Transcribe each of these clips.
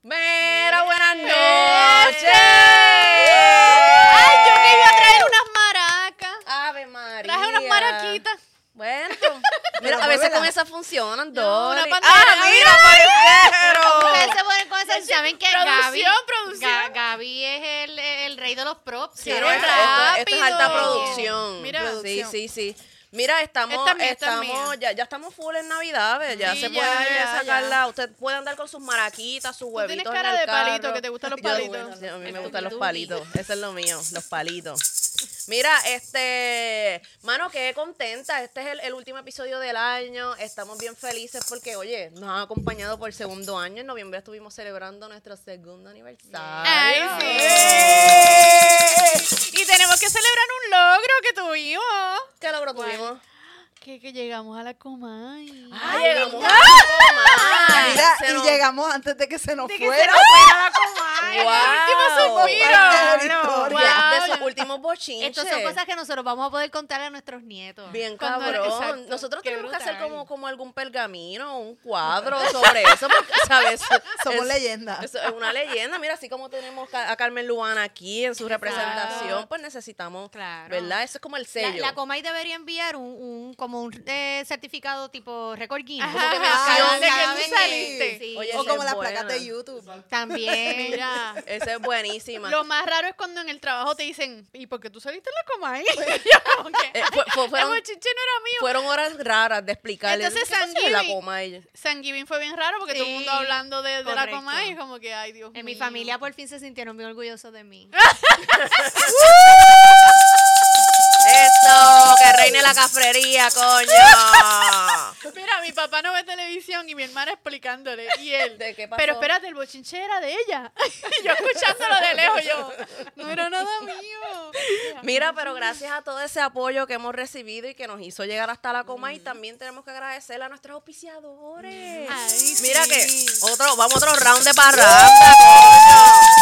Mira, buenas noches. Ay, yo que iba a traer unas maracas. Ave María. Traje unas maraquitas. Bueno, mira, a veces con esas funcionan, No, Dori. una pantalla. Mira, aparecieron. Ustedes se ponen con esa, saben que Producción. Gaby es el rey de los props. Sí, Pero esto rápido. es alta producción. Mira. Sí. Mira, Esta es mía. ya estamos full en Navidades, ya Sí, se ya, puede ya. sacarla. Usted puede andar con sus maraquitas, sus Tú huevitos tienes en cara el de palito, carro. que te gustan los Yo- palitos. a mí me El gustan los tubi. palitos. Eso es lo mío, los palitos. Mira, mano, qué contenta. Este es el último episodio del año. Estamos bien felices porque, oye, nos han acompañado por el segundo año. En noviembre estuvimos celebrando nuestro segundo aniversario. Ay, sí. Y tenemos que celebrar un logro que tuvimos. ¿Qué logro tuvimos? Que llegamos a la Comay. Llegamos a la Comay. Mira, Se y nos- llegamos antes de que se nos De que fuera. se nos fuera la Comay. Wow. El último suspiro. Parte de la historia. De sus últimos bochinches. Estos son cosas que nosotros vamos a poder contarle a nuestros nietos. Bien Cuando- cabrón. exacto. Nosotros Qué tenemos que hacer brutal. como algún pergamino, un cuadro sobre eso, porque, ¿sabes? Somos Es- leyendas. Es una leyenda. Mira, así como tenemos a Carmen Lubana aquí en su representación, pues necesitamos, Claro. ¿verdad? Eso es como el sello. La Comay debería enviar como un certificado tipo Record Guinness. Ajá, que ajá, mención de que cada tú vez saliste. Sí. Oye, O esa como es las buena. placas de YouTube. También. Mira. Esa es buenísima. Lo más raro es cuando en el trabajo te dicen, ¿y por qué tú saliste en la Comay? Yo como que, Fueron, el bochinche no era mío. fueron horas raras de explicarles. Entonces, ¿Qué pasó en la Thanksgiving- Comay? Thanksgiving fue bien raro porque todo el mundo Sí, hablando de la correcto. Comay, como que, ay, Dios En mi mío. familia por fin se sintieron bien orgullosos de mí. ¡Eso! ¡Que reine la cafrería, coño! Mira, mi papá no ve televisión y mi hermana explicándole. Y él, ¿De qué pasó? pero espérate, el bochinche era de ella. Y yo escuchándolo de lejos, yo, no era nada mío. Mira, pero gracias a todo ese apoyo que hemos recibido y que nos hizo llegar hasta la coma, y también tenemos que agradecerle a nuestros auspiciadores. Ay, Mira sí. que vamos otro round de parranda, coño.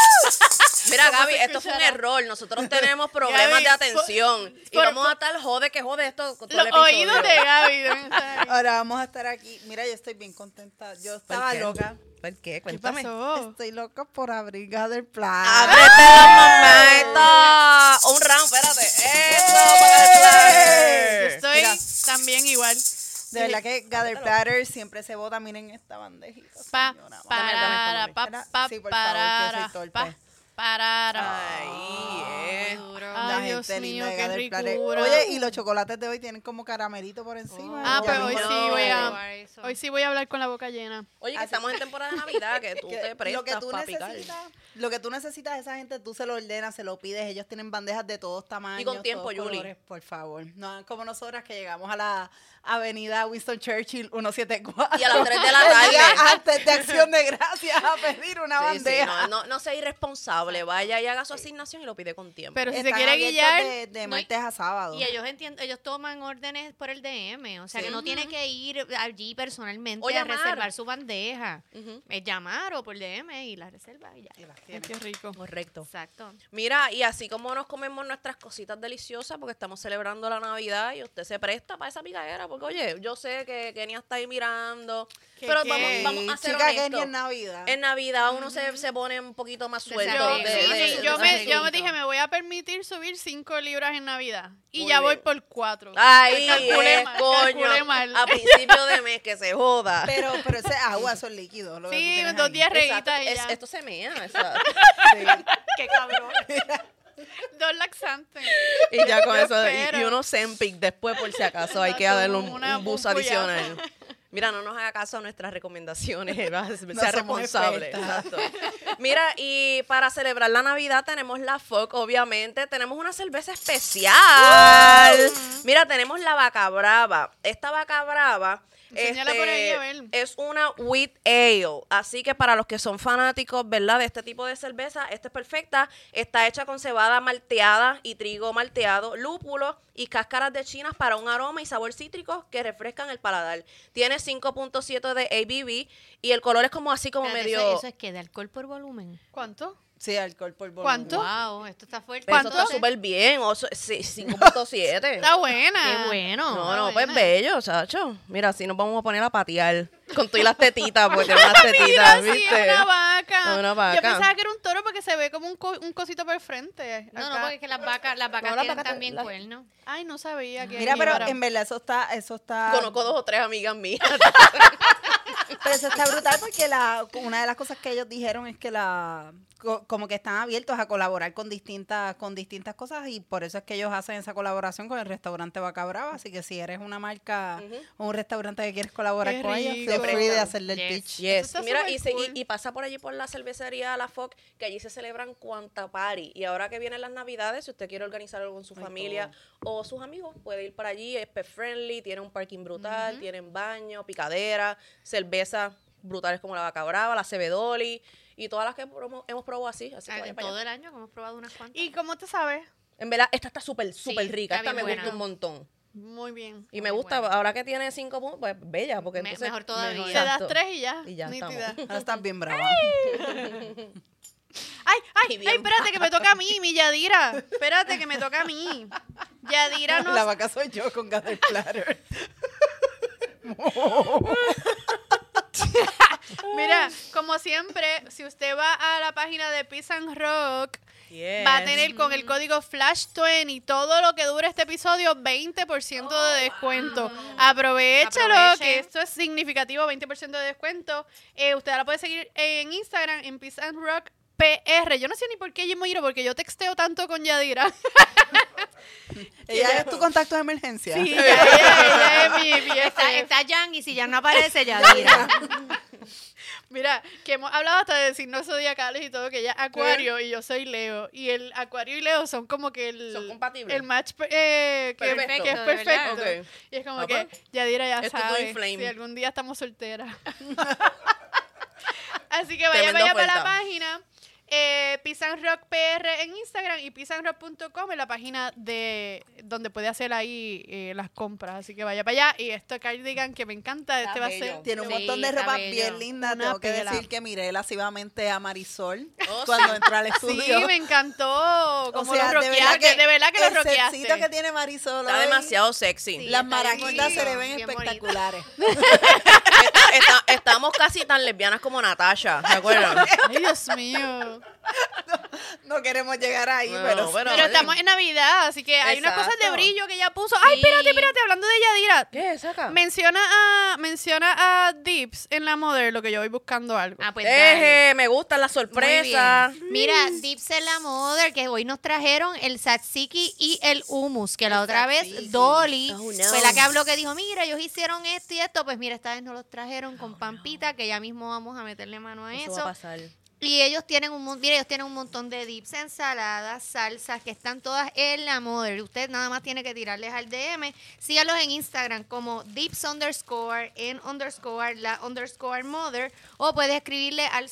Mira, ¿Cómo Gaby, se esto fue un escuchará? error. Nosotros tenemos problemas Gaby, de atención. Y por- vamos a estar jode esto con todo Los el episodio. oídos de Gaby deben estar ahí. Ahora vamos a estar aquí. Mira, yo estoy bien contenta. Yo estaba qué? loca. ¿Por qué? ¿Qué Cuéntame. pasó? Estoy loca por abrir Gather Plan. ¡Ábrete los momentos! Un round, espérate. ¡Eso! ¡Para el player! Estoy Mira. también igual. De verdad que Gather Platter siempre se bota. Miren esta bandejita. Pa, señora. parara, dame, pa, Espera, pa, sí, por favor, que yo parara, soy torpe. pa, parara. Ahí, Duro. Ay, La Dios gente mío, linda de qué Gather Platter. ricura. Oye, y los chocolates de hoy tienen como caramelito por encima. Ah, Ya pero hoy mismo- sí voy a, Eso. hoy sí voy a hablar con la boca llena. Oye, que Así- estamos en temporada de Navidad, que tú que te prestas lo que tú para picar. necesitas, lo que tú necesitas, esa gente tú se lo ordenas, se lo pides, ellos tienen bandejas de todos tamaños, Y con tiempo, todos Yuli. colores, por favor. No como nosotras que llegamos a la avenida Winston Churchill 174. Y a las 3 de la el tarde. día antes de Acción de Gracias a pedir una Sí, bandeja. no sea irresponsable. Vaya y haga su asignación y lo pide con tiempo. Pero si se Están quiere abiertos guiar, de No, martes a sábado. Y ellos toman órdenes por el DM, o sea que no tiene que ir allí personalmente O a llamar. reservar su bandeja. Ujú. Es llamar o por DM y la reserva y ya. ay, qué rico. Correcto. Exacto. Mira, y así como nos comemos nuestras cositas deliciosas, porque estamos celebrando la Navidad y usted se presta para esa picadera, porque oye, yo sé que Kenia está ahí mirando, ¿Qué, pero qué? vamos a ser Chica, honestos. Kenia en Navidad. En Navidad uno se pone un poquito más suelto. Yo- Yo me Exacto. dije, me voy a permitir subir 5 libras en Navidad. Y Muy ya voy bien. por 4. Ay, Calculé mal, coño, calculé mal. a principio de mes que se joda. Pero ese es agua, eso es líquido. Lo que tú Sí, tienes 2 ahí. días Exacto, reguitas y ya. esto se mea. esa- Sí. Qué cabrón. 2 laxantes. Y ya con Yo eso, espero. y unos Zempic después por si acaso hay que darle un bus un adicional. Mira, no nos haga caso a nuestras recomendaciones, sea somos responsable. expertas. Exacto. Mira, y para celebrar la Navidad tenemos la FOC, obviamente. Tenemos una cerveza especial. Mira, tenemos la Vaca Brava. Esta Vaca Brava Enséñala por ahí, a ver. es una wheat ale. Así que para los que son fanáticos, ¿verdad?, de este tipo de cerveza, esta es perfecta. Está hecha con cebada malteada y trigo malteado, lúpulo y cáscaras de chinas para un aroma y sabor cítrico que refrescan el paladar. Tiene 5.7 de ABV y el color es como así como Espérate, medio... ¿Eso es que de alcohol por volumen? ¿Cuánto? Sí, alcohol por volumen. ¿Cuánto? Wow, esto está fuerte. Pero eso está Entonces, súper bien, 5.7. Está buena. Qué bueno. No, pues buena. bello, chacho. Mira, así nos vamos a poner a patear con todas las tetitas, porque tenemos las tetitas, Mira, sí, ¿viste? una vaca. Una vaca. Yo pensaba que era un toro porque se ve como un cosito por el frente. No, acá. porque es que las vacas No, las tienen vacas también las- cuernos. Ay, no sabía que Mira, pero llevara- en verdad eso está Conozco 2 o 3 amigas mías. pero eso está brutal porque una de las cosas que ellos dijeron es que como que están abiertos a colaborar con distintas cosas y por eso es que ellos hacen esa colaboración con el restaurante Vaca Brava, así que si eres una marca o un restaurante que quieres colaborar Qué con ellos, rico. feel free de hacerle el Yes. pitch. Yes. está Mira, súper cool. y pasa por allí por la cervecería La Foc, que allí se celebran cuanta party. Y ahora que vienen las Navidades, si usted quiere organizar algo con su familia o sus amigos, puede ir para allí, es pet friendly, tiene un parking brutal, tienen baño, picadera, cervezas brutales como la Vaca Brava, la Cebedoli y todas las que hemos probado así. Así que vaya En para todo allá. el año que hemos probado unas cuantas. ¿Y cómo te sabes? En verdad, esta está súper Sí, rica. está Esta me bien gusta buena. un montón. Muy bien. Y me Muy gusta, buena. ahora que tiene 5 puntos, pues bella, porque Me- entonces... mejor todavía. Te das exacto. 3 y ya. Y ya nítida. estamos. Ahora estás bien brava. Ay, Y bien espérate que me toca a mí, mi Yadira. Espérate que me toca a mí. Yadira nos... La vaca soy yo con Gather Platter. Mira, como siempre, si usted va a la página de Peace and Rock, Yes. va a tener con el código FLASH20 todo lo que dure este episodio 20% de descuento. Aprovechalo, Aproveche. que esto es significativo, 20% de descuento. Usted la puede seguir en Instagram, en Peace and Rock PR. Yo no sé ni por qué yo miro, porque yo texteo tanto con Yadira. Ella es tu contacto de emergencia. Sí, ella es mi Está, BFF. está Jan y si ya no aparece, ya dirá. Mira, que hemos hablado hasta de signos zodiacales y todo, que ella es Acuario y yo soy Leo. Y el Acuario y Leo son como que Son compatibles. el match que Perfecto. es De perfecto. verdad. Ok. Y es como Ah, que pues, Yadira ya esto es sabe Twin Flame. si algún día estamos solteras. Así que vaya Tremenda para la oferta. página. Peace and Rock PR en Instagram y peaceandrock.com en la página de donde puede hacer ahí las compras. Así que vaya para allá. Y esto cardigan que me encanta, Está este va a bello. ser Tiene un Sí, montón de está ropa bello. bien linda. Una Tengo que pela. decir que miré lascivamente a Marisol Oh, cuando entró al estudio. Sí, me encantó. Como O sea, lo roqueaste. De verdad que lo el roqueaste. setcito que tiene Marisol Está hoy, demasiado sexy. Sí. las está bien maraquitas se le bonito, ven bien bonito. espectaculares. Estamos casi tan lesbianas como Natasha, ¿se acuerdan? Ay, Dios mío. No queremos llegar ahí, No, pero pero- Pero estamos en Navidad, así que hay unas cosas de Exacto. brillo que ella puso. Ay, Sí. espérate, hablando de Yadira. ¿Qué es acá? Menciona a Dips en la Mother, lo que yo voy buscando algo. Ah, pues dale. Me gustan las Muy sorpresas. bien. Mira, Dips en la Mother, que hoy nos trajeron el tzatziki y el hummus, que la otra vez tzatziki. Dolly Oh, no. fue la que habló, que dijo, mira, ellos hicieron esto y esto, pues mira, esta vez nos los trajeron con pampita, que ya mismo vamos a meterle mano a Eso eso. va a pasar. Y ellos tienen ellos tienen un montón de dips, ensaladas, salsas, que están todas en la Mother. Usted nada más tiene que tirarles al DM. Sígalos en Instagram como dips_en_la_mother, o puede escribirle al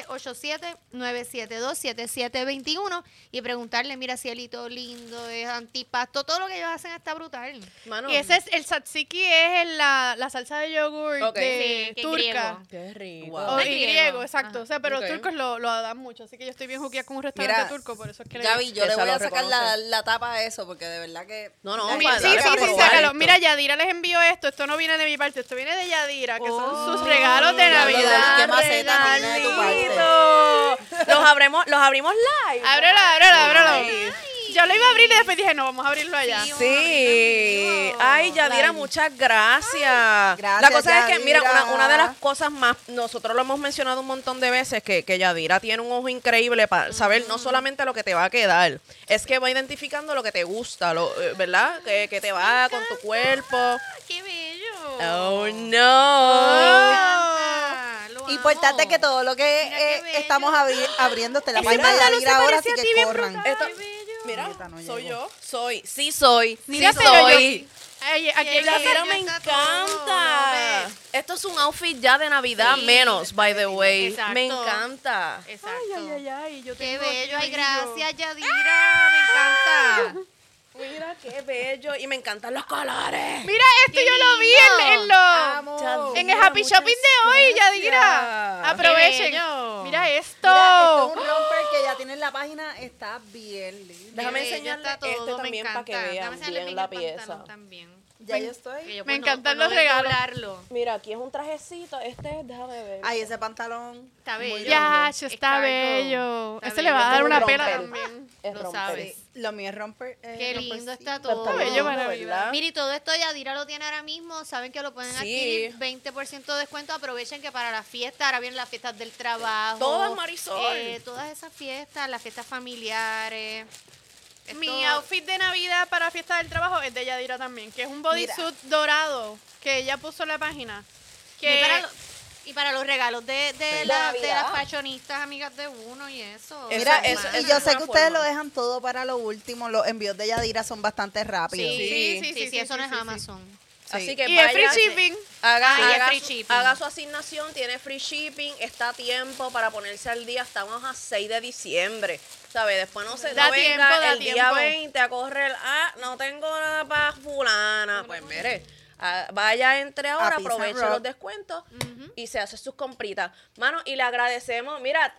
787-972-7721 y preguntarle, mira, cielito lindo, es antipasto, todo lo que ellos hacen está brutal. Mano, Y ese es el tzatziki, es la salsa de yogur Ok. de Sí, que turca. griego. qué rico. Wow. O Es y griego. griego, exacto. Ajá. O sea, pero Ok. los turcos lo dan mucho. Así que yo estoy bien juqueada con un restaurante Mira, turco, por eso es que le Gaby, yo le Esa voy lo a sacar reconoce. la tapa a eso, porque de verdad que... No, no, Ay, para Sí, darle sí, a sí, probar sácalo. esto. Mira, Yadira les envió esto. Esto no viene de mi parte, esto viene de Yadira, que son Oh, sus regalos de ya lo Navidad. ¿Qué maceta tiene de tu parte? Regalito. Los abrimos live. Ábrelo. Yo lo iba a abrir y después dije, no, vamos a abrirlo allá. Sí, Sí. Ay, Yadira, Live. muchas gracias. Gracias, La cosa es que, mira, Yadira. una de las cosas más, nosotros lo hemos mencionado un montón de veces, que Yadira tiene un ojo increíble para saber no solamente lo que te va a quedar, es que va identificando lo que te gusta, ¿verdad? Que te va con tu cuerpo. ¡Qué bello! Oh, Me no. encanta, lo Importante amo. que todo lo que Mira qué bello. estamos abriendo te la Ese página de pantalón Yadira se ahora, parece así a ti que bien corran. ¡Qué Esto- bello! Mira, Ahorita no soy llegó. yo. Sí soy. Mira, Sí pero soy. Ay, aquí Qué Yadira bello me está todo, encanta. ¿no ves? Esto es un outfit ya de Navidad Sí, menos, by the way. exacto. Me encanta. Exacto. Ay, yo ¡Qué tengo bello! ¡Ay, brillo. gracias, Yadira! ¡Me encanta! Mira qué bello. Y me encantan los colores. Mira, esto ¡Qué yo lo vi lindo! en el Happy Shopping de hoy, Yadira. Aprovechen. bello! Mira esto. Mira, esto es un romper que ya tiene en la página, está bien lindo. Déjame Qué bello enseñarle está todo, este me también para que encanta. vean Déjame enseñarle bien el la pantalón pieza. también. Ya yo estoy. Que yo, Me pues, encantan no los regalos. doblarlo. Mira, aquí es un trajecito. Este es, déjame ver. Ay, ese pantalón. Está bello. muy Ya, grande. está cargo. bello. Está Ese le va a bello. dar Es una un pela romper. también. Es Lo romper. sabes. Lo mío es romper. Qué lindo está Pero todo. está bello lindo, para ¿verdad? Mire, y todo esto Yadira lo tiene ahora mismo. Saben que lo pueden Sí. adquirir 20% de descuento. Aprovechen que para la fiesta, ahora vienen las fiestas del trabajo. Todas, Marisol. Todas esas fiestas, las fiestas familiares. Mi Esto- outfit de Navidad para fiesta del trabajo es de Yadira también, que es un bodysuit Mira. dorado que ella puso en la página. Que Y para los regalos de De las Navidad. fashionistas, amigas de uno y eso. Mira, Esa eso- semana. Y yo sé una que ustedes forma. lo dejan todo para lo último. Los envíos de Yadira son bastante rápidos. Sí, eso no es sí. Amazon. Así que Y es free váyase, shipping. Haga, Sí, es haga free su, shipping. haga su asignación, tiene free shipping, está a tiempo para ponerse al día. Estamos a 6 de diciembre. ¿Sabes? Después no se Da no venga tiempo, da el día tiempo. 20 a correr. No tengo nada para fulana. Pues mire, vaya, entre ahora, Pizza aproveche Rock. los descuentos y se hace sus compritas. Mano, y le agradecemos. Mira,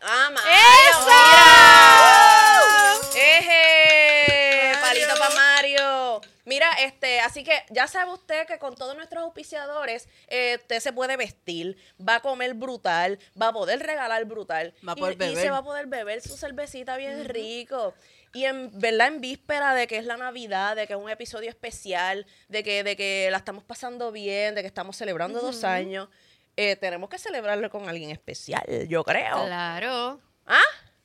¡Eso! ¡Eje! Mario. Palito para Mario. Mira, así que ya sabe usted que con todos nuestros auspiciadores, usted se puede vestir, va a comer brutal, va a poder regalar brutal. Va a poder y beber. se va a poder beber su cervecita bien rico. Y en verdad, en víspera de que es la Navidad, de que es un episodio especial, de que la estamos pasando bien, de que estamos celebrando 2 años, tenemos que celebrarlo con alguien especial, yo creo. Claro. ¿Ah?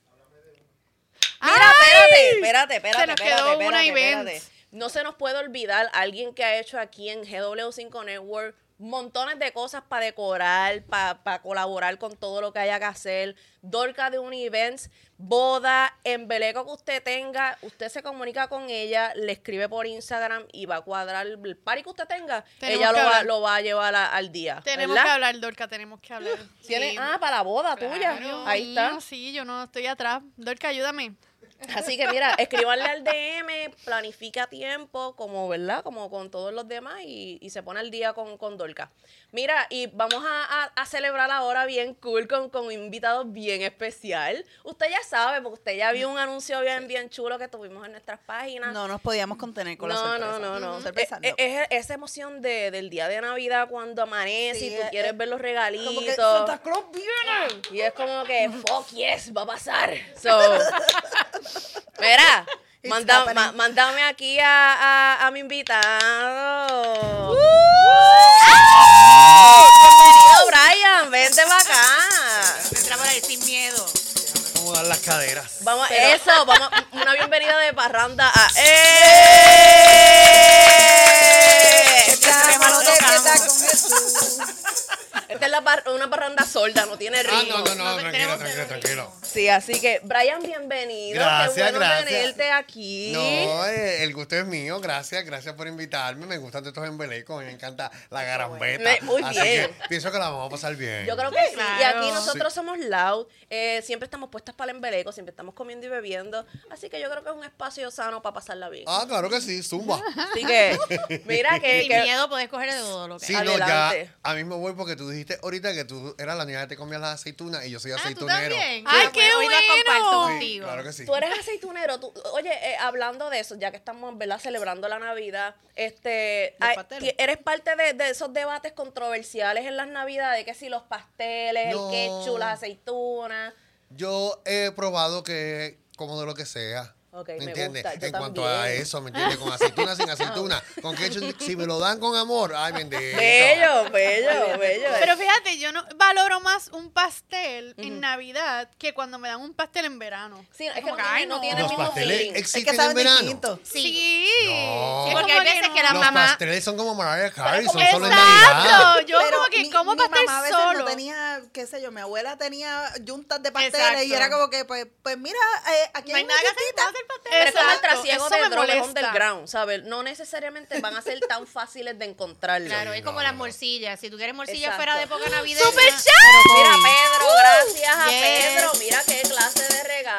Mira, espérate. Se nos quedó una event. No se nos puede olvidar alguien que ha hecho aquí en GW5 Network montones de cosas para decorar, para colaborar con todo lo que haya que hacer. Dorca de Univents, boda, embeleco que usted tenga, usted se comunica con ella, le escribe por Instagram y va a cuadrar el party que usted tenga. Tenemos Ella que hablar. lo va a llevar al día. Tenemos ¿verdad? que hablar, Dorca, tenemos que hablar. ¿Tiene? Sí. Para la boda tuya. Claro, Ahí está. mío, sí, yo no estoy atrás. Dorca, ayúdame. Así que mira, escribanle al DM, planifica a tiempo, como, ¿verdad? Como con todos los demás y se pone al día con Dorca. Mira, y vamos a celebrar ahora bien cool con un invitado bien especial. Usted ya sabe, porque usted ya vio un anuncio bien chulo que tuvimos en nuestras páginas. No nos podíamos contener con la No, sorpresa. no. Sorpresa, no. Es esa emoción del día de Navidad cuando amanece Sí, y tú quieres ver los regalitos. Como que Santa Claus viene. Y es como que, fuck yes, va a pasar. So, mira, It's happening. mándame aquí a mi invitado. Bienvenido, Brian, vente para acá. Entra por ahí sin miedo. Vamos a dar las caderas. Vamos, una bienvenida de parranda a Llámalo de piedad con Jesús. Esta es una parranda sorda, no tiene ritmo. No, tranquilo. Sí, así que, Brian, bienvenido. Gracias, Qué bueno gracias. tenerte aquí. No, el gusto es mío, gracias por invitarme. Me gustan todos estos embelecos, me encanta la garambeta. Muy Así bien. que pienso que la vamos a pasar bien. Yo creo que sí. Claro. Y aquí nosotros somos loud. Siempre estamos puestas para el embeleco, siempre estamos comiendo y bebiendo. Así que yo creo que es un espacio sano para pasarla bien. Ah, claro que sí, zumba. Así que, mira Sin que miedo puedes coger de todo lo que Sí, hay. no, Adelante. ya a mí me voy porque tú dijiste ahorita que tú eras la niña que te comías las aceitunas y yo soy Ah, ¿tú aceitunero. también? ¡Ay, Ah, qué hoy las comparto bueno! Sí, contigo. claro que sí. tú eres aceitunero. Oye, hablando de eso, ya que estamos, ¿verdad?, celebrando la Navidad, pasteles. ¿eres parte de esos debates controversiales en las Navidades? Que si los pasteles, No. el ketchup, las aceitunas. Yo he probado que como de lo que sea. Ok, ¿Me me entiendes? gusta, yo En cuanto también. a eso, ¿me entiendes? Con aceituna, sin aceituna. Con ketchup, si me lo dan con amor, ay, bendito. Bello. Pero fíjate, yo no valoro más un pastel en Navidad que cuando me dan un pastel en verano. Sí, es que Como no tiene- no tiene Los el mismo pasteles feeling. Es que existen en saben verano. distinto. Sí. No. Es Porque como hay que veces no. que las Los mamás... pasteles son como Mariah Carey, son Exacto. solo en Navidad. Yo Pero como que mi- como mi pastel mamá a veces solo. no tenía, qué sé yo, mi abuela tenía yuntas de pasteles Exacto. y era como que, pues mira, aquí No hay hay una nada que hacer, yuntita. vamos a hacer pastel. Pero es como el Exacto, trasiego eso de me drogas molesta. underground, ¿sabes? No necesariamente van a ser tan fáciles de encontrarlo. Claro, es como las no. morcillas. Si tú quieres morcilla Exacto. fuera de época navideña... ¡Super pero Mira, COVID. Pedro, gracias a Yes. Pedro. Mira qué clase de regalo, gracias.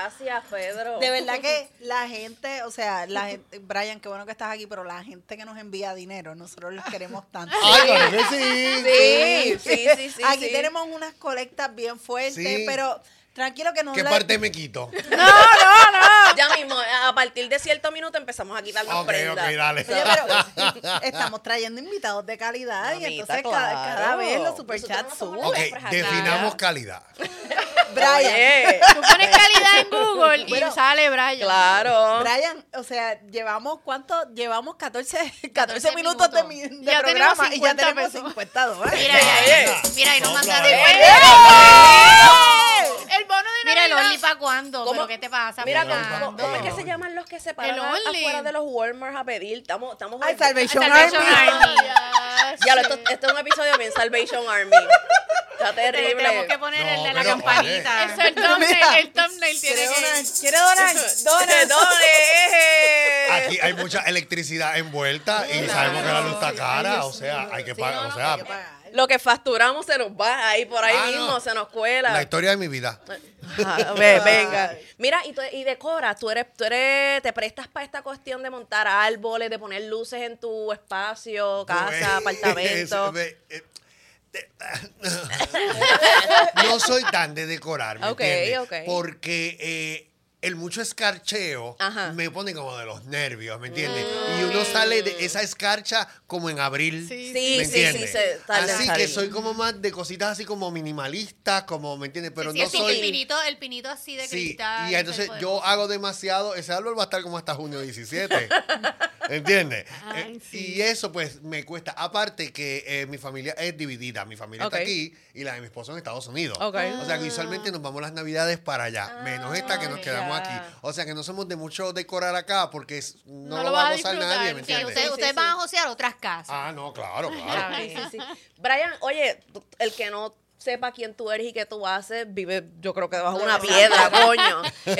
Gracias, Pedro. De verdad que la gente, o sea, la gente, Brian, qué bueno que estás aquí, pero la gente que nos envía dinero, nosotros los queremos tanto. Ay, claro que sí. Sí. Aquí tenemos unas colectas bien fuertes, Sí. pero tranquilo que no ¿Qué la- parte me quito? Ya mismo, a partir de cierto minuto empezamos a quitarnos Ok, prendas. ok, dale. Oye, pero estamos trayendo invitados de calidad y Mamita, entonces cada claro. vez los Nosotros superchats no somos suben. Ok, Siempre definamos calidad. Brian, Oye, Tú pones calidad en Google y Bueno, sale Brian. claro. Brian, o sea, llevamos 14 14 minutos de, minutos. de Ya programa tenemos y ya 50 tenemos pesos. 50 dólares. Mira, y nos Sopla. mandaron. El bono de Mira, el Navidad. Only para cuándo. ¿Cómo? ¿Pero qué te pasa? Mira, Fernando? ¿cómo es que se llaman los que se paran El Only. afuera de los Walmart a pedir? Estamos Ay, Salvation Salvation Army. Army. Ya, esto es un episodio bien Salvation Army. Está terrible. Tenemos que poner el de la pero, campanita. Eso es el thumbnail. El thumbnail tiene ¿Quiere donar? que... ¿Quiere donar? Aquí hay mucha electricidad envuelta y sabemos que la luz está cara. O sea, hay que pagar. O sea, Hay que pagar. Lo que facturamos se nos va ahí por ahí Ah, mismo, no. se nos cuela. la historia de mi vida. Venga. Mira, y decora, tú eres, te prestas para esta cuestión de montar árboles, de poner luces en tu espacio, casa, apartamento. No soy tan de decorar, ¿me Ok, entiendes? ok. Porque el mucho escarcheo Ajá. me pone como de los nervios, ¿me entiendes? Y uno sale de esa escarcha como en abril. Sí, Sí, ¿me sí, entiendes? se tarda en Así salir. que soy como más de cositas así como minimalistas, como, ¿me entiendes? Pero Sí, no sí, soy... el pinito así de Sí, cristal. y entonces ese yo tipo de hago demasiado, ese árbol va a estar como hasta junio 17, ¿entiendes? Ay, sí. Y eso pues me cuesta, aparte que mi familia es dividida, mi familia Ok. está aquí y la de mi esposo en Estados Unidos. Ok. O sea que usualmente nos vamos las navidades para allá, menos esta que nos ya. quedamos aquí. O sea que no somos de mucho decorar acá porque no No lo lo va vas a a gozar disfrutar, nadie, ¿me Sí, entiendes? ustedes van a josear otras casas. Ah, no, claro, claro. Sí, sí. Brian, oye, el que no sepa quién tú eres y qué tú haces, vive, yo creo que debajo de una piedra, coño.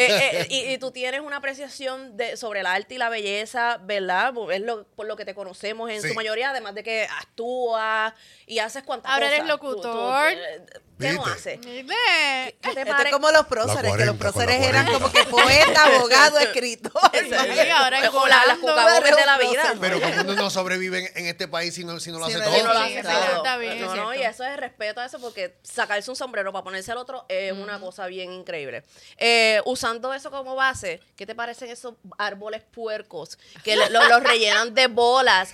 Y tú tienes una apreciación sobre el arte y la belleza, ¿verdad? Es por lo que te conocemos en Sí. su mayoría, además de que actúas y haces cuantas Ahora cosas. eres locutor. ¿Qué no ¿Viste? haces? Mire. ¿Qué te Esto es parece? como los próceres, que 40, los próceres con la eran 40. como que poeta, abogado, escritor. Sí, ahora O las volando. cucabobes de la vida. Pero como uno no sobrevive en este país si no lo hace Sí, todo. no Que no lo Sí, hace eso todo. está bien, No, es no, y cierto. eso es respeto a eso porque sacarse un sombrero para ponerse al otro es una cosa bien increíble. Usando eso como base, ¿qué te parecen esos árboles puercos que los rellenan de bolas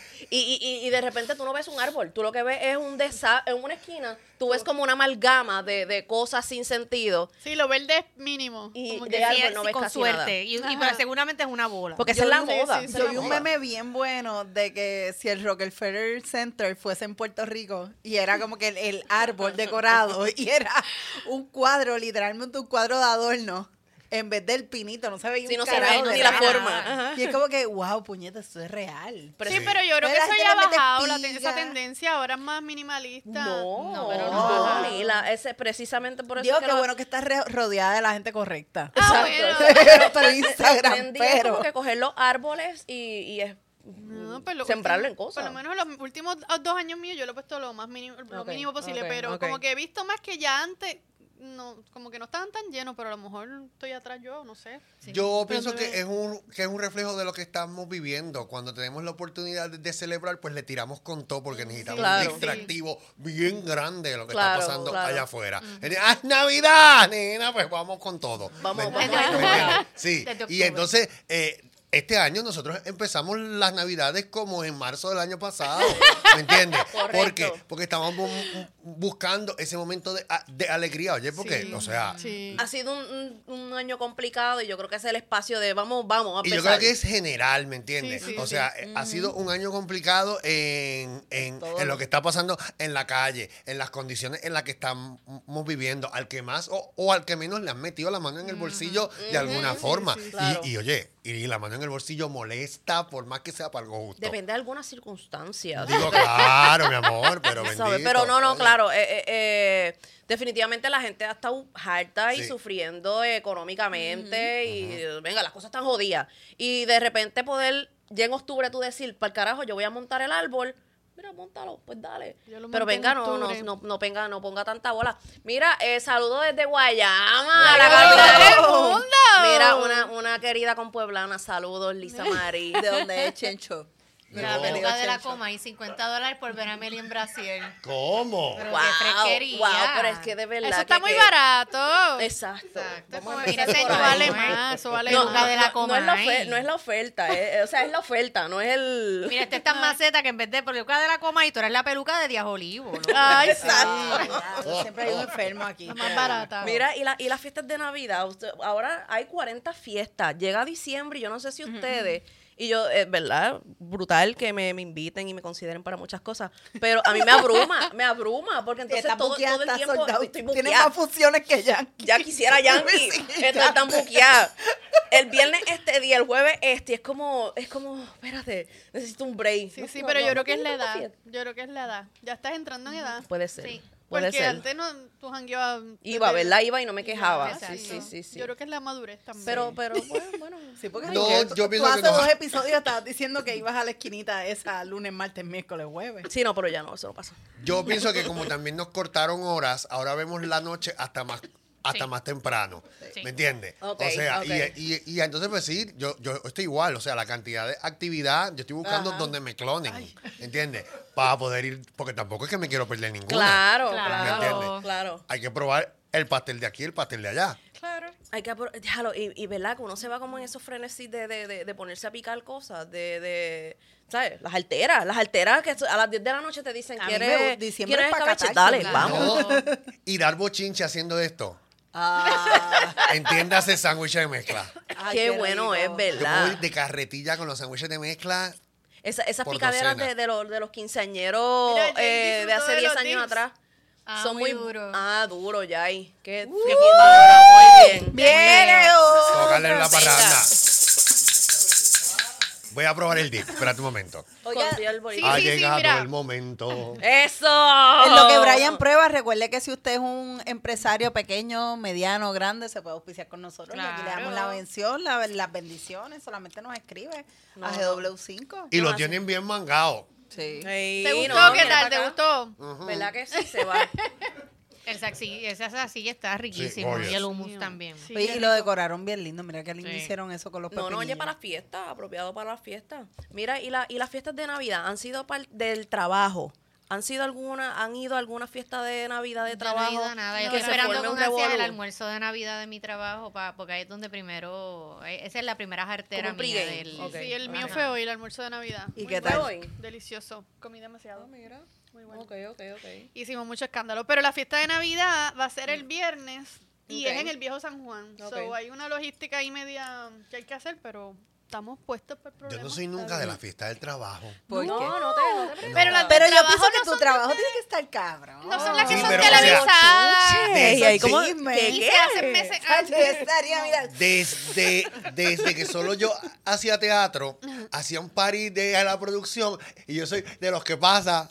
y de repente tú no ves un árbol, tú lo que ves es en una esquina, tú ves como una amalgama de cosas sin sentido. Sí, lo verde es mínimo. Y Como de que árbol Sí, no sí, ves con casi suerte. nada. Y pero seguramente es una bola. Porque esa es la vi- moda. sí, esa Yo es vi la un moda. meme bien bueno de que si el Rockefeller Center fuese en Puerto Rico y era como que el árbol decorado y era un cuadro, literalmente un cuadro de adorno, en vez del pinito, no se veía Sí, un no se carajo ve de ni la nada. forma. Ajá. Y es como que, wow, puñeta, esto es real. Sí, Sí. pero yo creo que La eso gente ya ha le mete bajado, espiga. esa tendencia ahora es más minimalista. No, pero no, no ha bajado. Lila, precisamente por eso Digo que que no- bueno que estás rodeada de la gente correcta. Ah, Exacto. bueno. Pero Instagram, Trendí es pero... como que coger los árboles y es No, pues sembrarlo en último- cosas. Por lo menos los últimos 2 años míos yo lo he puesto lo más mínimo, lo Ok, mínimo posible, ok, pero ok. como que he visto más que ya antes, no, como que no estaban tan llenos, pero a lo mejor estoy atrás yo, no sé. Yo pienso Pero que es un reflejo de lo que estamos viviendo. Cuando tenemos la oportunidad de celebrar, pues le tiramos con todo porque necesitamos claro. un distractivo bien grande de lo que Claro, está pasando claro. allá afuera. ¡Ah, es Navidad, nena! Pues vamos con todo. Vamos, ¿Me vamos. entiendes? ¿Me entiendes? Sí, Desde y octubre. entonces... este año nosotros empezamos las Navidades como en marzo del año pasado, ¿me entiendes? Correcto. Porque estábamos buscando ese momento de alegría, oye, porque, Sí, o sea, sí. Ha sido un año complicado y yo creo que es el espacio de vamos a y yo empezar. creo que es general, ¿me entiendes? Sí, sí, o sea, ha sido un año complicado en lo que está pasando en la calle, en las condiciones en las que estamos viviendo, al que más o al que menos le han metido la mano en el bolsillo de alguna forma. sí, claro. Y oye, y la mano en el bolsillo molesta por más que sea para algo justo. Depende de algunas circunstancias. Digo, claro, mi amor, pero ¿sabes? bendito. Pero no, oye. claro. Definitivamente la gente ha estado harta y Sí. sufriendo económicamente y venga, las cosas están jodidas. Y de repente poder, ya en octubre tú decir, para el carajo, yo voy a montar el árbol. Mira, móntalo, pues dale. Yo lo Pero monté en venga, octubre. no ponga tanta bola. Mira, saludo desde Guayama, la ¡Capital capital del del mundo! una querida compueblana, saludos, Lisa Marí. ¿De dónde es Chencho? La No. peluca de la coma y $50 por ver a Meli en Brasil. ¿Cómo? Pero Wow, qué fresquería. wow, pero es que de verdad Eso está que- muy que- barato. Exacto. Exacto. Vamos a Mira, empezar ese por no ahí. vale más, eso vale No, más. de la no es la Comay. no es la oferta, o sea, es la oferta, no es el... Mira, esta es tan maceta que en vez de peluca de la coma y tú eres la peluca de Díaz Olivo. ¿no? Ay, sí. Siempre hay un enfermo aquí. La más barata. Mira, y las fiestas de Navidad, ahora hay 40 fiestas, llega diciembre y yo no sé si ustedes, y yo, verdad, brutal que me inviten y me consideren para muchas cosas, pero a mí me abruma, porque entonces Está todo buqueada, el está tiempo soldado. estoy Tiene buqueada. más funciones que Yankee. Ya quisiera Yankee, Sí, estoy tan buqueada. El viernes este día, el jueves este, es como, espérate, necesito un break. Sí, No, sí, no, pero no, yo creo que es no, la no, edad. fiesta. Yo creo que es la edad. Ya estás entrando en edad. Puede ser, Sí. puede Porque ser. antes no, tú jangueabas... Iba, ¿verdad? Iba y no me quejaba. Exacto. Sí. Yo creo que es la madurez también. Pero bueno. Sí, porque No, tú- yo tú pienso que hace no. 2 episodios estabas diciendo que ibas a la esquinita esa lunes, martes, miércoles, jueves. Sí, no, pero ya no, eso no pasa. Yo pienso que como también nos cortaron horas, ahora vemos la noche hasta más temprano. Sí. ¿Me entiendes? Ok, O sea, ok. y entonces pues sí, yo estoy igual. O sea, la cantidad de actividad, yo estoy buscando Ajá. donde me clonen. ¿Entiendes? Para poder ir, porque tampoco es que me quiero perder ninguna. Claro, Claro. ¿Me entiendes? claro. Hay que probar el pastel de aquí, el pastel de allá. Claro. Hay que déjalo, y verdad que uno se va como en esos frenesí de ponerse a picar cosas, ¿sabes? Las alteras que a las 10 de la noche te dicen, A mí ¿quieres diciembre ¿quieres es pa' escabeche? catarse, Dale, claro. vamos. No, y dar bochinche haciendo esto. Ah, Entiéndase sándwich de mezcla. ay, Qué bueno rico. es, Yo ¿verdad? voy de carretilla con los sándwiches de mezcla. Esas por picaderas docena. de los quinceañeros Mira, Jay de disfrutó hace de 10 los años dips. atrás. Ah, son muy muy duro. duro, Jay. Qué duro, muy bien. ¡Viene! Tócale la Venga. parranda. Voy a probar el dip. Espérate un momento. Oiga, Con el Sí, bolillo. Ha sí, llegado mira. el momento. ¡Eso! En lo que Brian prueba, recuerde que si usted es un empresario pequeño, mediano, grande, se puede auspiciar con nosotros. Y aquí le damos la Claro. bendición, las bendiciones. Solamente nos escribe No, a no. GW5. Y lo No, tienen bien mangado. Sí. Ey, ¿Te gustó? no, ¿Qué mira tal? pa' ¿Te acá. gustó? ¿Verdad que sí se va? Esa silla está riquísimo. obvio. Y el hummus también. Sí, Oye, qué y lo decoraron bien lindo. Mira qué lindo Sí. hicieron eso con los No, pepinillos. oye, para las fiestas, apropiado para las fiestas. Mira, y las fiestas de Navidad han sido del trabajo. ¿Han ido a alguna fiesta de Navidad de Yo trabajo? no he ido a nada. Yo que estoy se esperando forme con un ansias el revolú? almuerzo de Navidad de mi trabajo, porque ahí es donde primero... Esa es la primera jartera Como un mía pregame. del... Ok. Sí, el mío Ajá. fue hoy, el almuerzo de Navidad. ¿Y Muy qué ¿Fue tal? hoy? Delicioso. Comí demasiado. Mira. Muy bueno. Ok. Hicimos mucho escándalo. Pero la fiesta de Navidad va a ser el viernes y Ok. es en el viejo San Juan. Ok. So, hay una logística ahí media que hay que hacer, pero estamos puestos para el Yo problema. no soy nunca de la fiesta del trabajo. ¿Por No, qué? no te Pero las Pero del yo trabajo pienso que no tu son trabajo de- tiene que estar cabrón. No son las que Sí, son pero, o sea, televisadas. de y ahí esos como, chismes. ¿qué, Y qué? se hacen meses Ay, yo antes. estaría, mira, Desde que solo yo hacía teatro, hacía un party de la producción y yo soy de los que pasa.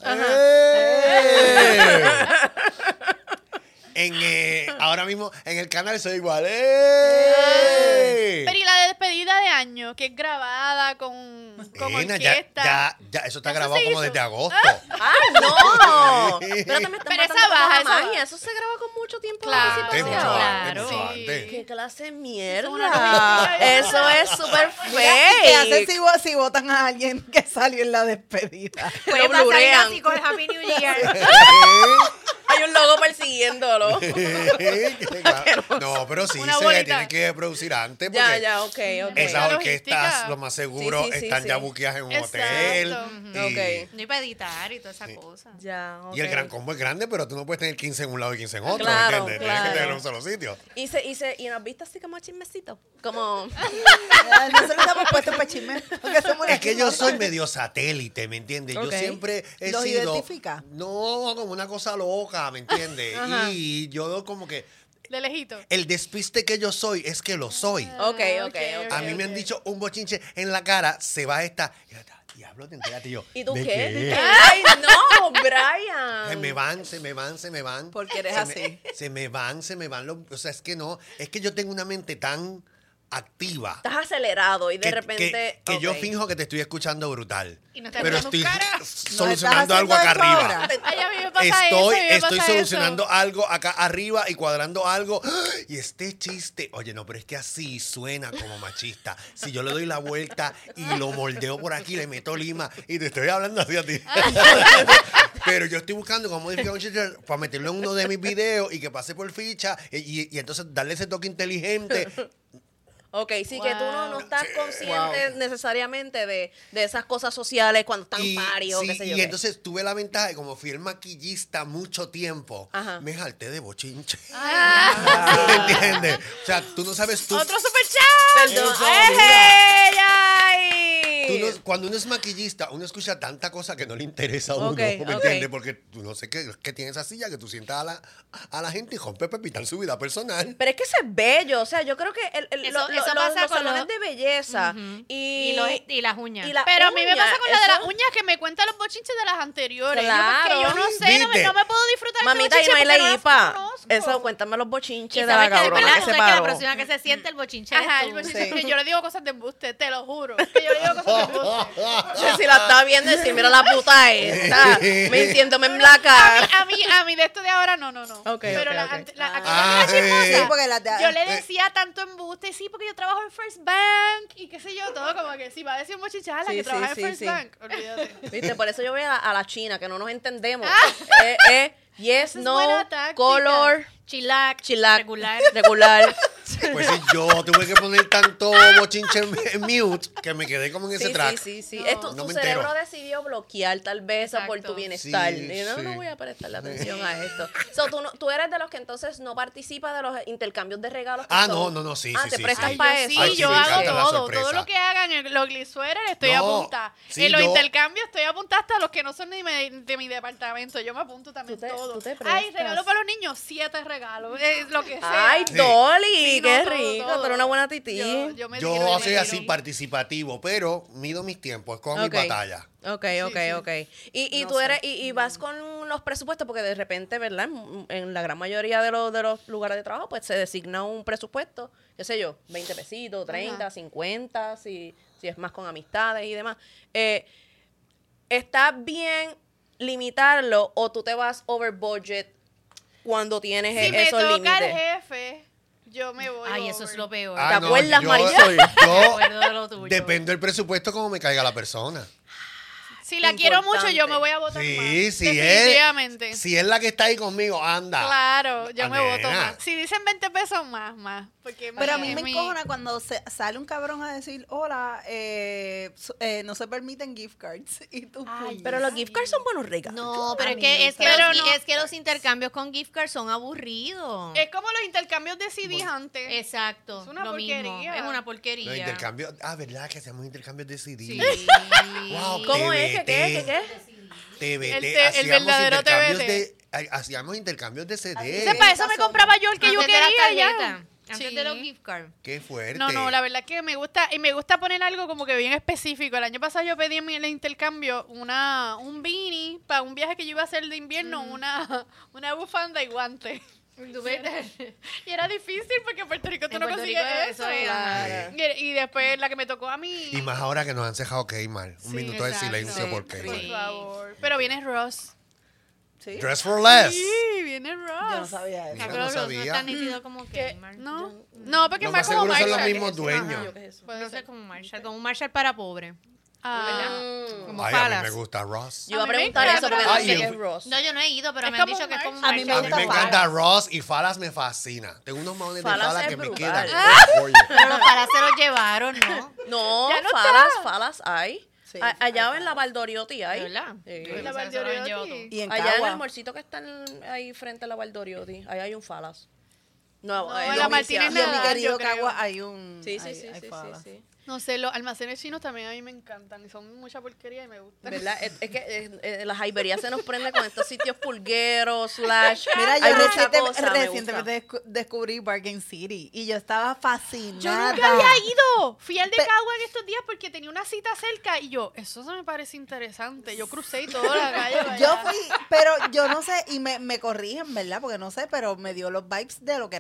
Ahora mismo en el canal soy igual. Pero y la de despedida de año, que es grabada con Nena, orquesta. ya, eso está Eso grabado se como hizo. desde agosto. ¡Ay, no! Espérate, me estás Pero esa matando con baja, la esa magia. baja. Eso se graba con mucho tiempo Claro. de Antes, mucho anticipación. antes, Claro. mucho Sí. antes. ¿Qué clase de Es una mierda? logística. Eso es súper mira, ¿y qué hacen fake. si votan a alguien que salió en la despedida? Puede Lo pasar blurean. así con el Happy New Year. Hay un logo persiguiéndolo. No, pero sí Una se bolita. tiene que producir antes Ya, porque ya, ok. esas La orquestas, logística. lo más seguro, Sí, sí, sí, están sí. ya buqueadas en un Exacto. hotel. Ujú. Y, Ok. No, y para editar y toda esa cosa. Ya, ok. y el gran combo es grande, pero tú no puedes tener 15 en un lado y 15 en otro, Claro, ¿me entiendes? Tienes claro. que tener un solo sitio. Y nos viste así como chismecito. Como. Nosotros estamos puestos para chisme. porque somos Es que yo chismosas. soy medio satélite, ¿me entiendes? Ok. Yo siempre he ¿Los sido... identifica? No, como una cosa loca, ¿me entiendes? Ajá. Y yo como que... De lejito. El despiste que yo soy es que lo soy. Ok. A mí me han dicho un bochinche en la cara, se va esta... Diablo, te enteraste y yo. ¿Y tú ¿de qué? ¿De qué? qué? ¡Ay, no, Brian! Se me van. Porque eres Se así. Se me van. O sea, es que no. Es que yo tengo una mente tan activa. Estás acelerado y de repente... Que yo ok. finjo que te estoy escuchando brutal. Y no estás Pero mirando estoy cara. solucionando algo acá haciendo esto arriba. ahora? Ay, a mí me pasa eso, a mí me Estoy pasa solucionando eso. algo acá arriba y cuadrando algo. Y este chiste, oye, no, pero es que así suena como machista. Si yo le doy la vuelta y lo moldeo por aquí, le meto lima y te estoy hablando así a ti. Pero yo estoy buscando cómo modificar un chiste para meterlo en uno de mis videos y que pase por ficha y entonces darle ese toque inteligente. Ok, sí, que tú no estás consciente Wow. necesariamente de esas cosas sociales cuando están party o sí, qué sé yo. y qué. entonces tuve la ventaja de como fui el maquillista mucho tiempo, Ajá. me jalté de bochinche. Ah. ¿Entiendes? O sea, tú no sabes tú. Otro super chat. Perdón. Eso, ¡Ey, Tú ay! cuando uno es maquillista, uno escucha tanta cosa que no le interesa a uno, Ok, ¿me ok. entiendes? Porque tú no sé qué tiene esa silla que tú sientas a la gente y rompe pepitar su vida personal. Pero es que eso es bello, o sea, yo creo que Eso pasa los con salones los- de belleza Ujú. y, Y las uñas. y la Pero a mí me uña, pasa con la de eso- las uñas que me cuenta los bochinches de las anteriores. Claro. Porque yo no sé, ¿Viste? no me puedo disfrutar Mamita, y este no hay bochinche porque la no IPA. las conozco. Eso, cuéntame los Y bochinches de sabes la que después cabrona la que se cosa es que la paró. próxima que se siente el bochinche Ajá, eres el tú. bochinche, Sí. porque yo le digo cosas de embuste, te lo juro. Que yo le digo cosas de embuste. Si la está viendo y decir, mira la puta esta, mintiéndome en la cara. A mí de esto de ahora no. Ok, Pero ok, la, ok. ante- la, aquí Ah, la chismosa, sí, porque las de- yo le decía tanto embuste, sí, porque yo trabajo en First Bank y qué sé yo, todo como que si va a decir un bochinche, la Sí, que sí, trabaja sí, en First sí. Bank, olvídate. ¿Viste? Por eso yo voy a la China, que no nos entendemos. Yes, Esa es no, buena táctica. color, Chilac, chilac, regular. regular. Pues sí, yo tuve que poner tanto bochinche en mute que me quedé como en ese Sí, track. sí. No. Esto, No tu me cerebro entero. decidió bloquear tal vez por Exacto. tu bienestar. Sí, Y no sí. voy a prestarle atención a esto. So, tú eres de los que entonces no participas de los intercambios de regalos. que Ah, son- no, sí, Ah, sí, te sí, prestas sí. para Ay, eso. sí, Ay, sí, yo me hago encanta la todo. sorpresa. Todo lo que hagan en los glisueres estoy No, apuntada. sí, en los yo- intercambios estoy apuntada hasta los que no son ni de mi departamento. Yo me apunto también Tú te- todo. tú te Ay, prestas. regalo para los niños, 7 regalos. Lo que sea. Ay, Sí. Dolly, Sí, no, qué todo, rico. todo. Tú eres una buena tití. Yo me tiro, Yo me soy así tiro. participativo, pero mido mis tiempos, con Ok. mi batalla. Ok. Y No tú sé. eres, y vas con los presupuestos, porque de repente, ¿verdad? En la gran mayoría de los lugares de trabajo, pues se designa un presupuesto, qué sé yo, 20 pesitos, 30, Ajá. 50, si es más con amistades y demás. ¿Está bien limitarlo o tú te vas over budget cuando tienes Si me esos toca límites? el jefe, yo me voy. Ay, eso es over. lo peor. ¿Te acuerdas, yo, Marisol? Me yo acuerdo de lo tuyo. depende del presupuesto como me caiga la persona. Si la quiero mucho, yo Importante. me voy a votar Sí, más. si es, Definitivamente. si es la que está ahí conmigo, anda. Claro, yo Ah, me voto nena. más. Si dicen 20 pesos, más. Porque Pero a mi- mí me mi- encojona cuando sale un cabrón a decir, hola, no se permiten gift cards. Y tú, Ay, puñet. Pero los gift cards son buenos regalos. No, pero A es mí que, me es, que Pero los, no. es que los intercambios con gift cards son aburridos. Es como los intercambios de CDs antes. Exacto. Es una lo mismo. porquería. Es una Los porquería. intercambios, ¿verdad? Que hacemos intercambios de CD. Sí. Wow, ¿Cómo es? TBT. ¿Qué? TBT, el verdadero hacíamos intercambios de CD. Entonces, para eso me compraba yo el que yo Antes de la quería ya. tarjeta, Antes Sí. de los gift cards. Qué fuerte. No, la verdad que me gusta, y me gusta poner algo como que bien específico. El año pasado yo pedí en el intercambio un beanie para un viaje que yo iba a hacer de invierno, una bufanda y guantes. Y era difícil porque en Puerto Rico tú En no Puerto consigues Rico eso. eso es, ajá. Y después la que me tocó a mí. Y más ahora que nos han cejado Keymar. Un Sí, minuto de exacto. silencio Sí, por sí. Keymar. Por favor. Pero viene Ross. ¿Sí? Dress for less. Sí, viene Ross. Yo no sabía eso. Mira, Pero no Ross no sabía. es tan nítido como ¿Qué? Kmart. No, no, porque Lo más más como seguro son los Marshall. mismos dueños. Ajá. Yo, ¿qué es eso? Puede No sé ser. como un Marshall para pobre. Ah. Como Ay, a mí Falas. me gusta Ross. Yo iba a A mí me preguntar encanta. eso porque no Ay, sé yo- qué es Ross. No, yo no he ido, pero Es me han como dicho que es como un A mí me Marshall. A mí me gusta encanta Falas. Ross y Falas me fascina. Tengo unos maones de Falas Falas es que me brutal. quedan. Oye. Pero los Falas se los llevaron, ¿no? No, Ya no falas hay. Sí, Allá en la Valdoriotti hay. ¿De verdad? Sí. Yo La pensaba que se lo habían llevado Valdoriotti. todo. Y en Allá en el Cagua. morcito que está ahí frente a la Valdoriotti, ahí hay un falas. No, No, es la lo Martínez oficial. Y en mi Nadal, querido yo creo. Cagua hay un... Sí, sí, hay- sí, hay sí, falas. sí. No sé, los almacenes chinos también a mí me encantan y son mucha porquería y me gustan. ¿Verdad? Es que la jaibería se nos prende con estos sitios pulgueros, slash. Mira, hay yo mucha cosa, me recientemente descubrí Bargain City y yo estaba Yo fascinada. nunca había ido. Fui al de Pe- Cagua en estos días porque tenía una cita cerca y yo, eso se me parece interesante. Yo crucé y toda la calle. para Yo allá. fui, pero yo no sé, y me corrigen, ¿verdad? Porque no sé, pero me dio los vibes de lo que era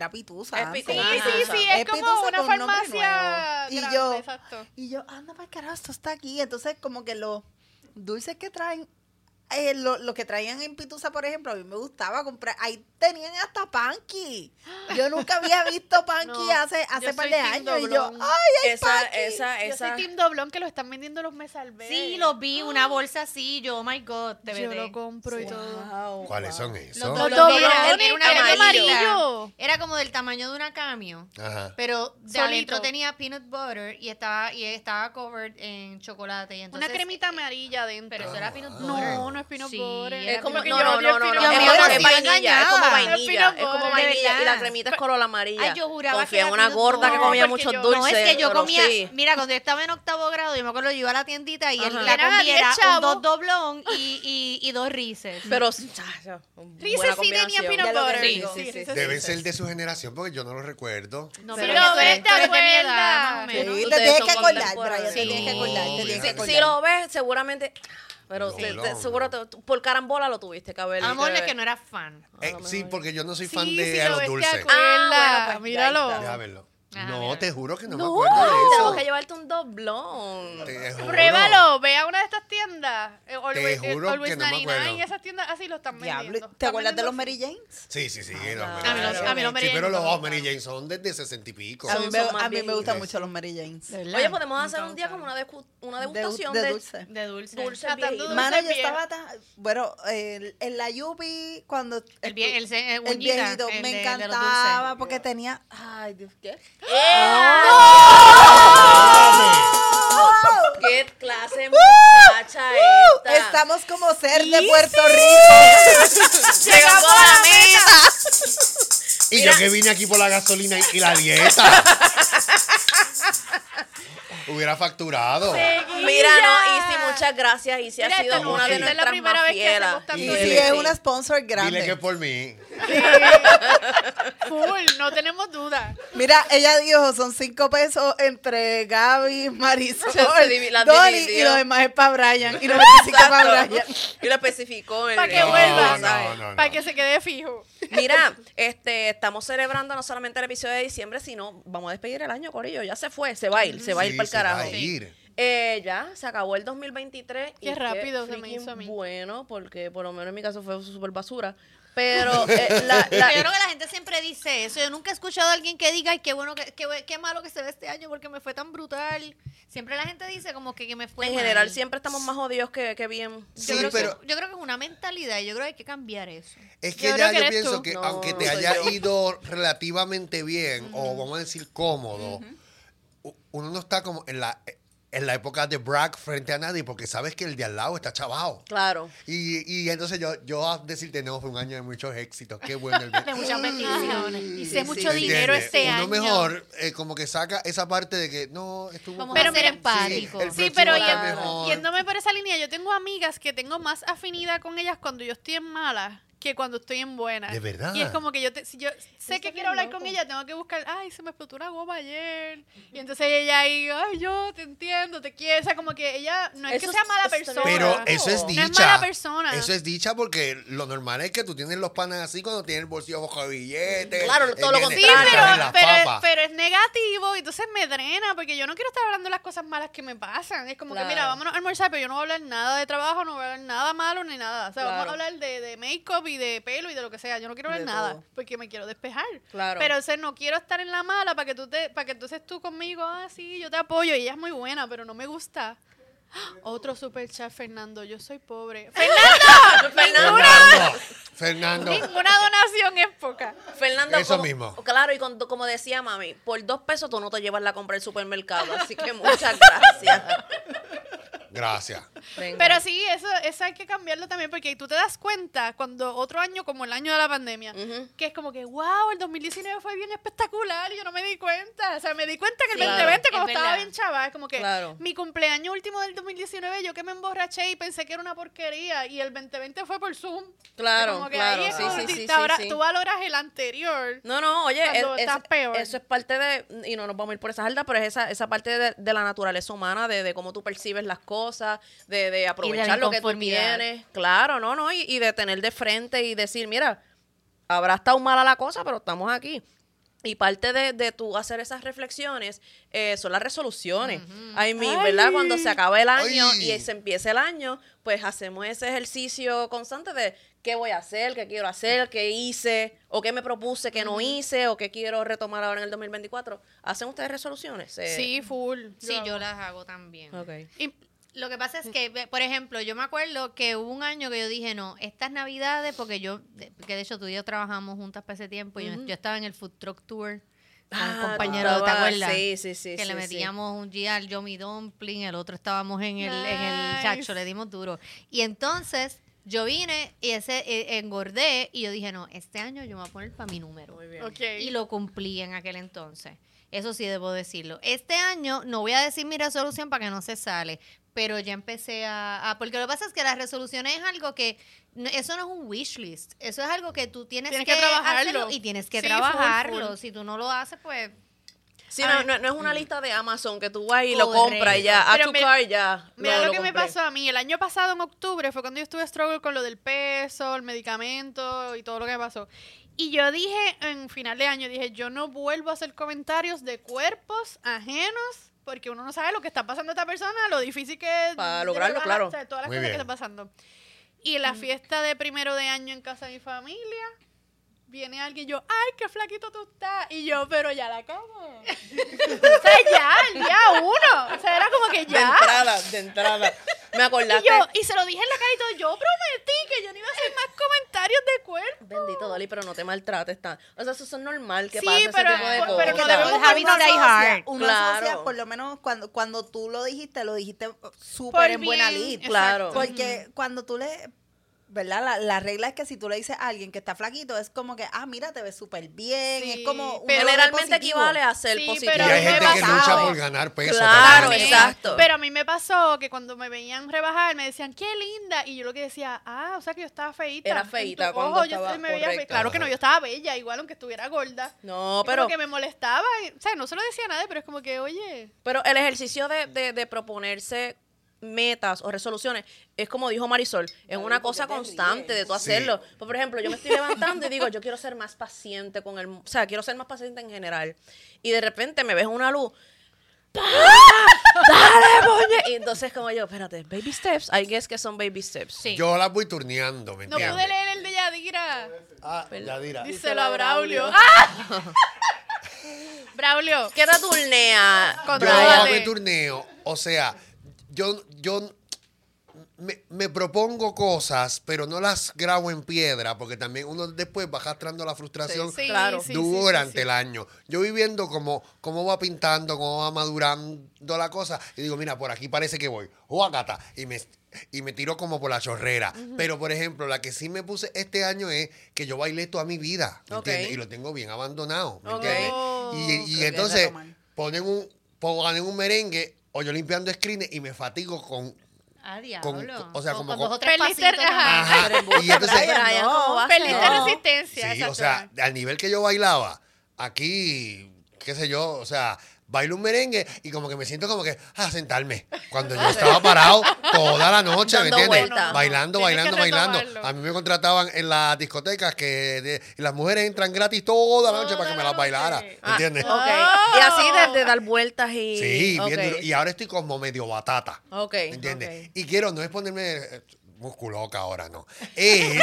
era Pitusa. Es antes. Pitusa. Sí, sí, sí, Es es como Pitusa una con nombre farmacia nuevo. grande, exacto. Y yo, anda para carajo, esto está aquí. Entonces, como que los dulces que traen, lo que traían en Pitusa, por ejemplo, a mí me gustaba comprar. Ahí tenían hasta Panky. Yo nunca había visto Panky No, hace yo par soy de Team años. Y yo, Doblón. ay, Yo soy Team Doblón, que lo están vendiendo los Me Salvé. Sí, los vi, una bolsa así, yo, oh my God, de Yo verdad. lo compro y todo. Wow, ¿Cuáles wow. son esos? Los Los doblones, doblones, era una el bolsita. amarillo. Era como del tamaño de una cameo. Ajá. Pero de Solito. adentro tenía peanut butter y estaba covered en chocolate. Y entonces, Una cremita amarilla adentro. Pero eso era peanut butter. No, no es peanut Sí, butter. era Es como, porque no, yo no, odio no, el no, peanut no, butter. es Yo como me es vainilla, engañaba. es como El vainilla, peanut es como butter. vainilla De y la verdad. cremita es color amarilla. Ay, yo juraba Confía que en era una peanut gorda que butter. comía porque muchos yo- dulces. No, es que yo pero comía, sí. mira, cuando yo estaba en octavo grado, yo me acuerdo, yo iba a la tiendita y Ajá. la Eran combi 10 era chavos. 2 doblón y 2 Reese's. Pero Reese's sí tenía peanut Ya lo butter. digo. Sí, Reese's Deben sí. ser de su generación porque yo no lo recuerdo. No, Pero pero lo tú eres ves, te de mi edad, acuerdas. más o Sí, menos. te Ustedes tienes son que acordar, contemporáneos. Brian, te tienes que acordar, te tienes que Sí, acordar. Si lo ves, seguramente. Pero No. seguro por carambola lo tuviste que haber. Amor, es que no era fan. Sí, porque yo no soy fan Sí, de si lo los ves, te dulces. acuerdas. Ah, bueno, pues, Míralo. ya Deja verlo. Ah, No, mira. te juro que no me No, acuerdo de tengo eso. que llevarte un doblón. Te juro. Pruébalo, ve a una de estas tiendas. juro Always que no me 99 acuerdo. y esas tiendas así lo están vendiendo. Diablo, ¿te Están acuerdas de los vendiendo Mary Janes? Sí, sí, sí. los claro. Mary A mí los- Jane. a mí los Mary Sí, pero Jane no los me Mary gustan. Jane son desde 60 y pico. A mí, Son me, más a mí me gustan viejitos. mucho los Mary Janes. ¿De verdad? Oye, podemos hacer Nunca un día como una degustación de de dulce. De dulce. dulces Tratando viejitos. de- Mano, dulces yo viejos. estaba tan... Bueno, en la Yupi, cuando... El el uñita, viejito el me de los encantaba dulces. porque tenía... Ay, Dios, ¿qué? ¡Qué clase de muchacha esta! Estamos como ser de Puerto Rico. Llegamos a la meta. Y yo que vine aquí por la gasolina y la dieta. Hubiera facturado. Mira, no, Isi, muchas gracias. Isi ha Mira, sido esta una de es la nuestras primera más vez que fieles. hacemos tanto Y Y Dile, si sí. es una sponsor grande. Dile que por mí. Full, no tenemos duda. Mira, ella dijo, son 5 pesos entre Gaby, Marisol, Las Dolly y dividió. los demás es para Brian. Y los 25 para Brian. Y lo especificó. Pa' que el vuelva. mensaje. No. Para que se quede fijo. Mira, estamos celebrando no solamente el episodio de diciembre, sino vamos a despedir el año, Corillo. Ya se fue, se va a ir, se va a ir Sí, para el se va carajo. a ir. Ya, se acabó el 2023. Qué rápido se me freaking hizo a mí. Bueno, porque por lo menos en mi caso fue súper basura. Pero Pero yo creo que la gente siempre dice eso. Yo nunca he escuchado a alguien que diga, ay, qué bueno, qué malo que se ve este año porque me fue tan brutal. Siempre la gente dice como que me fue en mal. general siempre estamos más jodidos que bien. Sí, Yo creo pero yo creo que es una mentalidad y yo creo que hay que cambiar eso. es que Yo ya creo que yo eres pienso tú. que No, aunque te soy haya yo. ido relativamente bien, o vamos a decir cómodo, uno no está como en la época de brag frente a nadie porque sabes que el de al lado está chavado. Claro. Y entonces yo a decirte, no, fue un año de muchos éxitos. Qué bueno el De muchas bendiciones. Hice mucho ¿Me dinero entiendes? este Uno año. mejor como que saca esa parte de que no, estuvo Vamos Pero a ser mira, empáticos. el Sí, próximo pero está mejor. yéndome por esa línea, yo tengo amigas que tengo más afinidad con ellas cuando yo estoy en mala que cuando estoy en buena. ¿De verdad? Y es como que si yo sé que bien quiero hablar loco. con ella, tengo que buscar, ay, se me explotó una goma ayer. Y entonces ella ahí, ay, yo te entiendo, te quiero. O sea, como que ella no es Eso que sea mala es persona. Pero eso es No dicha. es mala persona. Eso es dicha porque lo normal es que tú tienes los panas así cuando tienes el bolsillo bajo de billetes. Claro, todo lo ¿entiendes? Sí, contrario. Coges las papas. pero es negativo, y entonces me drena, porque yo no quiero estar hablando de las cosas malas que me pasan. Es como Claro. que, mira, vámonos a almorzar, pero yo no voy a hablar nada de trabajo, no voy a hablar nada malo ni nada. O sea, vamos a Claro. hablar de make-up y de pelo y de lo que sea. Yo no quiero hablar De nada, todo. porque me quiero despejar. Claro. Pero o sea, no quiero estar en la mala para que entonces tú conmigo, sí, yo te apoyo, y ella es muy buena, pero no me gusta. Otro super chat, Fernando, yo soy pobre. Fernando. Ninguna donación es poca. Fernando, Eso como, mismo. Claro, y como decía mami, por 2 pesos tú no te llevas la compra del supermercado, así que muchas gracias. Gracias. Venga. Pero sí, eso hay que cambiarlo también, porque tú te das cuenta cuando otro año, como el año de la pandemia, Ujú. que es como que, wow, el 2019 fue bien espectacular y yo no me di cuenta. O sea, me di cuenta que el Sí, 2020, como es estaba verdad. bien chaval, es como que Claro. mi cumpleaños último del 2019, yo que me emborraché y pensé que era una porquería, y el 2020 fue por Zoom. Claro, Como que claro. ahí es Sí, como sí, si sí, te ahora- sí, sí. tú valoras el anterior. No, oye, Cuando estás peor. eso es parte de, y no nos vamos a ir por esa jarda, pero es esa parte de la naturaleza humana, de cómo tú percibes las cosas, de aprovechar lo que tú inconformidad. tienes. Claro, y de tener de frente y decir, mira, habrá estado mala la cosa, pero estamos aquí. Y parte de tú hacer esas reflexiones son las resoluciones. ¿Verdad? Cuando se acaba el año Ay. y se empieza el año, pues hacemos ese ejercicio constante de qué voy a hacer, qué quiero hacer, qué hice, o qué me propuse que no hice, o qué quiero retomar ahora en el 2024. ¿Hacen ustedes resoluciones? Sí, full. Sí, hago. yo las hago también. Ok. Y Lo que pasa es que, por ejemplo, yo me acuerdo que hubo un año que yo dije, no, estas navidades, porque que de hecho tú y yo trabajamos juntas para ese tiempo, yo estaba en el Food Truck Tour con un compañero, ¿te acuerdas? Sí. Que le metíamos un día al Yomi Dumpling, el otro estábamos en el Nice. chacho, le dimos duro. Y entonces yo vine y engordé y yo dije, no, este año yo me voy a poner para mi número. Muy bien. Ok. Y lo cumplí en aquel entonces. Eso sí debo decirlo. Este año no voy a decir mi resolución para que no se sale, pero ya empecé porque lo que pasa es que las resoluciones es algo que, eso no es un wish list, eso es algo que tú tienes que trabajarlo. hacerlo y tienes que Sí, trabajarlo. full. Si tú no lo haces, pues... Sí, no es una lista de Amazon que tú vas y lo Correcto. compras y ya, Pero a tu car ya. Mira lo que me compré. pasó a mí. El año pasado, en octubre, fue cuando yo estuve struggle con lo del peso, el medicamento y todo lo que me pasó. Y yo dije, en final de año, yo no vuelvo a hacer comentarios de cuerpos ajenos, porque uno no sabe lo que está pasando a esta persona, lo difícil que es. Para lograrlo, rebajar, claro. o sea, todas las Muy cosas que bien. están pasando. Y en la fiesta de 1 de año en casa de mi familia, viene alguien y yo, ¡ay, qué flaquito tú estás! Y yo, pero ya la cago. O sea, ya, el día 1. O sea, era como que ya. De entrada. Me Y acordaste. y se lo dije en la cara y todo, yo prometí que yo no iba a hacer más comentarios de cuerpo. Bendito, Dali, pero no te maltrates tan. O sea, eso es normal que Sí, pase pero- ese tipo de pero cosas. no Porque debemos uno habits die hard. uno Claro. asocia, por lo menos cuando tú lo dijiste Por súper en buena bien, lid. exacto. Claro. Porque cuando tú ¿verdad? La regla es que si tú le dices a alguien que está flaquito, es como que, mira, te ves súper bien. Sí, es como un pero doble Generalmente positivo. equivale a ser Sí, positivo. Y pero hay me gente que pasaba. lucha por ganar peso. Claro, también. exacto. Pero a mí me pasó que cuando me veían rebajar, me decían, qué linda. Y yo lo que decía, o sea que yo estaba feíta. Era En tu feíta cuando ojo, yo estaba me veía correcta. Claro que no, yo estaba bella, igual aunque estuviera gorda. No, Y pero, como que me molestaba. O sea, no se lo decía a nadie, pero es como que, oye. pero el ejercicio de proponerse metas o resoluciones es como dijo Marisol, es una cosa constante de tú hacerlo. Sí. Pues, por ejemplo, yo me estoy levantando y digo, yo quiero ser más paciente o sea, quiero ser más paciente en general. Y de repente me ves una luz. ¡Pah! ¡Dale, moñe! Y entonces como yo, espérate, baby steps, I guess que son baby steps. Sí. Yo las voy turneando, ¿me No entiendes? pude leer el de Yadira. Ah, Yadira. Díselo a Braulio. Braulio, ¿Qué te turnea? Yo contrólate. me turneo, o sea, yo me propongo cosas, pero no las grabo en piedra, porque también uno después va arrastrando la frustración Sí, Claro. sí, duro sí, durante sí. el año. Yo voy viendo cómo va pintando, cómo va madurando la cosa, y digo, mira, por aquí parece que voy, ¡Juacata! Y me tiro como por la chorrera. Pero, por ejemplo, la que sí me puse este año es que yo bailé toda mi vida, ¿me Ok. entiendes? Y lo tengo bien abandonado, ¿me Ok. entiendes? Oh. Y Ok, entonces retomar. ponen un merengue o yo limpiando screens y me fatigo con... Diablo. o sea, como con dos con- o tres Perdiste- pasitos. ajá. también. Ajá. Y entonces, Brian, ¿cómo va a Perdiste ser? resistencia. sí, exacto. o sea, al nivel que yo bailaba, aquí, qué sé yo, o sea, bailo un merengue y como que me siento como que a sentarme. Cuando yo estaba parado toda la noche, ¿me Dando entiendes? vueltas. Bailando, Tienes que bailando. retomarlo. A mí me contrataban en las discotecas y las mujeres entran gratis toda la noche para que me las bailara, ¿me Ah, entiendes? ok. Y así de dar vueltas y... Sí, ok. bien duro. Y ahora estoy como medio batata. Ok, ¿Me entiendes? ok. Y quiero, no es ponerme musculoca ahora, no. Es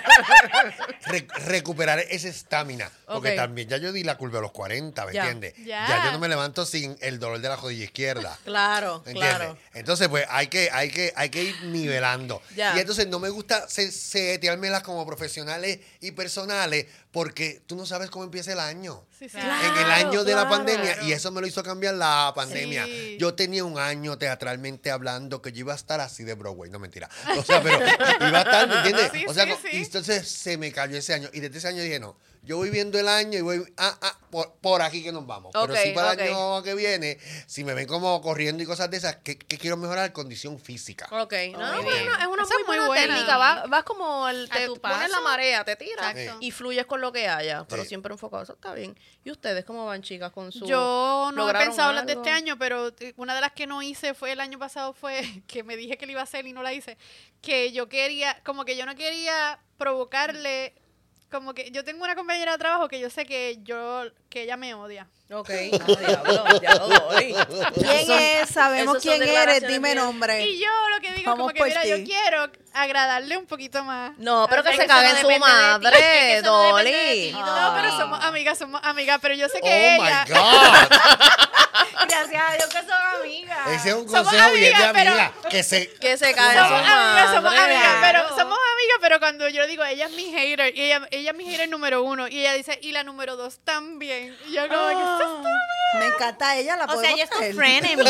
recuperar esa estamina. Porque Ok. también ya yo di la curva a los 40, ¿me Ya. entiendes? Ya. Ya yo no me levanto sin el dolor de la rodilla izquierda. Claro, ¿Me entiendes? claro. Entonces, pues hay que ir nivelando. Ya. Y entonces no me gusta seteármelas como profesionales y personales porque tú no sabes cómo empieza el año. Sí, sí. Claro. En el año de la claro. pandemia, y eso me lo hizo cambiar la pandemia. Sí. Yo tenía un año teatralmente hablando que yo iba a estar así de Broadway, no mentira. O sea, pero iba a estar, ¿me entiendes? Sí, o sea, sí, sí. y entonces se me cayó ese año. Y desde ese año dije, no, yo voy viendo el año y voy, por aquí que nos vamos. Ok, Pero sí para ok. el año que viene, si me ven como corriendo y cosas de esas, que quiero mejorar condición física. Ok, no, Muy bueno, bien. es una Esa muy es muy buena buena. técnica. Vas como te tu pones la paso. marea, te tiras Exacto. y fluyes con lo que haya, pero Sí. siempre enfocado. Eso está bien. ¿Y ustedes cómo van, chicas, con su... Yo no he ¿lograron pensado las de algo? este año, pero una de las que no hice fue el año pasado, fue que me dije que lo iba a hacer y no la hice, que yo quería, como que yo no quería provocarle como que yo tengo una compañera de trabajo que yo sé que ella me odia. Ok, no, diablo, ya lo doy. ¿Quién es? Sabemos esos son quién eres, declaraciones dime bien- nombre. Y yo lo que digo Vamos como que, por mira, ti. yo quiero agradarle un poquito más. No, pero que Es se que eso no cague en su depende de ti, es madre, que eso no depende de Dolly. ti, No, pero Dolly. somos amigas, pero yo sé Oh que ella... my God. Gracias a Dios que son amigas. Ese es un Somos consejo bien de amigas, pero- amiga. Que se. Que se cague en su Somos madre. amigas, pero Claro. somos amigas, pero cuando yo digo, ella es mi hater, y ella es mi hater número 1, y ella dice, y la número 2 también. Y yo como que Me encanta ella, la O sea, podemos ella es tu traer. frenemy.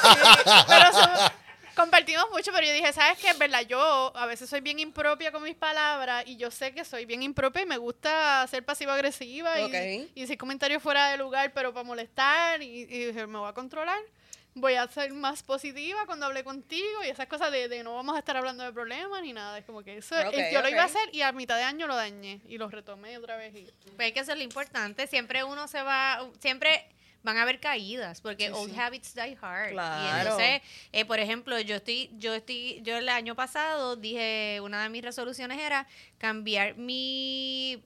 pero compartimos mucho, pero yo dije, ¿sabes qué? Es verdad, yo a veces soy bien impropia con mis palabras y yo sé que soy bien impropia y me gusta ser pasivo-agresiva Ok. y decir comentarios fuera de lugar, pero para molestar y dije, me voy a controlar. Voy a ser más positiva cuando hable contigo y esas cosas de no vamos a estar hablando de problemas ni nada. Es como que eso Ok, yo lo iba a ok. hacer y a mitad de año lo dañé y lo retomé otra vez. Pues es que eso es lo importante. Siempre uno se va, siempre van a haber caídas, porque Sí, old sí. habits die hard. Claro. Y entonces, por ejemplo, yo el año pasado dije, una de mis resoluciones era cambiar mi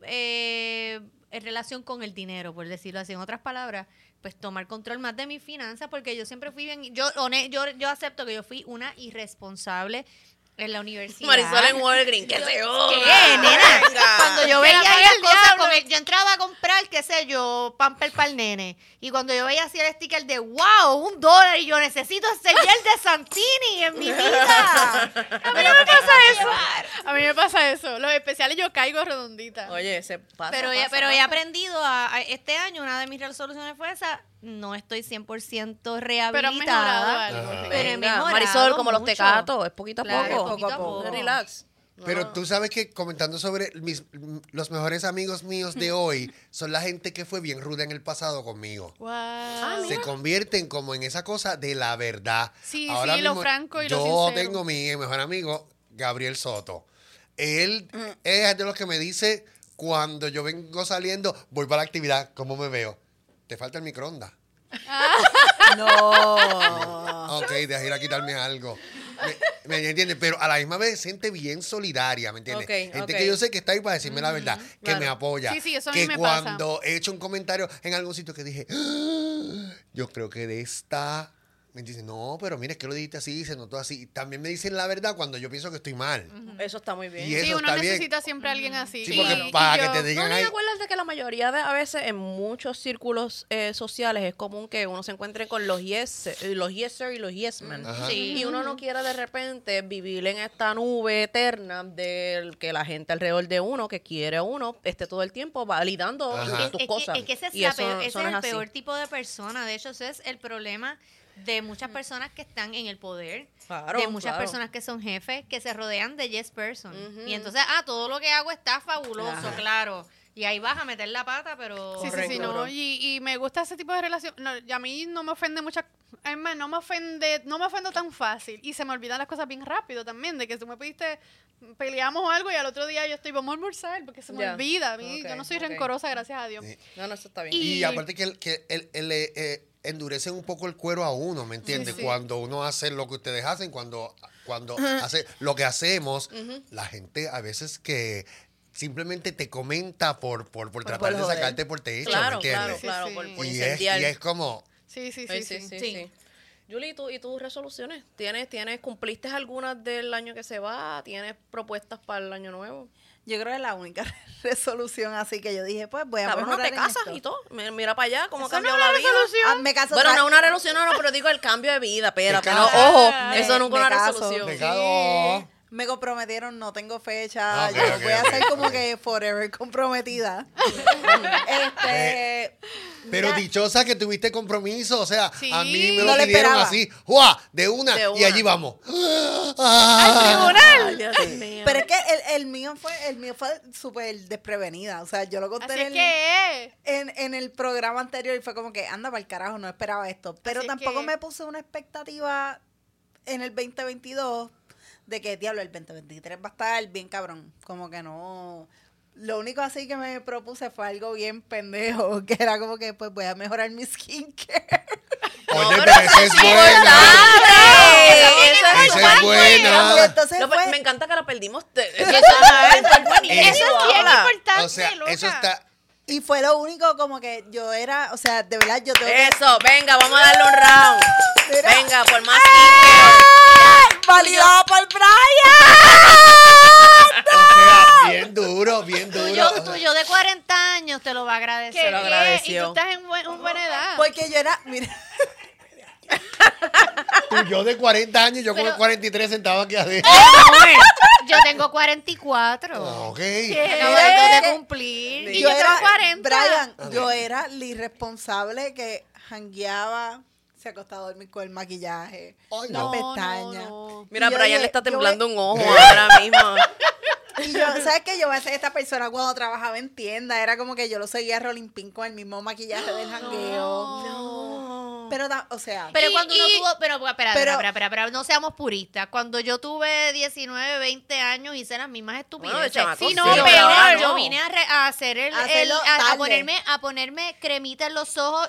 relación con el dinero, por decirlo así. En otras palabras, pues tomar control más de mis finanzas, porque yo siempre fui bien, yo acepto que yo fui una irresponsable en la universidad. Marisol en Walgreens, que se ¿Qué, joda. nena? Venga. Cuando yo Que veía la ahí pague las el cosas, diablo. yo entraba a comprar, qué sé yo, pamper para el nene. Y cuando yo veía así el sticker de wow, $1, y yo necesito ese gel de Santini en mi vida. A mí no me pasa eso. A mí me pasa eso. Los especiales yo caigo redondita. Oye, se pasa. Pero he aprendido este año, una de mis resoluciones fue esa, no estoy 100% Pero has mejorado rehabilitada. algo. Ajá. sí. Pero he Venga, mejorado Marisol, como los mucho. tecatos, es poquito a Claro, poco. poquito a poco. Relax. Pero No. tú sabes que comentando sobre los mejores amigos míos de hoy son la gente que fue bien ruda en el pasado conmigo. Wow. Se convierten como en esa cosa de la verdad. Sí, sí, lo franco y lo yo sincero. tengo mi mejor amigo, Gabriel Soto. Él es de los que me dice cuando yo vengo saliendo, voy para la actividad, ¿cómo me veo? Te falta el microondas. No. Ok, deja ir a quitarme algo. ¿Me entiendes? Pero a la misma vez gente bien solidaria, ¿me entiendes? Ok, Gente ok. que yo sé que está ahí para decirme la verdad, que claro. me apoya. Sí, sí, eso a mí que me pasa. cuando he hecho un comentario en algún sitio que dije, "Ah, yo creo que de esta... Me dicen, no, pero mira, es que lo dijiste así, se notó así. También me dicen la verdad cuando yo pienso que estoy mal. Eso está muy bien. Y eso Sí, uno está bien. necesita siempre a alguien así. Sí, porque Y para yo- que te digan No, ahí... y acuérdate que la mayoría de a veces en muchos círculos sociales es común que uno se encuentre con los yes y los yes men. Ajá. Sí. Y uno no quiere de repente vivir en esta nube eterna del que la gente alrededor de uno que quiere a uno esté todo el tiempo validando Ajá. tus cosas. Es que ese es, Y la eso- peor- eso ese no es el así. peor tipo de persona. De hecho, ese es el problema de muchas personas que están en el poder, Claro, de muchas claro. personas que son jefes, que se rodean de yes person. Ujú. Y entonces, todo lo que hago está fabuloso, Ajá. claro. Y ahí vas a meter la pata, pero... Sí, sí, sí, Correcto. no. Y me gusta ese tipo de relación. No, y a mí no me ofende muchas. Es más, no me ofendo tan fácil. Y se me olvidan las cosas bien rápido también. De que tú me pediste, peleamos o algo y al otro día yo estoy, vamos a almorzar, porque se me Ya. olvida. A mí, Ok, yo no soy ok. rencorosa, gracias a Dios. Sí. No, eso está bien. Y- Y aparte que él le endurece un poco el cuero a uno, ¿me entiendes? Sí, sí. Cuando uno hace lo que ustedes hacen, cuando hace lo que hacemos, la gente a veces que simplemente te comenta por tratar de joder. sacarte por techo, Claro, ¿me claro, entiendes? claro, Sí, por, sí. por Y incendiar. es como, Sí, sí, Ay, sí, sí. Sí. Julie, ¿y tus resoluciones? ¿Cumpliste algunas del año que se va? ¿Tienes propuestas para el año nuevo? Yo creo que es la única resolución así que yo dije, pues voy a Cabrón, no mejorar te en casas esto. y todo. Mira para allá cómo Eso no cambió es la una vida. resolución. Ah, me caso Bueno, otra- no es una resolución, no, pero digo el cambio de vida. Espérate, De no, casa. ojo, Me- eso nunca es me una caso. resolución. pecado. Me comprometieron, no tengo fecha. Ok, yo ok, voy a ok. ser como que forever comprometida. Pero mira, dichosa que tuviste compromiso, o sea, Sí. a mí me No lo le pidieron esperaba. así, ¡juá! De una, De y una. allí vamos. Ay, Dios mío. pero es que el mío fue súper desprevenida. O sea, yo lo conté Así en es el, que es. en el programa anterior y fue como que anda para el carajo, no esperaba esto. Pero Así es tampoco que- me puse una expectativa en el 2022 de que, diablo, el 2023 va a estar bien cabrón. Como que no... Lo único así que me propuse fue algo bien pendejo, que era como que pues voy a mejorar mi skincare. Oye, pero esa es buena. ¡Importante! Eso es Esa es Esa es buena. Y entonces Me encanta que la perdimos. Eso es bien importante, O sea, loca. eso está... y fue lo único como que yo era, o sea, de verdad yo tengo que... Eso, venga, vamos a darle un round. Mira. Venga, por más ¡Validado por Brian! O sea, bien duro, bien duro. Tuyo de 40 años te lo va a agradecer. ¿Qué? lo agradeció. Y tú estás en buena edad. Porque yo era, mira, Tú, yo de 40 años, yo con 43 sentado aquí adentro. Yo tengo 44. Ok. Acabando de cumplir. Y yo tengo 40. Brian, yo era la irresponsable que jangueaba, se acostaba a dormir con el maquillaje, Ay, las no. pestañas. no. Mira, Y yo Brian le dije, está yo temblando voy- un ojo ahora mismo. Y yo, ¿sabes qué? Yo voy a ser esta persona cuando trabajaba en tienda. Era como que yo lo seguía a Rolling Pin con el mismo maquillaje del jangueo. No. Pero, o sea, Pero Y- cuando uno y- tuvo, pero pero- espera, no seamos puristas. Cuando yo tuve 19, 20 años hice las mismas estupideces. Bueno, de chamaco, Sí, no, sí, pero ahora no. Yo vine a hacer Hacerlo tarde. a ponerme cremita en los ojos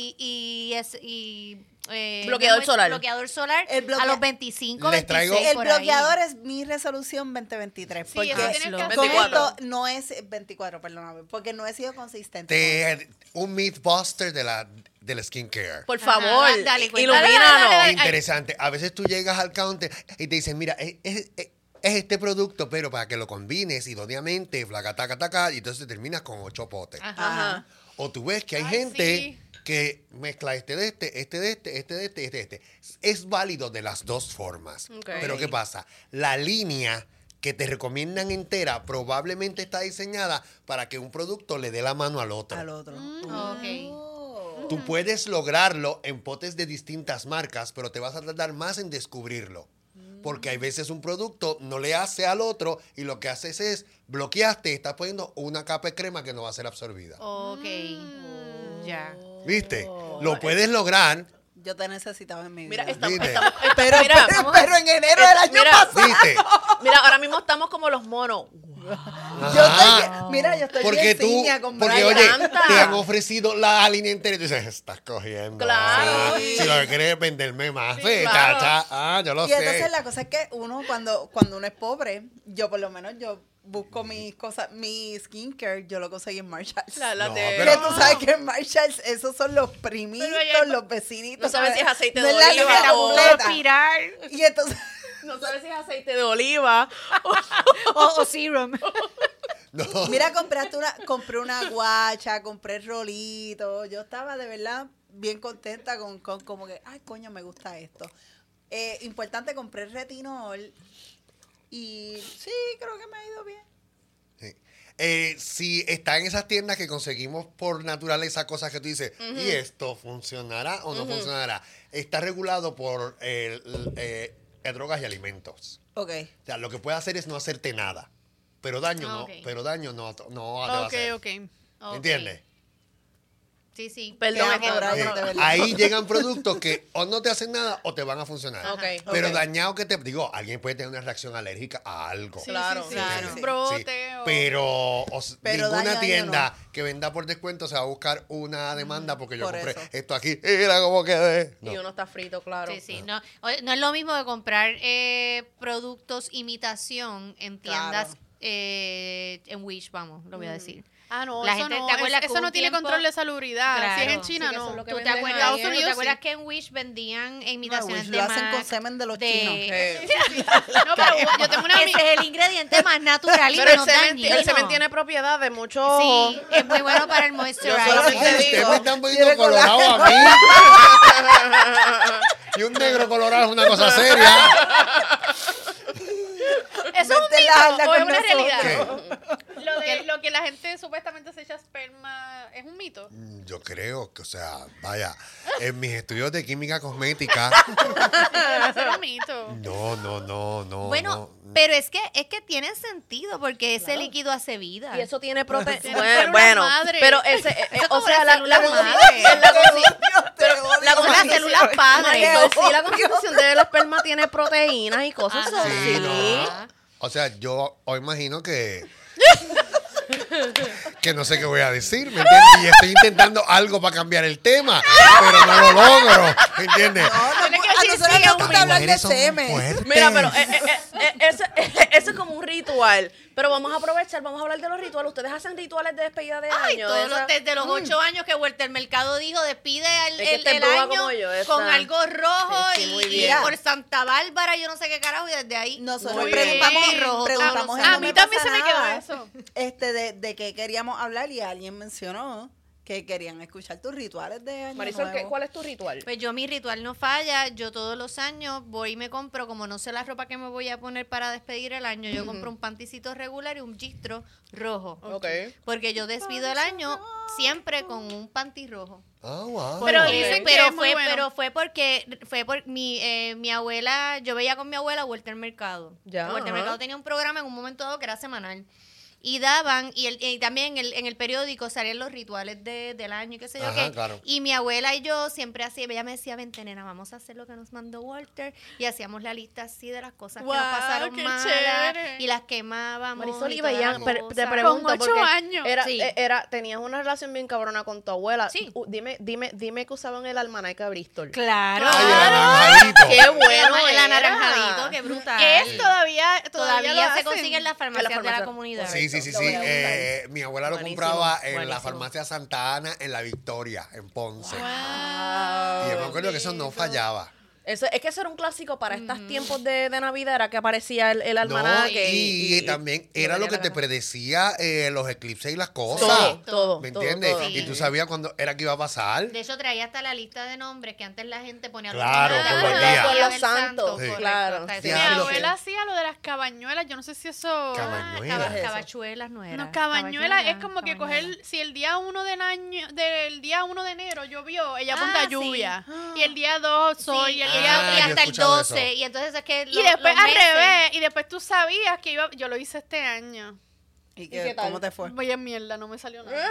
Bloqueador solar. Bloqueador solar El a los 25, Les traigo- 26 el por ahí. bloqueador es mi resolución 2023. Sí, porque eso tienes que con hacerlo. 24. esto no es 24, perdóname, porque no he sido consistente. Un mythbuster del skincare. Por Ajá, favor, dale, cuéntale. ilumínanos. Dale. Interesante. A veces tú llegas al counter y te dicen, mira, es este producto, pero para que lo combines idóneamente, flaca, taca, taca, y entonces terminas con 8 potes. Ajá. O tú ves que hay Ay, gente sí. que mezcla este de este. Es válido de las dos formas. Ok. Pero ¿qué pasa? La línea que te recomiendan entera probablemente está diseñada para que un producto le dé la mano al otro. Al otro. Ok. Tú puedes lograrlo en potes de distintas marcas, pero te vas a tardar más en descubrirlo. Porque hay veces un producto no le hace al otro y lo que haces es bloqueaste, estás poniendo una capa de crema que no va a ser absorbida. Ok. Ya. ¿Viste? Lo puedes lograr. Yo te necesitaba en mi vida. Mira, estamos, ¿Viste? pero, mira, pero en enero del año mira, pasado. ¿Viste? mira, ahora mismo estamos como los monos. Mira, yo estoy Porque bien tú, ciña con porque Brian. oye, Canta. te han ofrecido la línea entera y tú dices, estás cogiendo. Claro. Sí. Si lo que quieres es venderme más, Sí, sí, claro. chacha. Yo lo Y sé. entonces la cosa es que uno cuando uno es pobre, yo por lo menos yo busco mis cosas, mi skincare, yo lo conseguí en Marshalls. No, Que pero- tú sabes que en Marshalls esos son los primitos, Pero ya- los vecinitos. No sabes si es aceite No de es la oliva línea o- completa. Y entonces, No sabes si es aceite de oliva. O serum. No. mira, compré una guacha, compré rolito. Yo estaba de verdad bien contenta con como que, ay, coño, me gusta esto. Importante, compré retinol y sí, creo que me ha ido bien. Sí. Si está en esas tiendas que conseguimos por naturaleza cosas que tú dices, ¿y esto funcionará o no funcionará? Está regulado por drogas y alimentos. Ok. O sea, lo que puede hacer es no hacerte nada. Pero daño no, Ok. pero daño no te va a hacer. Ok. Ok. ¿Entiendes? Sí, sí. Perdón, Qué es que- amor, Brian, Sí. de verdad. Ahí llegan productos que o no te hacen nada o te van a funcionar. Ok, Pero ok. dañado que te digo, alguien puede tener una reacción alérgica a algo. Sí, Claro, sí, sí, claro. Un Sí. brote. o- Pero, Pero ninguna daño, tienda que venda por descuento se va a buscar una demanda porque yo Por compré eso. esto aquí. Mira cómo quedé. No. Y uno está frito, claro. Sí, sí. No, no es lo mismo de comprar productos imitación en tiendas, Claro. En Wish, vamos, lo voy a decir. Ah, no, La eso gente- no. ¿te acuerdas que Eso hubo no un tiene tiempo- control de salubridad. Si es Claro. en China, Sí, que eso no. es lo que ¿Tú te venden acuerdas, ahí. Estados Unidos ¿te acuerdas sí. que en Wish vendían No, imitaciones Wish de lo hacen Mac, con semen de los de- chinos. No, pero yo tengo una amiga. Ese es el ingrediente más natural y Pero el menos semen, dañino. el semen tiene propiedad de mucho. Sí, es muy bueno para el Yo moisturizer. solamente Ustedes digo, me están poniendo tiene colorado a mí. Y un negro colorado es una cosa seria. ¿Eso es un Vete la habla mito o es con una nosotros. realidad? Lo que la gente supuestamente se echa esperma es un mito. Yo creo que, o sea, vaya, en mis estudios de química cosmética, Debe ser un mito. no. Bueno, no. pero es que tiene sentido porque ese líquido hace vida. Y eso tiene proteína. Tiene células madre. pero ese, o sea, la célula madre. la Las células padres. Marisol, sí, la constitución del esperma tiene proteínas y cosas Ajá. así. Sí, no. O sea, yo imagino que no sé qué voy a decir, ¿me entiendes? Y estoy intentando algo para cambiar el tema, pero no lo logro, ¿me entiendes? Tienes que nosotros sí, nos un gusta hablar de mujeres son semen. fuertes. Mira, pero eso es como un ritual. Pero vamos a aprovechar, vamos a hablar de los rituales. Ustedes hacen rituales de despedida de Ay, año. todos desde los 8 años que Vuelta al Mercado dijo, despide Es que esta es el bruja año como yo, esta. con algo rojo Sí, sí, muy y bien. por Santa Bárbara, yo no sé qué carajo, y desde ahí Nosotros Muy preguntamos, bien. preguntamos A en A No mí Me también Pasa se me quedó Nada, eso. de qué queríamos hablar y alguien mencionó que querían escuchar tus rituales de año Marisol, nuevo. ¿cuál es tu ritual? Pues yo mi ritual no falla, yo todos los años voy y me compro, como no sé la ropa que me voy a poner para despedir el año, yo compro un panticito regular y un gistro rojo. Ok. Porque yo despido el año siempre con un panty rojo. Ah, wow. Pero Porque- dicen que es muy bueno. pero fue por mi abuela, yo veía con mi abuela Vuelta al Mercado. Ya, Vuelta al ajá. Mercado tenía un programa en un momento dado que era semanal. Y daban, y también en el periódico salían los rituales del año y qué sé yo Ajá, qué. claro. Y mi abuela y yo siempre hacíamos, ella me decía, vente nena, vamos a hacer lo que nos mandó Walter. Y hacíamos la lista así de las cosas que nos Guau, pasaron qué malas. chévere. Y las quemábamos. Marisol, y y toda la veían, te cosa. pregunto, Con 8 porque años. Sí. tenías una relación bien cabrona con tu abuela. Sí. Dime que usaban el almanaque Bristol. Claro. Ay, el anaranjadito. Qué bueno el era. anaranjadito, qué brutal. Es todavía Todavía lo se hacen. consigue en las farmacias de farmacia. la comunidad. Sí, sí, sí, Lo sí. voy a buscar. Mi abuela lo Buenísimo, compraba en la buenísimo. farmacia Santa Ana en La Victoria, en Ponce. Wow. Y yo me acuerdo que eso no fallaba. Es que eso era un clásico para estos tiempos de Navidad, era que aparecía el No, almanaque. y también era lo que te predecía los eclipses y las cosas. Todo, todo. ¿Me todo, entiendes? todo. Y tú sabías cuándo era que iba a pasar. De hecho, traía hasta la lista de nombres que antes la gente ponía Claro, nombres por de los la días. del Por los santo. santos, Sí. Correcto, claro. hasta ese Mi Diablo, día. abuela hacía lo de las cabañuelas, yo no sé si eso... Cabañuelas. eso? Cabachuelas no era. No, cabañuela es como que cabañuela. coger, si el día 1 del día 1 de enero llovió, ella apunta sí. lluvia. Y el día 2 sol, y el Sí, día Ah, y yo he hasta el escuchado 12. eso. Y entonces es que y después los al meses- revés, y después tú sabías que iba, yo lo hice este año. ¿Y qué tal? cómo te fue? Voy en mierda, no me salió nada.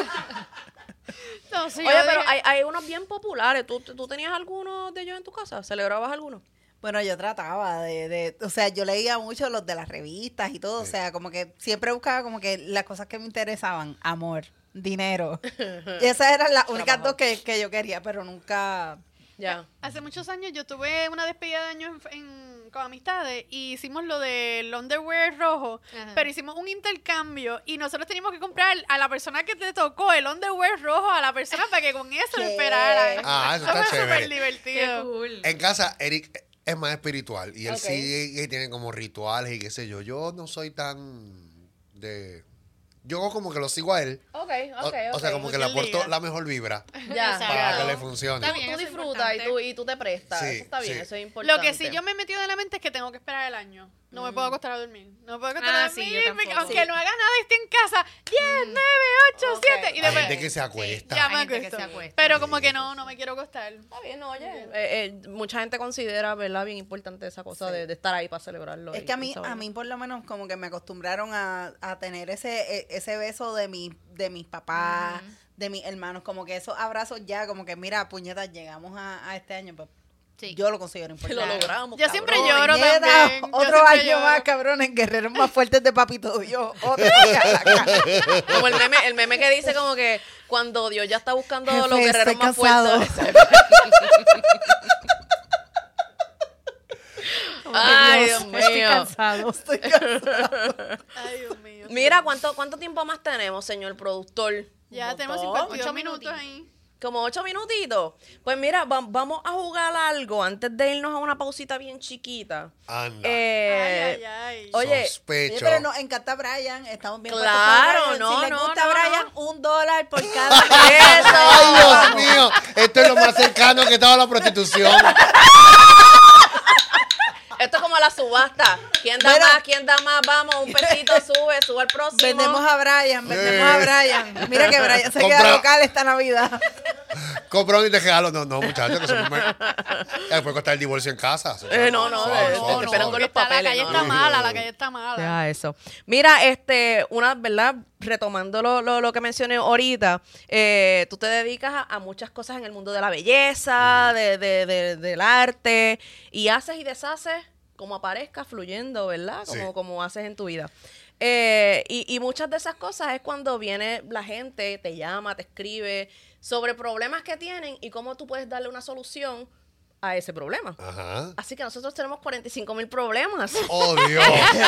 Entonces, Oye, yo pero dije, hay unos bien populares. ¿Tú tenías algunos de ellos en tu casa? ¿Celebrabas alguno? Bueno, yo trataba o sea, yo leía mucho los de las revistas y todo, o sea, como que siempre buscaba como que las cosas que me interesaban, amor, dinero. Y esas eran las únicas dos que yo quería, pero nunca... Ya. hace muchos años yo tuve una despedida de año con amistades y hicimos lo del underwear rojo, Ajá. pero hicimos un intercambio y nosotros teníamos que comprar a la persona que te tocó el underwear rojo a la persona para que con eso lo ¿Qué? esperaran. Ah, eso está fue súper chévere. divertido. En casa, Eric es más espiritual y él Ok. sí tiene como rituales y qué sé yo. Yo no soy tan de... Yo como que lo sigo a él. Ok, O sea, como que le Lo que él aporto diga. la mejor vibra Ya. Exacto. para que le funcione. Está bien, Tú eso es disfrutas importante. y tú te prestas. Sí, Eso está bien, sí. eso es importante. Lo que sí yo me he metido en la mente es que tengo que esperar el año. No me puedo acostar a dormir. No me puedo acostar Ah, a sí, dormir. yo tampoco. Aunque Sí. no haga nada, esté en casa. 10, 9, 8, Ok. 7. Y Hay después, gente que se acuesta. ya me Hay gente que acuesto. se acuesta. Pero como que no me quiero acostar. Está bien, no, oye. Mucha gente considera, ¿verdad? Bien importante esa cosa de estar ahí para celebrarlo. Es y- que a y mí saberlo. por lo menos como que me acostumbraron a tener ese beso de mis papás, de mis hermanos, como que esos abrazos ya, como que mira, puñetas, llegamos a este año, pues Sí. yo lo considero Que importante. lo logramos. Yo siempre cabrón. lloro Puñeta, también. Yo otro siempre año lloro. más, cabrones, guerreros más fuertes de Papito Dios. Otro Como el meme que dice como que cuando Dios ya está buscando Jefe, los guerreros estoy más cansado. fuertes. Ay, Dios Estoy mío. cansado, estoy cansado. Ay, Dios mío. Mira, ¿cuánto tiempo más tenemos, señor productor? Ya Un tenemos montón. 52 8 minutos ahí. Como 8 minutitos. Pues mira, vamos a jugar algo antes de irnos a una pausita bien chiquita. Anda. Ay, ay, ay. Oye, Oye, Sospecho. pero nos encanta Brian, estamos bien Claro, puestos por Brian. no, Si les no, gusta no, Brian, no. $1 por cada Ay, Dios mío. Esto es lo más cercano que estaba a la prostitución. Esto es como la subasta. ¿Quién da Bueno. más? ¿Quién da más? Vamos, un pesito, sube al próximo. Vendemos a Brian. Mira que Brian se Compra- queda local esta Navidad. Compra uno y te regalo. No, muchachos, que eso puede costar el divorcio en casa. No, Suave, te suave, esperan con los Está- papeles. La calle no, está no. mala, la calle está mala. Deja eso. Mira, ¿verdad? Retomando lo que mencioné ahorita, tú te dedicas a muchas cosas en el mundo de la belleza, del arte, y haces y deshaces como aparezca, fluyendo, ¿verdad? Sí. Como haces en tu vida. Y muchas de esas cosas es cuando viene la gente, te llama, te escribe sobre problemas que tienen y cómo tú puedes darle una solución a ese problema. Ajá. Así que nosotros tenemos 45,000 problemas. ¡Oh, Dios!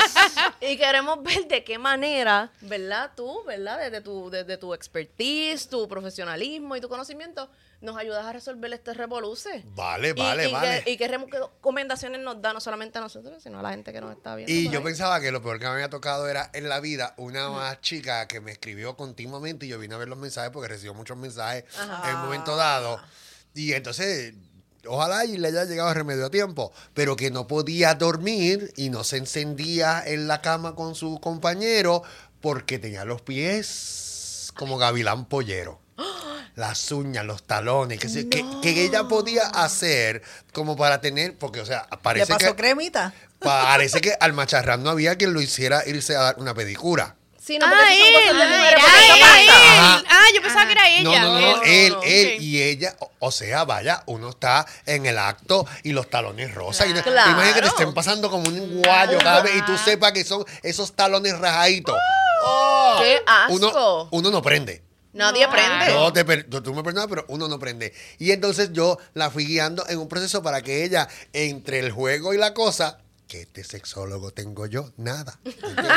Y queremos ver de qué manera, ¿verdad? Tú, ¿verdad? Desde tu expertise, tu profesionalismo y tu conocimiento, nos ayudas a resolver este revoluce. Vale. Y qué recomendaciones nos da no solamente a nosotros, sino a la gente que nos está viendo. Y por yo ahí. pensaba que lo peor que me había tocado era en la vida una más chica que me escribió continuamente y yo vine a ver los mensajes porque recibo muchos mensajes en un momento dado. Y entonces, ojalá y le haya llegado el remedio a tiempo, pero que no podía dormir y no se encendía en la cama con su compañero porque tenía los pies como gavilán pollero. Las uñas, los talones, que ella podía hacer como para tener, porque, o sea, ¿Le parece pasó que, cremita? parece que al macharrán no había quien lo hiciera irse a dar una pedicura. Sí, no, porque esas son cosas de mujeres, era porque eso pasa. él. Yo pensaba que era ella. No, él ok. y ella, o sea, vaya, uno está en el acto y los talones rosas. Y Claro. imagínate que te estén pasando como un guayo cada vez y tú sepas que son esos talones rajaditos. ¡Qué asco! Uno no prende. Nadie prende. No, tú me perdonas, pero uno no prende. Y entonces yo la fui guiando en un proceso para que ella, entre el juego y la cosa, que este sexólogo tengo yo, nada. ¿Entiendes?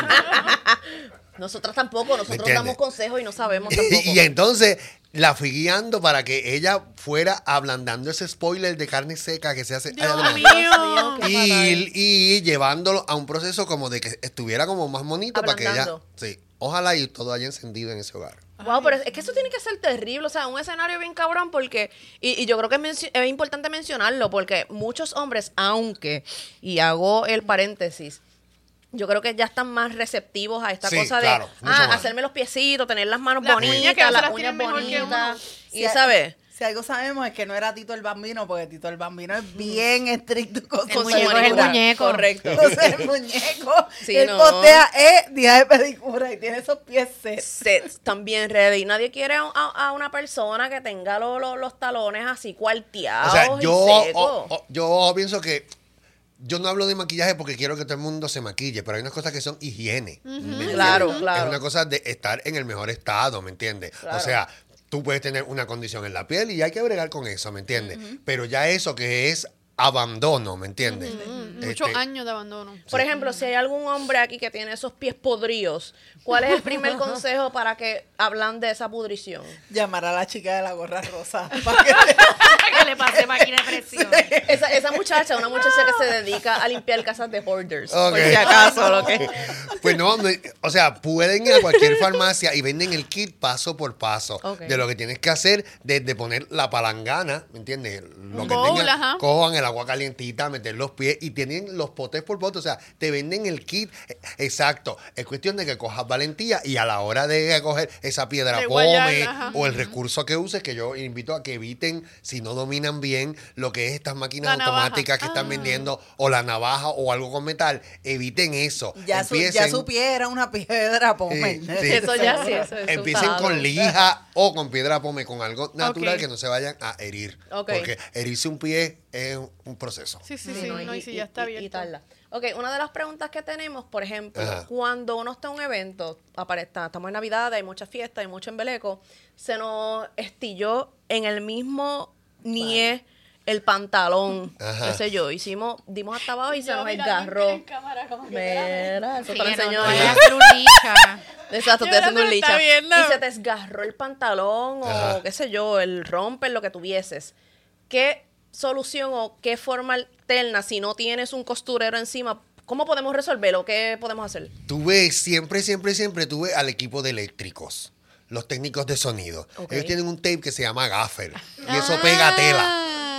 Nosotras tampoco, nosotros entiendes? damos consejos y no sabemos tampoco. Y entonces la fui guiando para que ella fuera ablandando ese spoiler de carne seca que se hace allá Dios adelante. mío. Qué fatal. Y llevándolo a un proceso como de que estuviera como más bonito para que ella, Ablandando. sí, ojalá y todo haya encendido en ese hogar. Wow, pero es que eso tiene que ser terrible, o sea, un escenario bien cabrón porque, y yo creo que es importante mencionarlo porque muchos hombres, aunque, y hago el paréntesis, yo creo que ya están más receptivos a esta Sí, cosa claro, de, mucho más. hacerme los piecitos, tener las manos Las bonitas, uñas que no se las las uñas tienen mejor que bonitas, uno. y ¿sabes? Si algo sabemos es que no era Tito el Bambino, porque Tito el Bambino es bien estricto con El su muñeco es el figura. muñeco. Correcto. Entonces el muñeco, Sí, él no. postea día de pedicura y tiene esos pies sets. Sets también ready. Nadie quiere a una persona que tenga los talones así cuarteados O sea, y secos. yo pienso que yo no hablo de maquillaje porque quiero que todo el mundo se maquille, pero hay unas cosas que son higiene. ¿me entiendes? Claro, Es claro. una cosa de estar en el mejor estado, ¿me entiendes? Claro. O sea, tú puedes tener una condición en la piel y hay que bregar con eso, ¿me entiendes? Pero ya eso que es abandono, ¿me entiendes? Muchos Este, años de abandono. Por ejemplo, si hay algún hombre aquí que tiene esos pies podridos, ¿cuál es el primer consejo para que hablan de esa pudrición? Llamar a la chica de la gorra rosa. Para que Que le pase máquina de presión. Esa muchacha, una muchacha que se dedica a limpiar casas de hoarders. Ok. Por si acaso, lo que. Pues no, o sea, pueden ir a cualquier farmacia y venden el kit paso por paso Ok. de lo que tienes que hacer desde poner la palangana, ¿me entiendes? Lo Un que bowl, tengan, ajá. cojan el agua calientita, meter los pies y tienen los potes por pote, o sea, te venden el kit, exacto. Es cuestión de que cojas valentía y a la hora de coger esa piedra De pome guayarla, ajá. o el recurso que uses, que yo invito a que eviten, si no dominan bien lo que es estas máquinas La navaja. automáticas que están vendiendo o la navaja o algo con metal, eviten eso. ya su pie era una piedra, Pomer. Sí, sí. Eso ya sí, eso Empiecen está con dado. lija o con piedra pome, con algo natural Ok. que no se vayan a herir. Ok. Porque herirse un pie es un proceso. Sí, sí, Sí, sí. no, No, y si ya está y abierto. tarda. Ok, una de las preguntas que tenemos, por ejemplo, Ajá. cuando uno está en un evento, estamos en Navidad, hay mucha fiesta, hay mucho embeleco, se nos estilló en el mismo nie el pantalón, Ajá. qué sé yo, dimos hasta abajo y se Yo nos mirando desgarró. en cámara como que, Mira, eso Sí, te lo no, enseñó no ella. vayas a hacer un licha. Exacto, Yo estoy haciendo no un me está licha. viendo. Y se te desgarró el pantalón Ajá. o qué sé yo, el romper, lo que tuvieses. ¿Qué solución o qué forma alterna, si no tienes un costurero encima, cómo podemos resolverlo? ¿Qué podemos hacer? Tuve siempre tuve al equipo de eléctricos, los técnicos de sonido. Ok. Ellos tienen un tape que se llama gaffer y eso pega tela.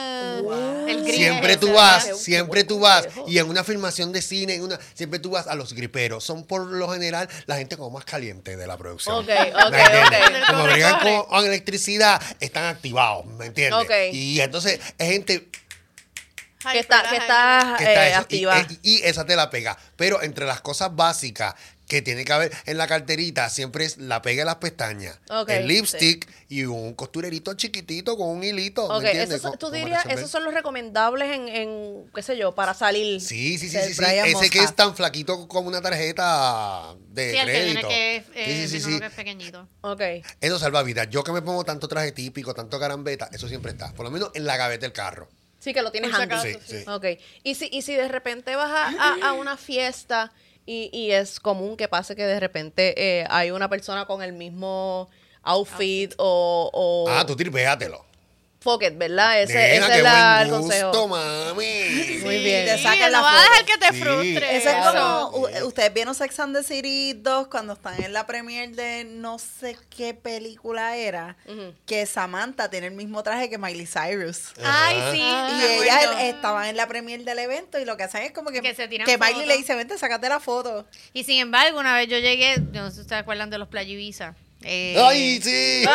El gris Siempre ese, tú ¿verdad? vas, siempre tú vas. Y en una filmación de cine, siempre tú vas a los griperos. Son por lo general la gente como más caliente de la producción. Ok, ¿Me ok, entiendes? ok. Como Corre, bregan corre. con electricidad, están activados, ¿me entiendes? Ok. Y entonces es gente Que está que está eso, activa. y esa te la pega. Pero entre las cosas básicas que tiene que haber en la carterita, siempre es la pega de las pestañas, Ok, el lipstick y un costurerito chiquitito con un hilito. ¿me Ok, entiendes? tú Como dirías, resolver. esos son los recomendables en, qué sé yo, para salir. Sí. Del Brian Ese que Mosca. es tan flaquito como una tarjeta de Sí, el que viene crédito. que es Sí. menor, que es pequeñito. Ok. Eso salva vidas. Yo que me pongo tanto traje típico, tanto carambeta, eso siempre está. Por lo menos en la gaveta del carro. Sí, que lo tienes Por si handy. acaso, Sí, sí. Ok. Y si de repente vas a una fiesta y es común que pase que de repente hay una persona con el mismo outfit o Tú tripéatelo. fuck it, ¿verdad? Ese Nena, qué es el buen consejo. gusto, mami. Muy Sí, bien. te Sí, sacan la no vas a dejar foto. que te Sí. frustre. Eso es Claro. como, ustedes vieron Sex and the City 2 cuando están en la premiere de no sé qué película era, Ujú. que Samantha tiene el mismo traje que Miley Cyrus. Ay, sí. Ah, Y me ellas acuerdo. estaban en la premiere del evento y lo que hacen es como que Que se tiran Miley fotos. le dice, vente, sácate la foto. Y sin embargo, una vez yo llegué, no sé si ustedes acuerdan de los Playa Ibiza. ¡Ay, sí!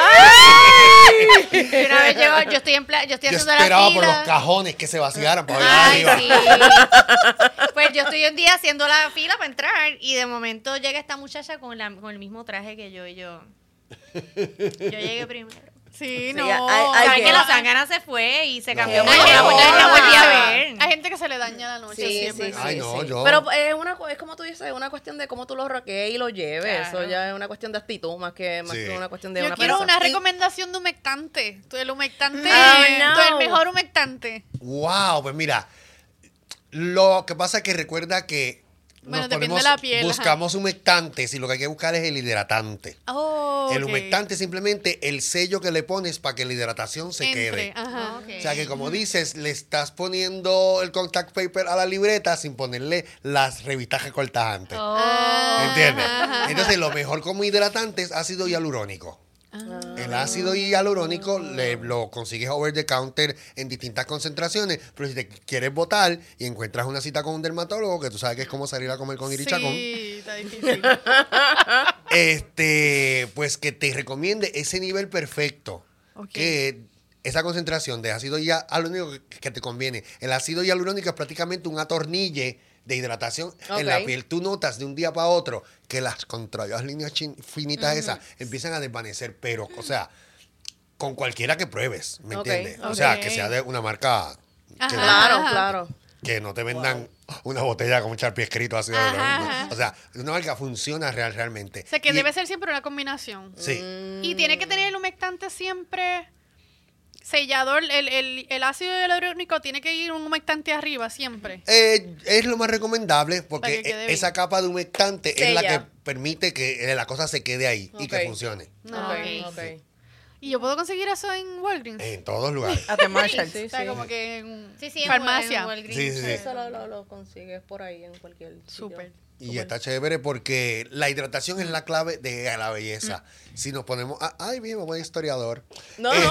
Y una vez yo estoy en yo estoy Yo haciendo esperaba la por fila. los cajones que se vaciaran para Ay, allá arriba. sí. Pues yo estoy un día haciendo la fila para entrar y de momento llega esta muchacha con el mismo traje que yo y yo. Yo llegué primero. Sí, Sí, no. hay Saben que que- la zángana se fue y se cambió. No. Pues, Ay, la volví a ver. Hay gente que se le daña la noche Sí, siempre. sí, Ay, sí, no, sí. yo- Pero es como tú dices, es una cuestión de cómo tú lo roquees y lo lleves. Claro. Eso ya es una cuestión de actitud más que Sí. una cuestión de Yo una quiero persona. una recomendación de humectante. Tú, el humectante, Oh, no. tú, el mejor humectante. Wow, pues mira, lo que pasa es que recuerda que Bueno, nos depende ponemos, de la piel, ajá. buscamos humectantes y lo que hay que buscar es el hidratante. Oh, El ok. humectante es simplemente el sello que le pones para que la hidratación se Entre, quede. ajá. Ok. O sea que como dices, le estás poniendo el contact paper a la libreta sin ponerle las revistas recortajantes. Oh. ¿Entiendes? Entonces lo mejor como hidratante es ácido hialurónico. El ácido hialurónico lo consigues over the counter en distintas concentraciones, pero si te quieres botar y encuentras una cita con un dermatólogo, que tú sabes que es como salir a comer con irichacón, Sí, está difícil. pues que te recomiende ese nivel perfecto, Ok. que esa concentración de ácido hialurónico que te conviene. El ácido hialurónico es prácticamente un atornille de hidratación en la Ok. piel. Tú notas de un día para otro que las contrarias líneas finitas esas empiezan a desvanecer, pero, o sea, con cualquiera que pruebes, ¿me Ok, entiendes? O ok. sea, que sea de una marca que, Ajá. Claro, Ajá. claro. que no te vendan una botella con un Sharpie escrito así. Ajá. O sea, una marca funciona realmente. O sea, que Y- debe ser siempre una combinación. Sí. Y tiene que tener el humectante siempre sellador. El ácido hialurónico tiene que ir un humectante arriba siempre. Es lo más recomendable Para porque que quede bien. esa capa de humectante es la que Sella. permite que la cosa se quede ahí y Ok. que funcione. No, Ok. Ok. Y yo puedo conseguir eso en Walgreens. En todos lugares. A The Marshall. Sí, O sea, sí. como que en Sí, sí, farmacia. en Walgreens. Sí, sí, sí. Eso lo consigues por ahí en cualquier sitio. Súper. Y está chévere porque la hidratación es la clave de la belleza. Mm. Si nos ponemos ay, bien, buen historiador. No, no.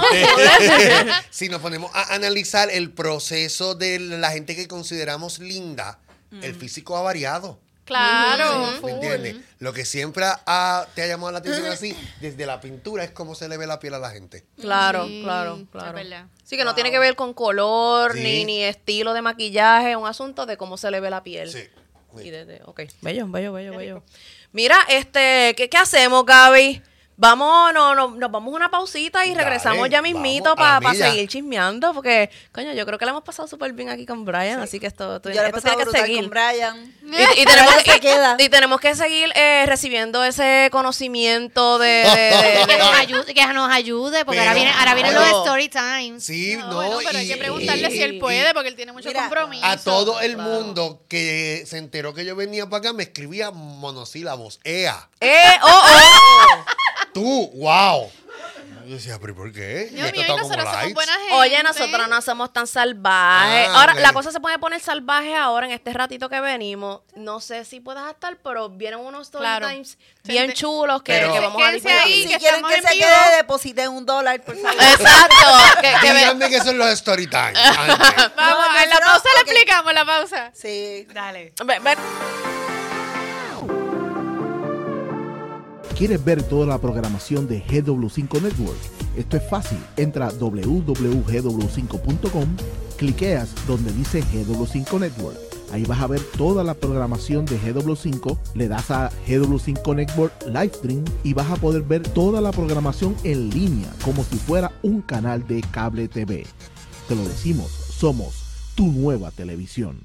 Si nos ponemos a analizar el proceso de la gente que consideramos linda, el físico ha variado. Claro, ¿Me full. entiendes? Lo que siempre te ha llamado la atención así, desde la pintura, es cómo se le ve la piel a la gente. Claro, Sí, claro, Es claro. verdad. Sí, que no tiene que ver con color, Sí. ni estilo de maquillaje, es un asunto de cómo se le ve la piel. Sí. Y ok. Bello, bello, bello, bello. Mira, ¿qué hacemos, Gaby? Vamos, nos vamos una pausita y Dale, regresamos ya mismito vamos a la para milla. seguir chismeando, porque, coño, yo creo que la hemos pasado súper bien aquí con Brian, así que esto Yo le he tiene pasado que brutal seguir. con Brian. Y tenemos, Brian se queda. y tenemos que seguir recibiendo ese conocimiento Que nos ayude, porque ahora vienen Pero- los story times. Sí, No, no, bueno, pero hay que preguntarle si él puede, porque él tiene mucho Mira, compromiso. a todo el Claro. mundo que se enteró que yo venía para acá me escribía monosílabos. ¡Ea! oh. ¡Tú! ¡Wow! Yo decía, ¿pero por qué? Dios esto mío, está y como nosotros somos lights. buena gente. Oye, nosotros no somos tan salvajes. Ah, Ahora, ok. la cosa se puede poner salvaje ahora en este ratito que venimos. No sé si puedas estar, pero vienen unos story Claro. times bien Gente- chulos que, Pero- que vamos a Quédense discutir. ahí, Si que quieren estamos que en se vivo. quede, depositen $1, por favor. Exacto. Díganme que son los story time. antes. Vamos, No, en la no, pausa le ok. explicamos, la pausa. Sí. Dale. Ve. ¿Quieres ver toda la programación de GW5 Network? Esto es fácil. Entra a www.gw5.com, cliqueas donde dice GW5 Network. Ahí vas a ver toda la programación de GW5, le das a GW5 Network Livestream y vas a poder ver toda la programación en línea, como si fuera un canal de cable TV. Te lo decimos, somos tu nueva televisión.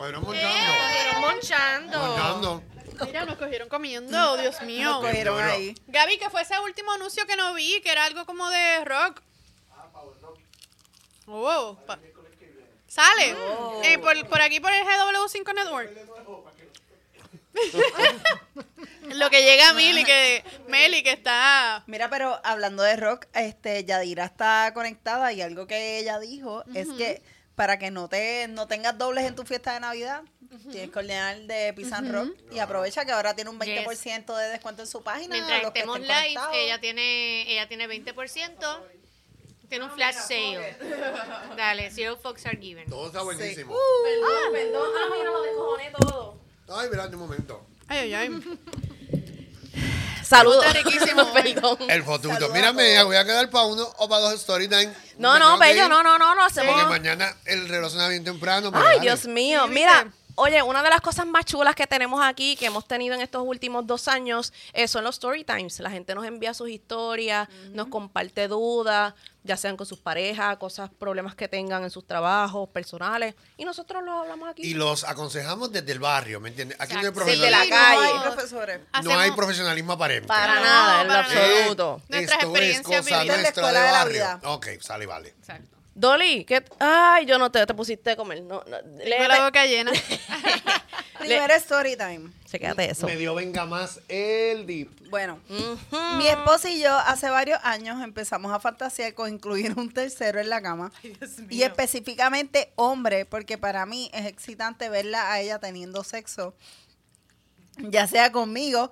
cogieron Nos monchando. monchando. Monchando. Mira, nos cogieron comiendo, Dios mío. Nos cogieron duro. ahí. Gaby, ¿qué fue ese último anuncio que no vi? Que era algo como de rock. Oh, sale. Por aquí, por el GW5 Network. Lo que llega a Meli, que está... Mira, pero hablando de rock, Yadira está conectada y algo que ella dijo es que para que no tengas dobles en tu fiesta de Navidad, tienes que ordenar de Pizza and Rock y aprovecha que ahora tiene un 20% de descuento en su página. Mientras los que estemos estén live, conectados. ella tiene 20%. Tiene un flash sale. Dale, zero fucks are given. Todo está buenísimo. Perdón. Ah, mira, lo descojoné todo. Ay, espérate un momento. Ay, ay, ay. Saludos. Está riquísimo. Perdón. El fotuto. Saludos Mira, a me todos. voy a quedar para uno o para dos story time. No, Me tengo que bello, ir, no, hacemos. Porque mañana el reloj suena bien temprano. pero Ay, dale. Dios mío. Sí, Mira, ¿viste? oye, una de las cosas más chulas que tenemos aquí, que hemos tenido en estos últimos 2 años, son los story times. La gente nos envía sus historias, nos comparte dudas, ya sean con sus parejas, problemas que tengan en sus trabajos personales, y nosotros los hablamos aquí. Y los aconsejamos desde el barrio, ¿me entiendes? Aquí no hay Exacto. Desde la profesionalismo. calle. No hay profesores. No hay profesionalismo aparente. Para No, nada, en lo para nada. absoluto. Nuestras Esto es experiencias cosa vividas. nuestra La escuela de de la barrio. vida. Ok, sale, vale. Exacto. Dolly, ¿qué? Ay, yo no te pusiste a comer. No, Tengo la boca llena. Primera story time. Chequéate eso. Me dio venga más el dip. Bueno, mi esposo y yo hace varios años empezamos a fantasear con incluir un tercero en la cama. Y específicamente hombre, porque para mí es excitante verla a ella teniendo sexo, ya sea conmigo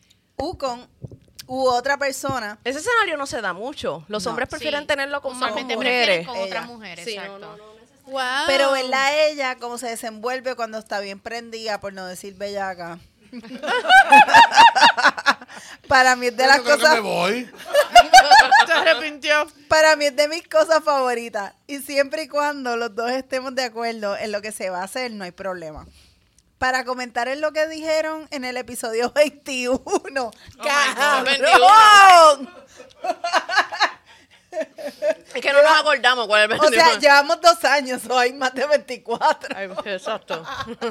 u otra persona. Ese escenario no se da mucho. Los No. hombres prefieren Sí. tenerlo con más Usualmente mujeres. prefieren con otras Ella. mujeres, Sí, exacto. Wow. Pero verla a ella como se desenvuelve cuando está bien prendida, por no decir bellaca. Para mí es de las Yo creo que cosas... me voy. Se arrepintió. Para mí es de mis cosas favoritas. Y siempre y cuando los dos estemos de acuerdo en lo que se va a hacer, no hay problema. Para comentar en lo que dijeron en el episodio 21. ¡Cabrón! 21. Es que no nos acordamos cuál es el O sea, 21. llevamos 2 años, o hay más de 24. Ay, exacto.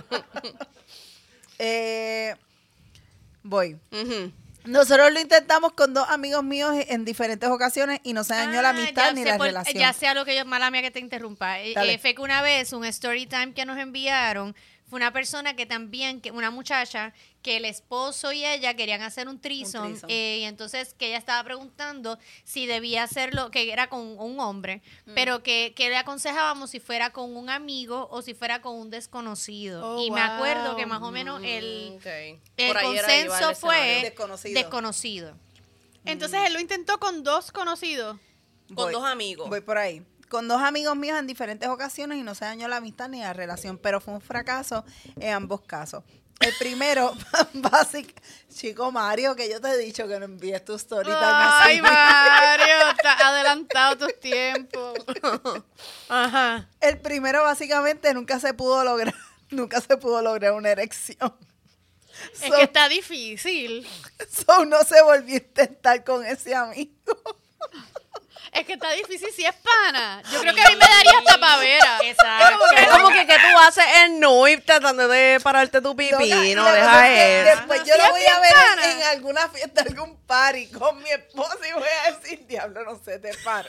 Voy. Ujú. Nosotros lo intentamos con 2 amigos míos en diferentes ocasiones y no se dañó la amistad ya ni sé la por- relación. Ya sé a lo que yo, mala mía que te interrumpa. Dale. Fue que una vez un story time que nos enviaron fue una persona que también, una muchacha, que el esposo y ella querían hacer un threesome, threesome. y entonces que ella estaba preguntando si debía hacerlo, que era con un hombre, pero que le aconsejábamos si fuera con un amigo o si fuera con un desconocido. Oh, y me acuerdo wow. que más o menos el Ok. el Por ahí era consenso llevar el fue escenario. Desconocido. desconocido. Entonces él lo intentó con 2 conocidos. Con Voy. 2 amigos. Voy por ahí. Con 2 amigos míos en diferentes ocasiones y no se dañó la amistad ni la relación, pero fue un fracaso en ambos casos. El primero, básico, chico Mario, que yo te he dicho que no envíes tu story time Ay, así. Mario, estás adelantado tus tiempos. Ajá. El primero, básicamente, nunca se pudo lograr una erección. Es que está difícil. So no se volvió a intentar con ese amigo. Es que está difícil si es pana. Yo creo que a mí me daría hasta pavera. Exacto. Es como que tú haces el nude tratando de pararte tu pipí, Loca, no la deja cosa es que eso. después Ajá, yo sí lo es voy bien a ver pana. en alguna fiesta, algún party con mi esposo y voy a decir, diablo, no sé, te paro.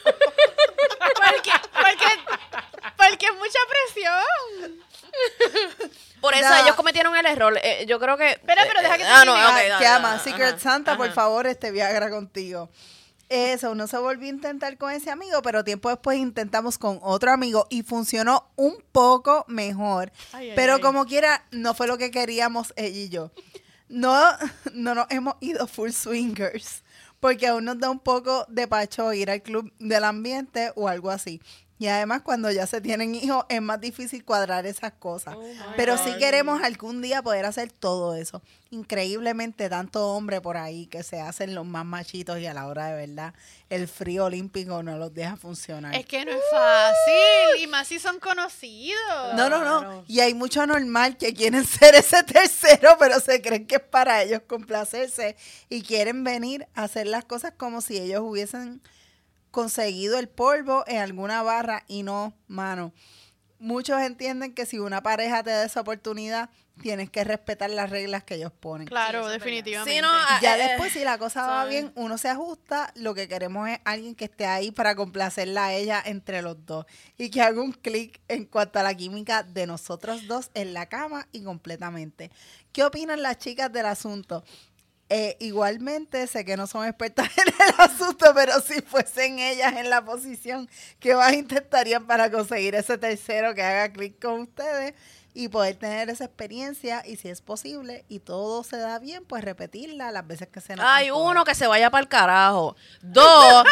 Porque es mucha presión. Por eso No. ellos cometieron el error. Yo creo que... Pero deja que Ah, no, termine. ok, ¿Qué dale, ama? dale, Secret ajá, Santa, por ajá. favor, Viagra contigo. Eso, uno se volvió a intentar con ese amigo, pero tiempo después intentamos con otro amigo y funcionó un poco mejor. Ay, ay, Pero ay. como quiera, no fue lo que queríamos ella y yo. No nos hemos ido full swingers, porque aún nos da un poco de pacho ir al club del ambiente o algo así. Y además, cuando ya se tienen hijos, es más difícil cuadrar esas cosas. Pero sí queremos algún día poder hacer todo eso. Increíblemente, tanto hombre por ahí que se hacen los más machitos y a la hora de verdad, el frío olímpico no los deja funcionar. Es que no es fácil. Y más si son conocidos. No. Y hay mucho normal que quieren ser ese tercero, pero se creen que es para ellos complacerse y quieren venir a hacer las cosas como si ellos hubiesen conseguido el polvo en alguna barra y no, mano. muchos entienden que si una pareja te da esa oportunidad, tienes que respetar las reglas que ellos ponen. Claro, eso es definitivamente. Sí, no, Ya después, si la cosa va ¿sabes? bien, uno se ajusta. Lo que queremos es alguien que esté ahí para complacerla a ella entre los dos. Y que haga un clic en cuanto a la química de nosotros dos en la cama y completamente. ¿Qué opinan las chicas del asunto? Igualmente, sé que no son expertas en el asunto, pero si fuesen ellas en la posición, ¿qué más intentarían para conseguir ese tercero que haga clic con ustedes? Y poder tener esa experiencia, y si es posible y todo se da bien, pues repetirla las veces que se nos Hay antoje. uno que se vaya para el carajo. Dos,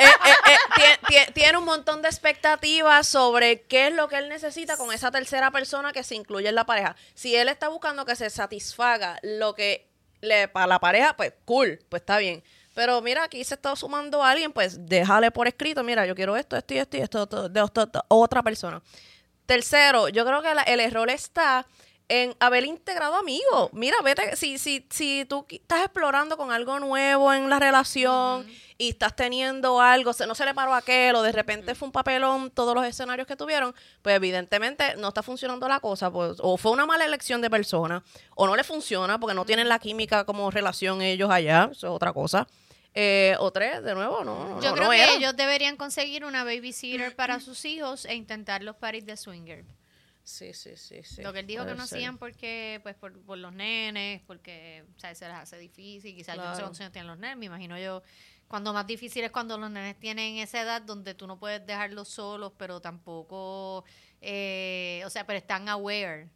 tiene un montón de expectativas sobre qué es lo que él necesita con esa tercera persona que se incluye en la pareja. Si él está buscando que se satisfaga lo que le para la pareja, pues cool, pues está bien. Pero mira, aquí se está sumando a alguien, pues déjale por escrito, mira, yo quiero esto, esto y esto y esto de otra persona. Tercero, yo creo que el error está en haber integrado amigos. Mira, vete, si tú estás explorando con algo nuevo en la relación y estás teniendo algo, no se le paró a aquel o de repente fue un papelón todos los escenarios que tuvieron, pues evidentemente no está funcionando la cosa, pues, o fue una mala elección de persona, o no le funciona porque no tienen la química como relación ellos allá, eso es otra cosa. O tres, de nuevo, no. Yo no, creo no que era. ellos deberían conseguir una babysitter para sus hijos e intentar los parties de swinger. Sí. Lo que él dijo que puede no ser. hacían porque, pues, por los nenes, porque, o sea, se les hace difícil. Quizás yo no sé Claro. cuántos años tienen los nenes, me imagino yo. Cuando más difícil es cuando los nenes tienen esa edad donde tú no puedes dejarlos solos, pero tampoco, o sea, pero están aware.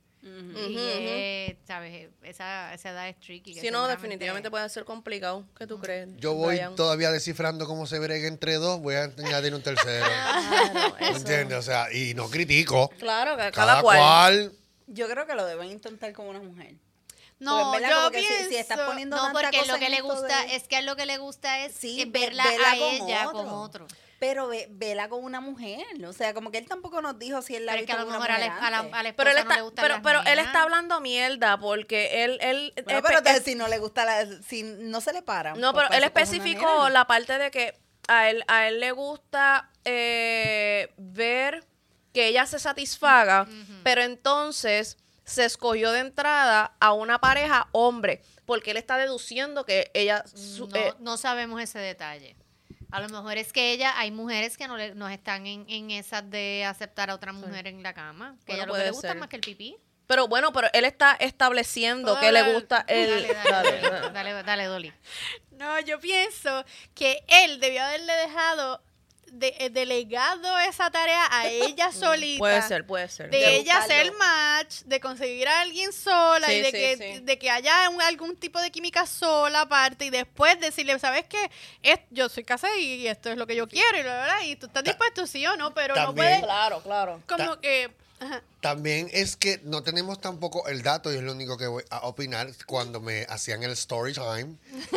Y, ¿sabes? Esa edad es tricky. que Si no, seguramente- definitivamente puede ser complicado. ¿Qué tú crees? Yo voy Brian? todavía descifrando cómo se brega entre dos, voy a añadir un tercero. Claro, ¿Me eso. entiendes? O sea, y no critico. Claro, que Cada cual. Yo creo que lo deben intentar con una mujer. No, Porque en verdad, yo como que pienso... si estás poniendo No, tanta porque cosa lo que en le esto gusta de- es que a lo que le gusta es Sí, verla vela a con ella otro. con otro. Pero vela con una mujer. O sea, como que él tampoco nos dijo si él la Pero es que a visto lo con una mejor a la mujer antes. Pero él esposa no está, le gustan las pero él nenas. está hablando mierda porque él Bueno, pero entonces si no le gusta, si no se le para. no, pues pero para él eso coge una especificó nena. la parte de que a él le gusta ver que ella se satisfaga, pero entonces se escogió de entrada a una pareja hombre, porque él está deduciendo que ella... No sabemos ese detalle. A lo mejor es que hay mujeres que no están en esas de aceptar a otra mujer en la cama. Que Bueno, ella lo que puede le gusta ser. más que el pipí. pero bueno, pero él está estableciendo que le gusta el... Dale, Dolly. No, yo pienso que él debió haberle dejado delegado esa tarea a ella solita. Puede ser. De De ella hacer buscarlo. match, de conseguir a alguien sola Sí, y de, sí, que, sí. de que haya algún tipo de química sola aparte y después decirle, ¿sabes qué? Yo soy casada y esto es lo que yo quiero y la verdad, y tú estás dispuesto sí o no, pero no También. puedes Claro. como que... ajá. También es que no tenemos tampoco el dato, y es lo único que voy a opinar cuando me hacían el story time,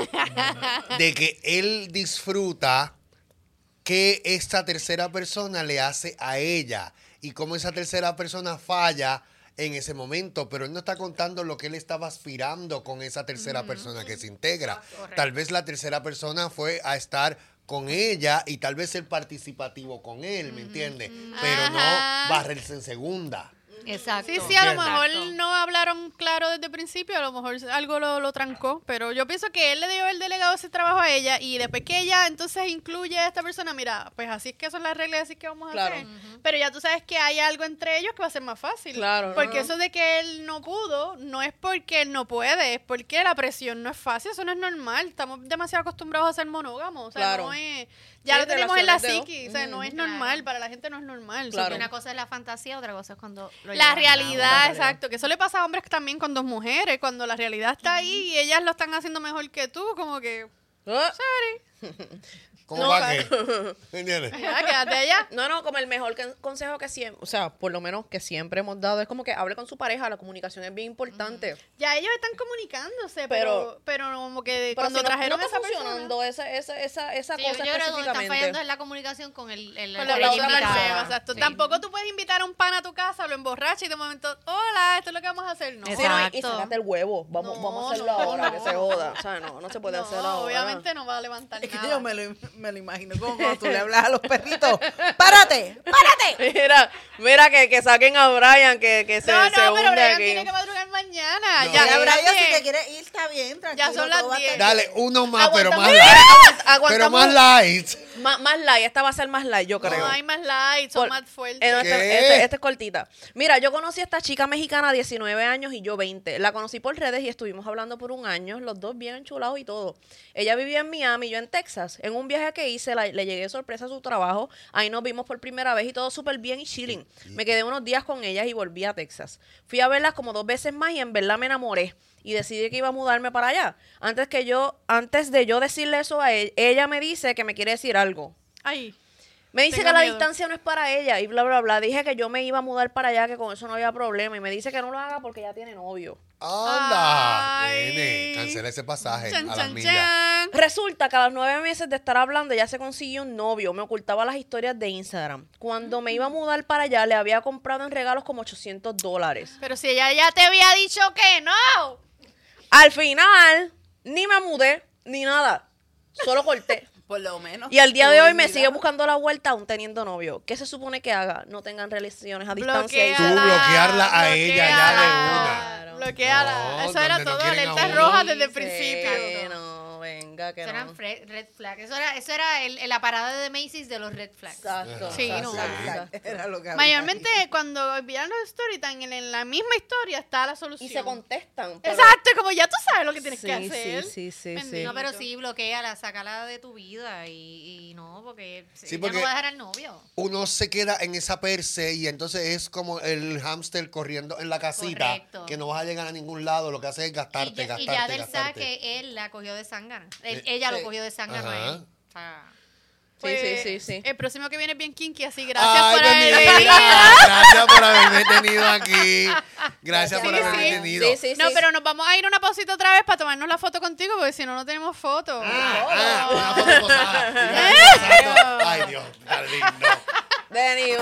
de que él disfruta que esta tercera persona le hace a ella y cómo esa tercera persona falla en ese momento, pero él no está contando lo que él estaba aspirando con esa tercera persona que se integra. Tal vez la tercera persona fue a estar con ella y tal vez ser participativo con él, ¿me entiendes? Pero no Ajá. barrerse en segunda. Exacto. Sí, a lo Entiendo. mejor Exacto. no hablaron claro desde el principio, a lo mejor algo lo trancó, pero yo pienso que él le dio el delegado ese trabajo a ella y después que ella entonces incluye a esta persona, mira, pues así es que son las reglas, así es que vamos a Claro. hacer. Pero ya tú sabes que hay algo entre ellos que va a ser más fácil. Claro, Porque no. eso de que él no pudo, no es porque él no puede, es porque la presión no es fácil, eso no es normal. Estamos demasiado acostumbrados a ser monógamos, o sea, Claro. no es... Ya Sí, lo tenemos en la relaciones de psiqui, o sea, no es Claro. normal, para la gente no es normal. Claro. Porque una cosa es la fantasía, otra cosa es cuando lo La llevan a cabo. realidad, exacto, que eso le pasa a hombres también con dos mujeres, cuando la realidad está ahí y ellas lo están haciendo mejor que tú, como que, Ah, ¿Cómo No, va claro. que? ¿Me entiendes? ya, quédate allá. No, como el mejor consejo que siempre, o sea, por lo menos que siempre hemos dado, es como que hable con su pareja, la comunicación es bien importante. Ya ellos están comunicándose, Pero- pero como que Pero cuando si no trajeron está a esa persona, funcionando esa Sí, cosa yo creo que donde están específicamente. fallando es la comunicación con el con la la otra otra persona. persona, exacto. Sí. Tampoco tú puedes invitar a un pan a tu casa, lo emborracha y de momento, hola, esto es lo que vamos a hacer. No, Sí, no, y Exacto. sácate el huevo. Vamos No, a hacerlo no, ahora, no. que se joda. O sea, no se puede hacer ahora. obviamente no va a levantar Es que nada. yo me lo imagino como cuando tú le hablas a los perritos. ¡Párate! ¡Párate! Mira, que saquen a Brian, que se No, pero hunde Brian aquí. tiene que madrugar mañana. No. Ya, Ya, Brian, Brian, si te quieres ir, está bien, tranquilo. son las todo va a estar 10. Dale, uno más, pero Aguantamos- más light. Pero aguantamos- más light. Más light, esta va a ser más light, yo creo. No hay más lights, son Por- más fuertes. No, ¿Qué? esta es cortita. Mira, yo conocí a esta chica mexicana, 19 años y yo 20. La conocí por redes y estuvimos hablando por un año, los dos bien enchulados y todo. Ella vivía en Miami, yo en Texas. En un viaje que hice, le llegué de sorpresa a su trabajo. Ahí nos vimos por primera vez y todo súper bien y chilling. Me quedé unos días con ella y volví a Texas. Fui a verlas como 2 veces más y en verdad me enamoré. Y decidí que iba a mudarme para allá. Antes de yo decirle eso a ella me dice que me quiere decir algo. Ay, Me dice Tengo que la miedo. distancia no es para ella y bla, bla, bla. Dije que yo me iba a mudar para allá, que con eso no había problema. Y me dice que no lo haga porque ya tiene novio. Anda. Ay. Nene, cancela ese pasaje chan, a las chan, millas. chan. Resulta que a los 9 meses de estar hablando ya se consiguió un novio. Me ocultaba las historias de Instagram. Cuando me iba a mudar para allá, le había comprado en regalos como $800. Pero si ella ya te había dicho que no. Al final, ni me mudé, ni nada. Solo corté. Por lo menos. Y al día de hoy me Mira. sigue buscando la vuelta aún teniendo novio. ¿Qué se supone que haga? No tengan relaciones a distancia. y Tú bloquearla a ella ya de una. Bloqueala. No, Eso era donde no todo, quieren a alertas uno. rojas desde el Sí, principio. que no, venga, que Eso no. eran red flags. Eso era la parada de Macy's de los red flags. Exacto. Sí, exacto, no. exacto. Era lo que había. Mayormente cuando envían los storytime en la misma historia está la solución. Y se contestan. pero- Exacto, como ya tú sabes lo que tienes que Sí, hacer. sí. Bendito. No, pero sí, bloqueala, sácala de tu vida y no, porque, Sí, ella porque- no va a dejar al novio. Uno se queda en esa perse y entonces es como el hámster corriendo en la casita. Correcto. Que no vas a llegar a ningún lado. Lo que hace es gastarte, Y ya del gastarte. saque, él la cogió de zángana. Ella Sí. lo cogió de zángana a Ajá. él. O sea, Sí. El próximo que viene es bien kinky, así gracias Ay, por pues haber mira, venido. gracias por haberme tenido aquí. Gracias por Sí, haberme sí. tenido. No, pero nos vamos a ir una pausita otra vez para tomarnos la foto contigo, porque si no, no tenemos foto. Una foto posada. Ay, Dios, tan lindo. Denny,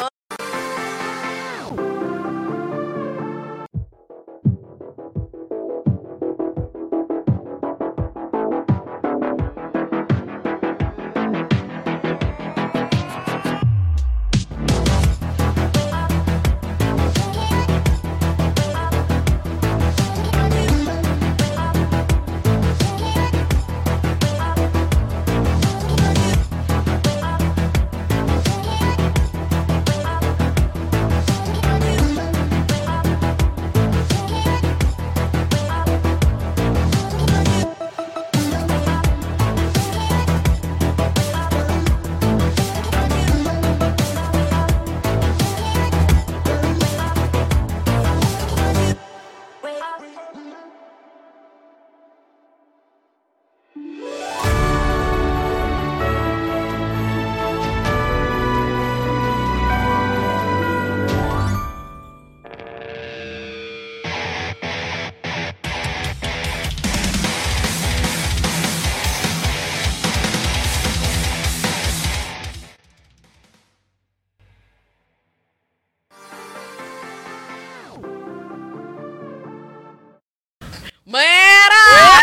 ¡Mira!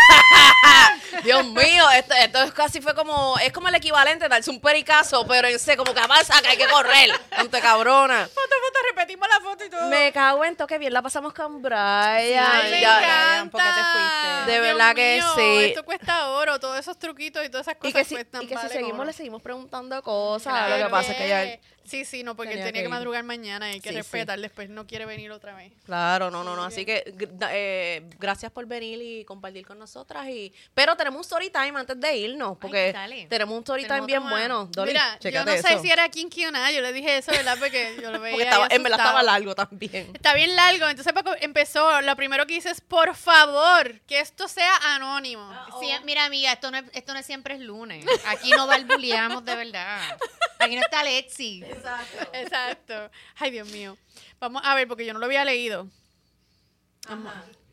Dios mío, esto es casi fue como, es como el equivalente de darse un pericazo, pero en seco, como que avanza, que hay que correr. Ponte cabrona. Foto, repetimos la foto y todo. Me cago en todo, que bien la pasamos con Brian. Ay, me Ya- encanta. ¿por qué te fuiste? De Dios verdad que mío, sí. Esto cuesta oro, todos esos truquitos y todas esas Y cosas que si, cuestan. y que si vale seguimos, oro. le seguimos preguntando cosas. Claro Lo que pasa es que ya... Sí, no, porque él tenía tenía que que ir. madrugar mañana y hay que Sí, respetar. Después no quiere venir otra vez. Claro, no. Así que gracias por venir y compartir con nosotras. Pero tenemos un story time antes de irnos, porque dale. tenemos un story time Tenemos bien otro bueno. Dolly, Mira, yo chécate no sé eso. si era kinky o nada. Yo le dije eso, ¿verdad? Porque yo lo veía Porque ahí en verdad asustado. estaba largo también. Está bien largo. Entonces Paco empezó. Lo primero que hice es, por favor, que esto sea anónimo. Sí, mira, amiga, esto no es siempre es lunes. Aquí no balbuleamos de verdad. Aquí no está Lexi. Exacto. Ay, Dios mío. Vamos a ver, porque yo no lo había leído. Vamos.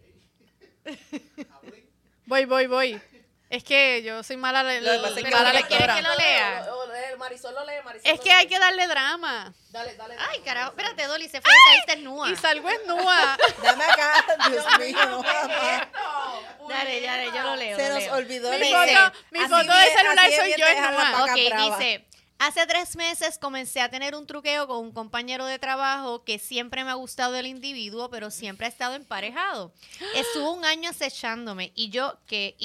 Voy. Es que yo soy mala, Lo que pasa es que mala ¿quieres lectora. que lo lea? Marisol lo lee, Es que hay que darle drama. Dale. Ay, carajo, espérate, Dolly, se fue y caíste nua. Y salgo desnuda. Dame acá, Dios mío, no jamás. Dale, yo lo leo. Se lo nos leo. olvidó Mi leer. foto Así de bien- celular así soy bien yo te dejan la desnuda. paca Ok, brava. dice, Hace 3 meses comencé a tener un truqueo con un compañero de trabajo que siempre me ha gustado el individuo, pero siempre ha estado emparejado. Estuvo un año acechándome y yo que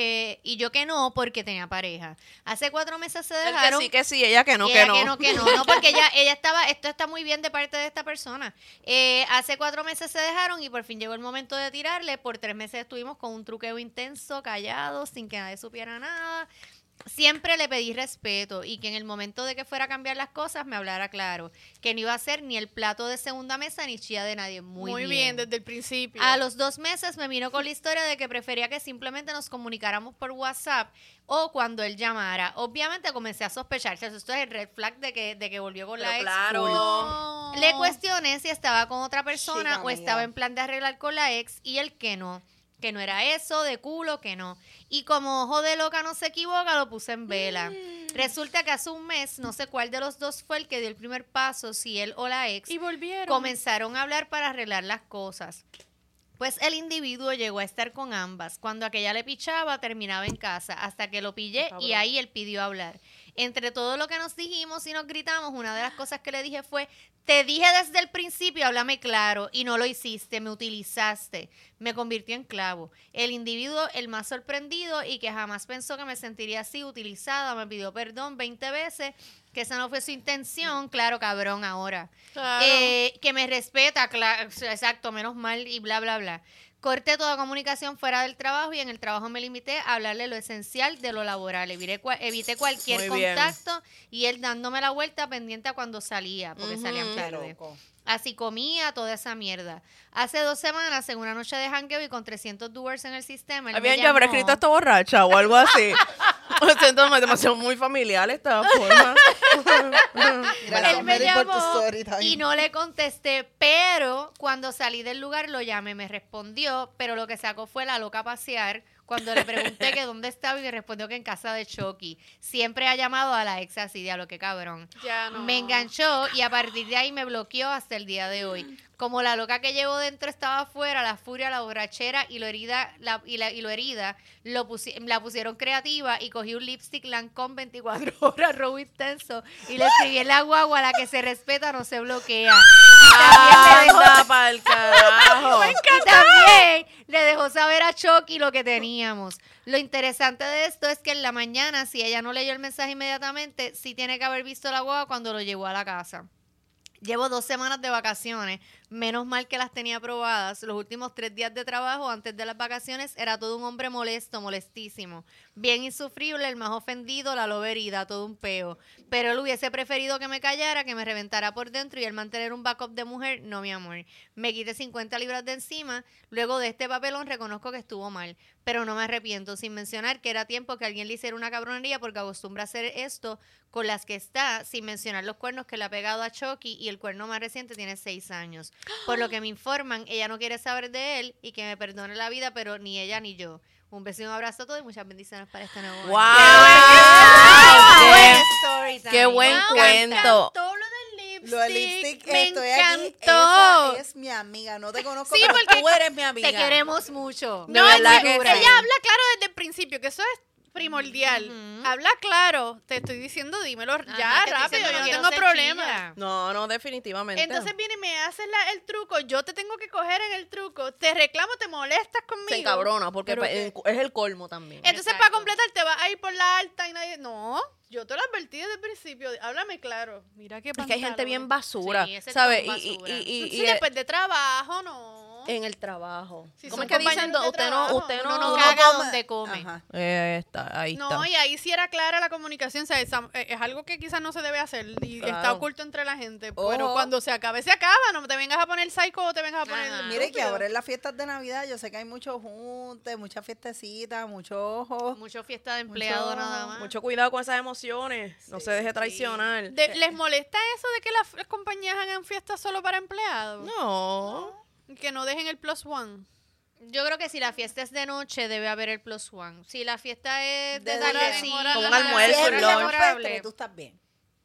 no, porque tenía pareja. Hace 4 meses se El dejaron. que sí, ella que no, Y que ella no. no, porque ella estaba, esto está muy bien de parte de esta persona. Hace 4 meses se dejaron y por fin llegó el momento de tirarle. Por 3 meses estuvimos con un truqueo intenso, callados, sin que nadie supiera nada. Siempre le pedí respeto y que en el momento de que fuera a cambiar las cosas me hablara claro, que no iba a ser ni el plato de segunda mesa ni chía de nadie. Muy bien. desde el principio. A los 2 meses me vino con la historia de que prefería que simplemente nos comunicáramos por WhatsApp o cuando él llamara. Obviamente comencé a sospechar. Esto es el red flag de que volvió con Pero la ex. claro. full. No. Le cuestioné si estaba con otra persona Chica o estaba mía. en plan de arreglar con la ex y él que no era eso, de culo, que no. Y como ojo de loca no se equivoca, lo puse en vela. Resulta que hace un mes, no sé cuál de los dos fue el que dio el primer paso, si él o la ex, Y volvieron. comenzaron a hablar para arreglar las cosas. Pues el individuo llegó a estar con ambas. Cuando aquella le pichaba, terminaba en casa, hasta que lo pillé y ahí él pidió hablar. Entre todo lo que nos dijimos y nos gritamos, una de las cosas que le dije fue, te dije desde el principio, háblame claro, y no lo hiciste, me utilizaste. Me convirtió en clavo. El individuo, el más sorprendido y que jamás pensó que me sentiría así, utilizada, me pidió perdón 20 veces, que esa no fue su intención, claro, cabrón, ahora. Claro. Que me respeta, exacto, menos mal y bla, bla, bla. Corté toda comunicación fuera del trabajo y en el trabajo me limité a hablarle lo esencial de lo laboral. Evité cualquier Muy bien. contacto y él dándome la vuelta pendiente a cuando salía, porque Ujú. salían Qué tarde. loco. Así comía toda esa mierda. Hace 2 semanas, en una noche de jangueo y con 300 doers en el sistema, él me Habían yo habré llamó. escrito esto borracha o algo así. Me siento demasiado muy familiar esta forma. Mira, Él me Mary, por tu llamó story time. y no le contesté, pero cuando salí del lugar lo llamé, me respondió, pero lo que sacó fue la loca a pasear. Cuando le pregunté que dónde estaba y me respondió que en casa de Chucky. Siempre ha llamado a la ex así, diablo, qué cabrón. Ya no. Me enganchó y a partir de ahí me bloqueó hasta el día de hoy. Como la loca que llevo dentro estaba afuera, la furia, la borrachera y lo herida, la pusieron creativa y cogí un lipstick Lancôme 24 horas rojo intenso y le escribí en la guagua, la que se respeta no se bloquea. Anda pa'l carajo. Y también le dejó saber a Chucky lo que teníamos. Lo interesante de esto es que en la mañana, si ella no leyó el mensaje inmediatamente, sí tiene que haber visto la guagua cuando lo llevó a la casa. Llevo 2 semanas de vacaciones, menos mal que las tenía aprobadas. Los últimos 3 días de trabajo antes de las vacaciones era todo un hombre molesto, molestísimo. Bien insufrible, el más ofendido, la loba herida, todo un peo. Pero él hubiese preferido que me callara, que me reventara por dentro y él mantener un backup de mujer, no mi amor. Me quité 50 libras de encima, luego de este papelón reconozco que estuvo mal. Pero no me arrepiento, sin mencionar que era tiempo que alguien le hiciera una cabronería porque acostumbra hacer esto con las que está, sin mencionar los cuernos que le ha pegado a Chucky y el cuerno más reciente tiene 6 años. Por lo que me informan, ella no quiere saber de él y que me perdone la vida, pero ni ella ni yo. Un beso y un abrazo a todos y muchas bendiciones para este nuevo año. ¡Wow! Buen ¡Qué- story time. ¡Qué buen Wow. cuento! Todo lo del lipstick. Lo del lipstick, me estoy aquí. encantó. Esa es mi amiga. No te conozco, Sí, pero porque tú eres mi amiga. Te queremos mucho. De verdad que ella sí. habla claro desde el principio, que eso es primordial. Ujú. Habla claro. Te estoy diciendo, dímelo Ajá, ya, que estoy rápido, diciendo, yo no quiero tengo ser problema. chilla. No, definitivamente. Entonces viene y me haces el truco, yo te tengo que coger en el truco, te reclamo, te molestas conmigo. se encabrona porque Pero que- es el colmo también. Entonces Exacto. para completar te vas a ir por la alta y nadie... No, yo te lo advertí desde el principio, háblame claro. Mira qué Es que hay gente bien pantalones. basura, Sí, ese ¿sabes? tipo Y, basura. Sí, después de trabajo, no. en el trabajo. Si ¿Cómo son es que dicen? compañeros de Usted no, trabajo, usted Uno no, no Uno caga come- donde come. Ajá. Ahí No, está. y ahí sí era clara la comunicación, o sea, es algo que quizás no se debe hacer y Claro. está oculto entre la gente. Pero Ojo. cuando se acabe, se acaba. No te vengas a poner psycho o te vengas a poner. Ajá. Mire que estúpido. ahora en las fiestas de Navidad yo sé que hay muchos juntes, muchas fiestecitas, muchos ojos. Mucho fiesta de empleado Mucho- nada más. Mucho cuidado con esas emociones. No se deje traicionar. ¿Les molesta eso de que las compañías hagan fiestas solo para empleados? No. Que no dejen el plus one. Yo creo que si la fiesta es de noche, debe haber el plus one. Si la fiesta es de De tardecita, día. Como un Ajá. almuerzo, Si un eres lunch. la campestre, tú estás bien.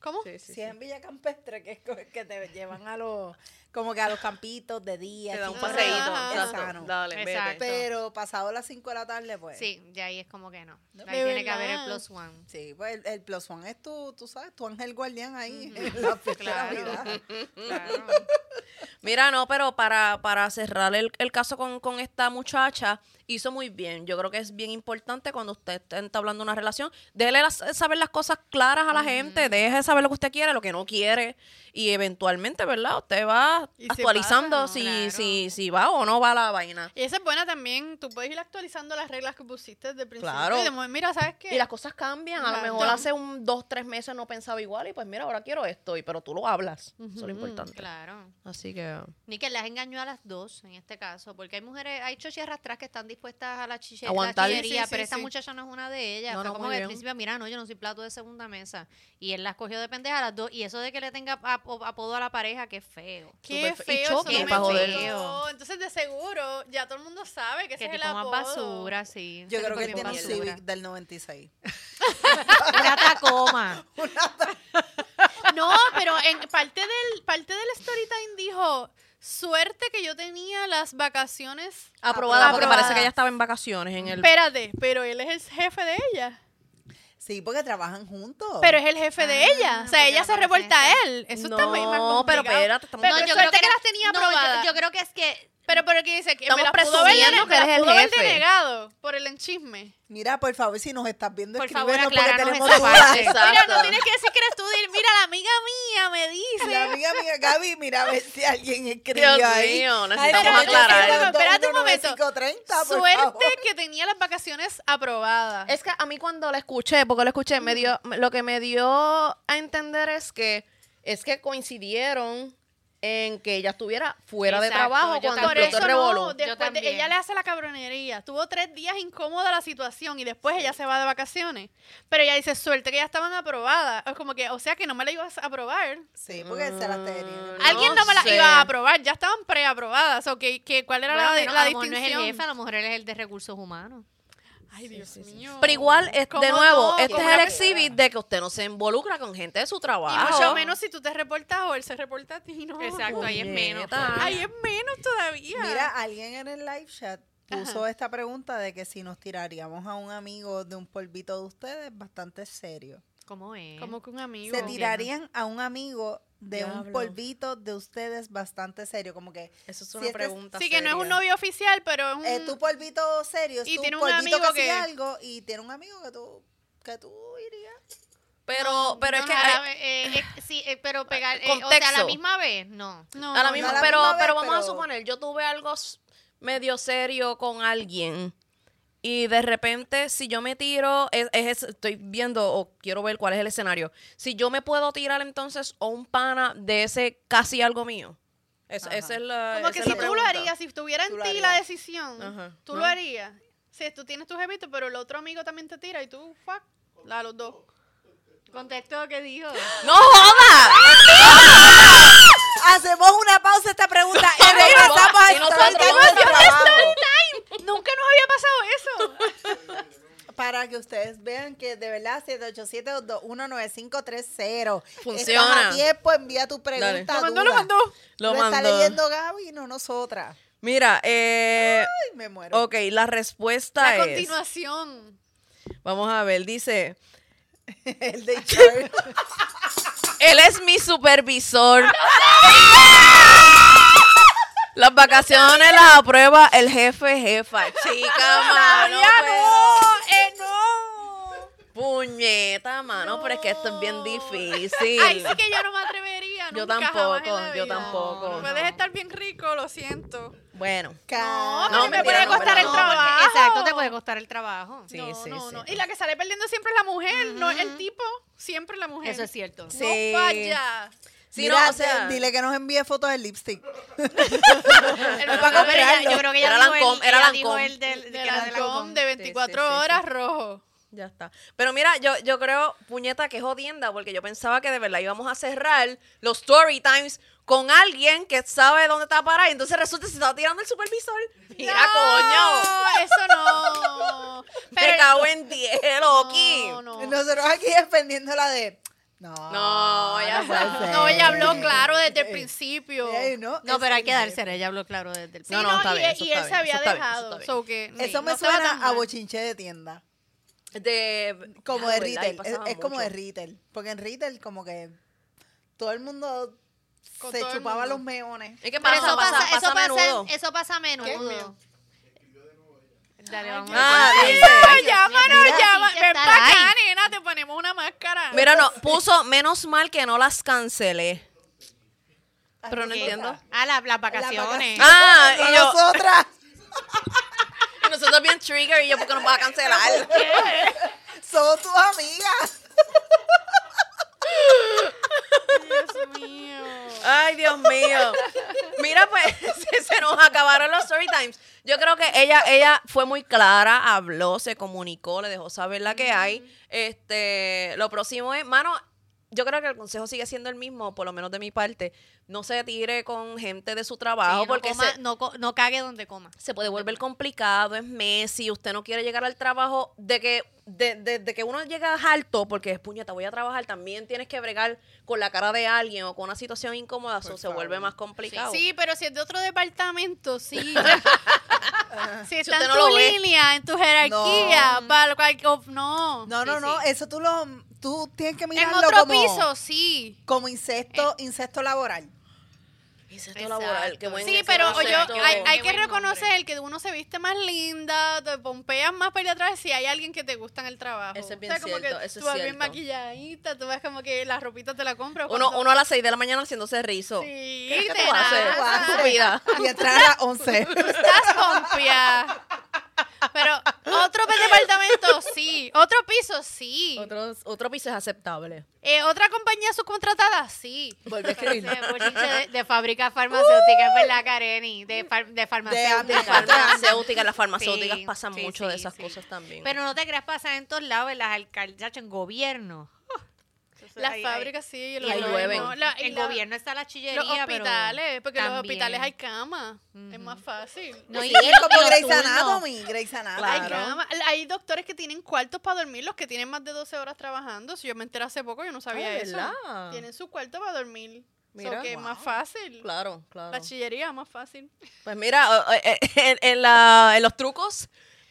¿Cómo? Sí, sí, Si es en Villa Campestre, que es que te llevan a los, como que a los campitos de día. Te da un chico, paseíto. Ajá. es Exacto. sano. Dale, vete. Exacto. Pero pasado las 5 de la tarde, pues. Sí, ya ahí es como que no. No. Ahí De tiene que haber el verdad. +1. Sí, pues el plus one es tú sabes, tu ángel guardián ahí en la fiesta Claro. de Navidad. Claro. Mira, no, pero para cerrar el caso con esta muchacha, hizo muy bien. Yo creo que es bien importante cuando usted está entablando una relación, déjele saber las cosas claras a la gente, deje de saber lo que usted quiere, lo que no quiere, y eventualmente, ¿verdad? Usted va Y se actualizando pasa, ¿no? si va o no va la vaina. Y esa es buena también. Tú puedes ir actualizando las reglas que pusiste desde el principio. Claro. Y de momento, mira, ¿sabes qué? Y las cosas cambian. A lo Exacto. mejor hace 2, 3 meses no pensaba igual y pues mira, ahora quiero esto. Pero tú lo hablas. Eso es lo importante. Claro. Así que... Ni que las engañó a las dos en este caso, porque hay mujeres, hay chochas atrás que están dispuestas a la Aguantar. chillería, Sí, sí, pero sí, esta sí. muchacha no es una de ellas. No, Fue no, como muy que al bien. principio, mira, no, yo no soy plato de segunda mesa. Y él las cogió de pendeja a las dos. Y eso de que le tenga apodo a la pareja, qué feo. Qué Súper fe- y feo, eso choque no me pa' joder. gustó. Entonces, de seguro, ya todo el mundo sabe que ese Que es el tipo más apodo. basura, sí. Yo Ese creo tipo que de tiene un basura. Civic del 96. Una Tacoma. No, pero en parte del story time dijo, suerte que yo tenía las vacaciones. Aprobada, porque Aprobada. parece que ella estaba en vacaciones en el... Espérate, pero él es el jefe de ella. Sí, porque trabajan juntos. Pero es el jefe de ella. O sea, porque ella se aparece reporta a esta- él. Eso No, está muy más complicado. pero espérate, estamos- Pero No, yo suerte creo que las tenía no, aprobadas. yo creo que es que Pero que dice que Estamos me las pudo haber presumiendo que me las eres el pudo haber jefe. denegado por el enchisme. Mira, por favor, si nos estás viendo, Por favor, escríbenos porque acláranos tenemos esa dudas. parte. Exacto. Mira, no tienes que decir que eres tú. Mira, la amiga mía me dice. La amiga mía Gaby, mira a ver si alguien escribió Dios ahí. mío, Ay, necesitamos pero aclarar. yo siento Espérate un momento. 19530, por Suerte favor. que tenía las vacaciones aprobadas. Es que a mí cuando la escuché, porque la escuché, lo que me dio a entender es que coincidieron en que ella estuviera fuera de Exacto, trabajo yo cuando Por también. explotó eso el no, revolú. después también. ella le hace la cabronería. Tuvo 3 días incómoda la situación y después ella se va de vacaciones. Pero ella dice, suerte que ya estaban aprobadas. Es como que, o sea que no me la ibas a aprobar. Sí, porque se las tenía. No Alguien no me la sé. iba a aprobar, ya estaban preaprobadas. O ¿cuál era bueno, la bueno, la a lo mejor no es el distinción? jefe, a lo mejor él es el de recursos humanos. Ay, Dios mío. Pero igual, ¿Cómo de nuevo, no? este ¿Cómo es el no? exhibit de que usted no se involucra con gente de su Y trabajo. mucho menos si tú te reportas o él se reporta a ti, ¿no? Exacto, ahí es menos. Puñeta. Ahí es menos todavía. Mira, alguien en el live chat puso esta pregunta de que si nos tiraríamos a un amigo de un polvito de ustedes, bastante serio. ¿Cómo es? Como que un amigo. Se tirarían a un amigo de un Diablo. polvito de ustedes bastante serio, como que Eso es si una este- pregunta Sí, que no es un seria. novio oficial, pero es un... tu polvito serio, es Y tu tiene un polvito amigo que hace que- algo y tiene un amigo que tú irías. Pero es No, que... no, sí, pero pegar, o sea, a la Contexto. misma vez, no. No, A la no, misma, no a la pero, misma vez, pero vamos a pero- suponer, yo tuve algo medio serio con alguien y de repente si yo me tiro, estoy viendo o quiero ver cuál es el escenario. Si yo me puedo tirar entonces o un pana de ese casi algo mío. Esa es la Como esa que es si la tú lo pregunta. harías, si estuviera en Tú lo ti la harías. decisión, Ajá. tú ¿No? lo harías. Si tú tienes tu jevito, pero el otro amigo también te tira y tú, fuck, a los dos. Contexto que dijo. ¡No joda! Hacemos una pausa a esta pregunta y regresamos a Y nosotros Story Time vamos a de trabajo. Nunca nos había pasado eso. Para que ustedes vean que de verdad 787-221-9530. Funciona. Estás a tiempo, envía tu pregunta. Dale. duda. Lo mandó. Lo está mandó. leyendo Gaby, no nosotras. Mira, Ay, me muero. ok, la respuesta La es... continuación. Vamos a ver, dice... El de Charlie. Él es mi supervisor. Las vacaciones las aprueba el jefa. Chica, mano. No. Puñeta, mano. Pero es que esto es bien difícil. Ay, sí que yo no me atrevería. Yo nunca, tampoco, jamás en la yo vida. tampoco. Puedes estar bien rico, lo siento. Bueno. No, No, porque me mentira, puede no, costar el no, trabajo. Exacto, te puede costar el trabajo. Sí, no, sí, no, sí. no. Y la que sale perdiendo siempre es la mujer, no el tipo, siempre la mujer. Eso es cierto. Sí. No falla. Sí, Mira, no, o sea, dile que nos envíe fotos del lipstick. No, pero yo creo que ella Era dijo Lancôme, el, era ella dijo Lancôme. el del que De era de Lancôme Lancôme. de 24 horas rojo. ya está. Pero mira, yo creo, puñeta, que jodienda, porque yo pensaba que de verdad íbamos a cerrar los story times con alguien que sabe dónde está parada. Y entonces resulta que se estaba tirando el supervisor. Mira, coño. No, eso no. Me cago en 10, Loki. No, no. Nosotros aquí defendiéndola de... No, ella puede sabe. ser. No, ella habló claro desde el principio. No, pero hay que dársela, ella habló claro desde el Sí, principio. No, está bien, eso y está él se bien, había eso está bien, dejado. eso está So que, Eso me no estaba tan suena a mal. bochinche de tienda. Como Ya, de ¿verdad? Y retail. pasaba Es como de mucho. retail. Porque en retail como que todo el mundo Con se todo el chupaba mundo. los meones. Es que Pero pasa a menudo. eso pasa a menudo. Dale, vamos Ah, a dice. Llámanos, Mira, llama. sí, Ven está para ahí. acá, nena, te ponemos una máscara. Mira, no, puso menos mal que no las cancelé. Pero no ¿Qué? entiendo. las vacaciones. Ah, No y yo, nosotras. y nosotros bien trigger y yo, ¿por qué nos va a cancelar? Somos tus amigas. Dios mío. Ay, Dios mío. Mira, pues, se nos acabaron los story times. Yo creo que ella fue muy clara, habló, se comunicó, le dejó saber la que hay. Lo próximo es, mano, yo creo que el consejo sigue siendo el mismo, por lo menos de mi parte. No se tire con gente de su trabajo, Sí, porque no cague donde coma. se puede volver complicado, es messy, usted no quiere llegar al trabajo, de que uno llega alto, porque es puñeta, voy a trabajar, también tienes que bregar con la cara de alguien o con una situación incómoda, eso se vuelve más complicado. Sí, pero si es de otro departamento, sí. Si está usted en no tu lo ve. línea, en tu jerarquía, No. para lo cual, no. No, eso tú tienes que En mirarlo otro como, piso, sí. como incesto laboral. Incesto laboral, qué buen Sí, pero concepto. hay Qué que buen reconocer que uno se viste más linda, te pompeas más para ir atrás si hay alguien que te gusta en el trabajo. Eso es bien O sea, como cierto, que eso es tú vas bien cierto. maquilladita, tú vas como que la ropita te la compras. Uno a las 6 de la mañana haciéndose rizo. Sí, ¿Qué te tú haces? nada. Tu vida. Y entrar a las 11. Estás pompia. Pero otro departamento, sí. Otro piso, sí. Otro piso es aceptable. Otra compañía subcontratada, sí. Vuelve a escribir. De fábrica farmacéutica, es verdad, Kareni. De farmacéutica. De farmacéuticas, las farmacéuticas Sí, pasan sí, mucho de sí, esas sí. cosas también. Pero no te creas pasar en todos lados, en las alcaldías, en gobierno. Las fábricas, sí. y ahí llueven. El gobierno está la chillería, Los hospitales, porque en los también. hospitales hay cama. Es más fácil. No, Sí, y es como los Grey's turnos. Anatomy. Grey's Anatomy. Hay Claro. cama. Hay doctores que tienen cuartos para dormir, los que tienen más de 12 horas trabajando. Si yo me enteré hace poco, yo no sabía Ay, eso. ¿verdad? Tienen su cuarto para dormir. Mira. So que es más fácil. Claro, claro. La chillería es más fácil. Pues mira, en los trucos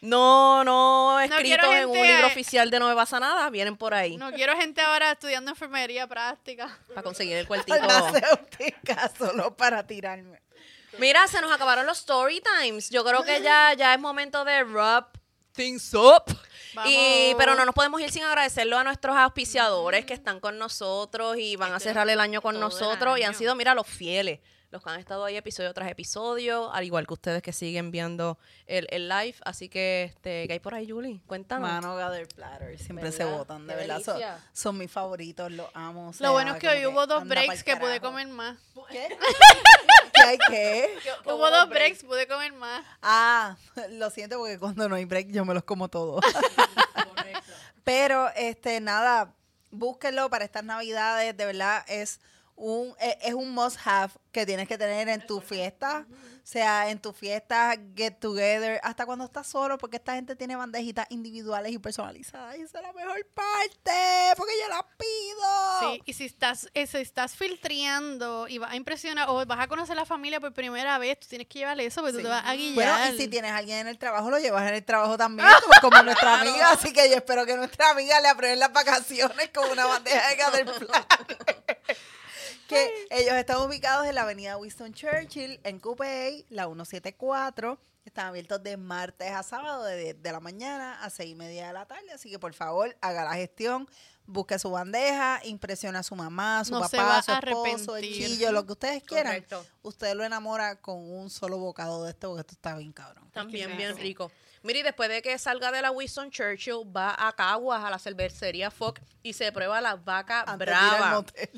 no escritos quiero en un gente- libro oficial de No Me Pasa Nada, vienen por ahí No quiero gente ahora estudiando enfermería práctica. para conseguir el cuartito. Farmacéutica solo para tirarme. Mira, se nos acabaron los story times. Yo creo que ya es momento de wrap things up. Vamos. Pero no nos podemos ir sin agradecerlo a nuestros auspiciadores que están con nosotros y van a cerrar el año con todo el nosotros y han año. sido, mira, los fieles. Los que han estado ahí episodio tras episodio, al igual que ustedes que siguen viendo el live. Así que, ¿qué hay por ahí, Julie? Cuéntanos. Mano Gather Platter. Siempre ¿Verdad? se votan, de Qué verdad. delicia. Son mis favoritos, los amo. o sea, Lo bueno es que como hoy hubo 2 anda breaks pa'l que pude carajo. comer más. ¿Qué? ¿Qué hay qué? Hubo 2 breaks, pude comer más. Ah, lo siento porque cuando no hay break yo me los como todos. Pero, nada, búsquenlo para estas navidades, de verdad es un must have que tienes que tener en tu fiesta, o sea, en tu fiesta, get together, hasta cuando estás solo, porque esta gente tiene bandejitas individuales y personalizadas, y esa es la mejor parte, porque yo las pido. Sí, y si estás filtreando y vas a impresionar o vas a conocer a la familia por primera vez, tú tienes que llevarle eso, porque tú te vas a guiar. Bueno, y si tienes a alguien en el trabajo, lo llevas en el trabajo también, como nuestra amiga. Así que yo espero que nuestra amiga le aprueben las vacaciones con una bandeja de Gatherplan. Que ellos están ubicados en la avenida Winston Churchill, en Coupey, la 174. Están abiertos de martes a sábado, de 10 de la mañana a 6:30 de la tarde. Así que, por favor, haga la gestión, busque su bandeja, impresione a su mamá, su No se va papá, a su esposo, el arrepentir. chillo, lo que ustedes quieran. Correcto. Usted lo enamora con un solo bocado de esto, porque esto está bien cabrón. También Sí, bien sí. rico. Mire, y después de que salga de la Winston Churchill, va a Caguas, a la cervecería Foc, y se prueba la vaca Antes de ir al brava. motel.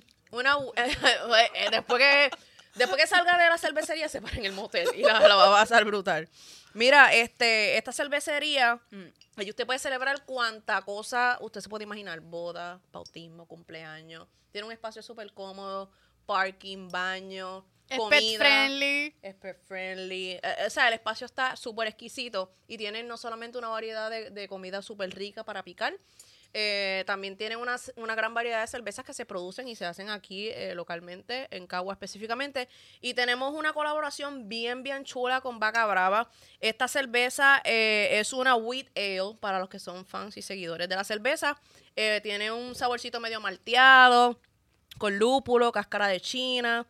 Después que salga de la cervecería, se para en el motel y la va a pasar brutal. Mira, esta cervecería, ahí usted puede celebrar cuanta cosa usted se puede imaginar. Boda, bautismo, cumpleaños. Tiene un espacio súper cómodo, parking, baño, Es comida. pet friendly. Es pet friendly. O sea, el espacio está súper exquisito y tienen no solamente una variedad de comida súper rica para picar, También tienen una gran variedad de cervezas que se producen y se hacen aquí localmente, en Cagua específicamente. Y tenemos una colaboración bien, bien chula con Vaca Brava. Esta cerveza es una wheat ale para los que son fans y seguidores de la cerveza. Tiene un saborcito medio malteado, con lúpulo, cáscara de china.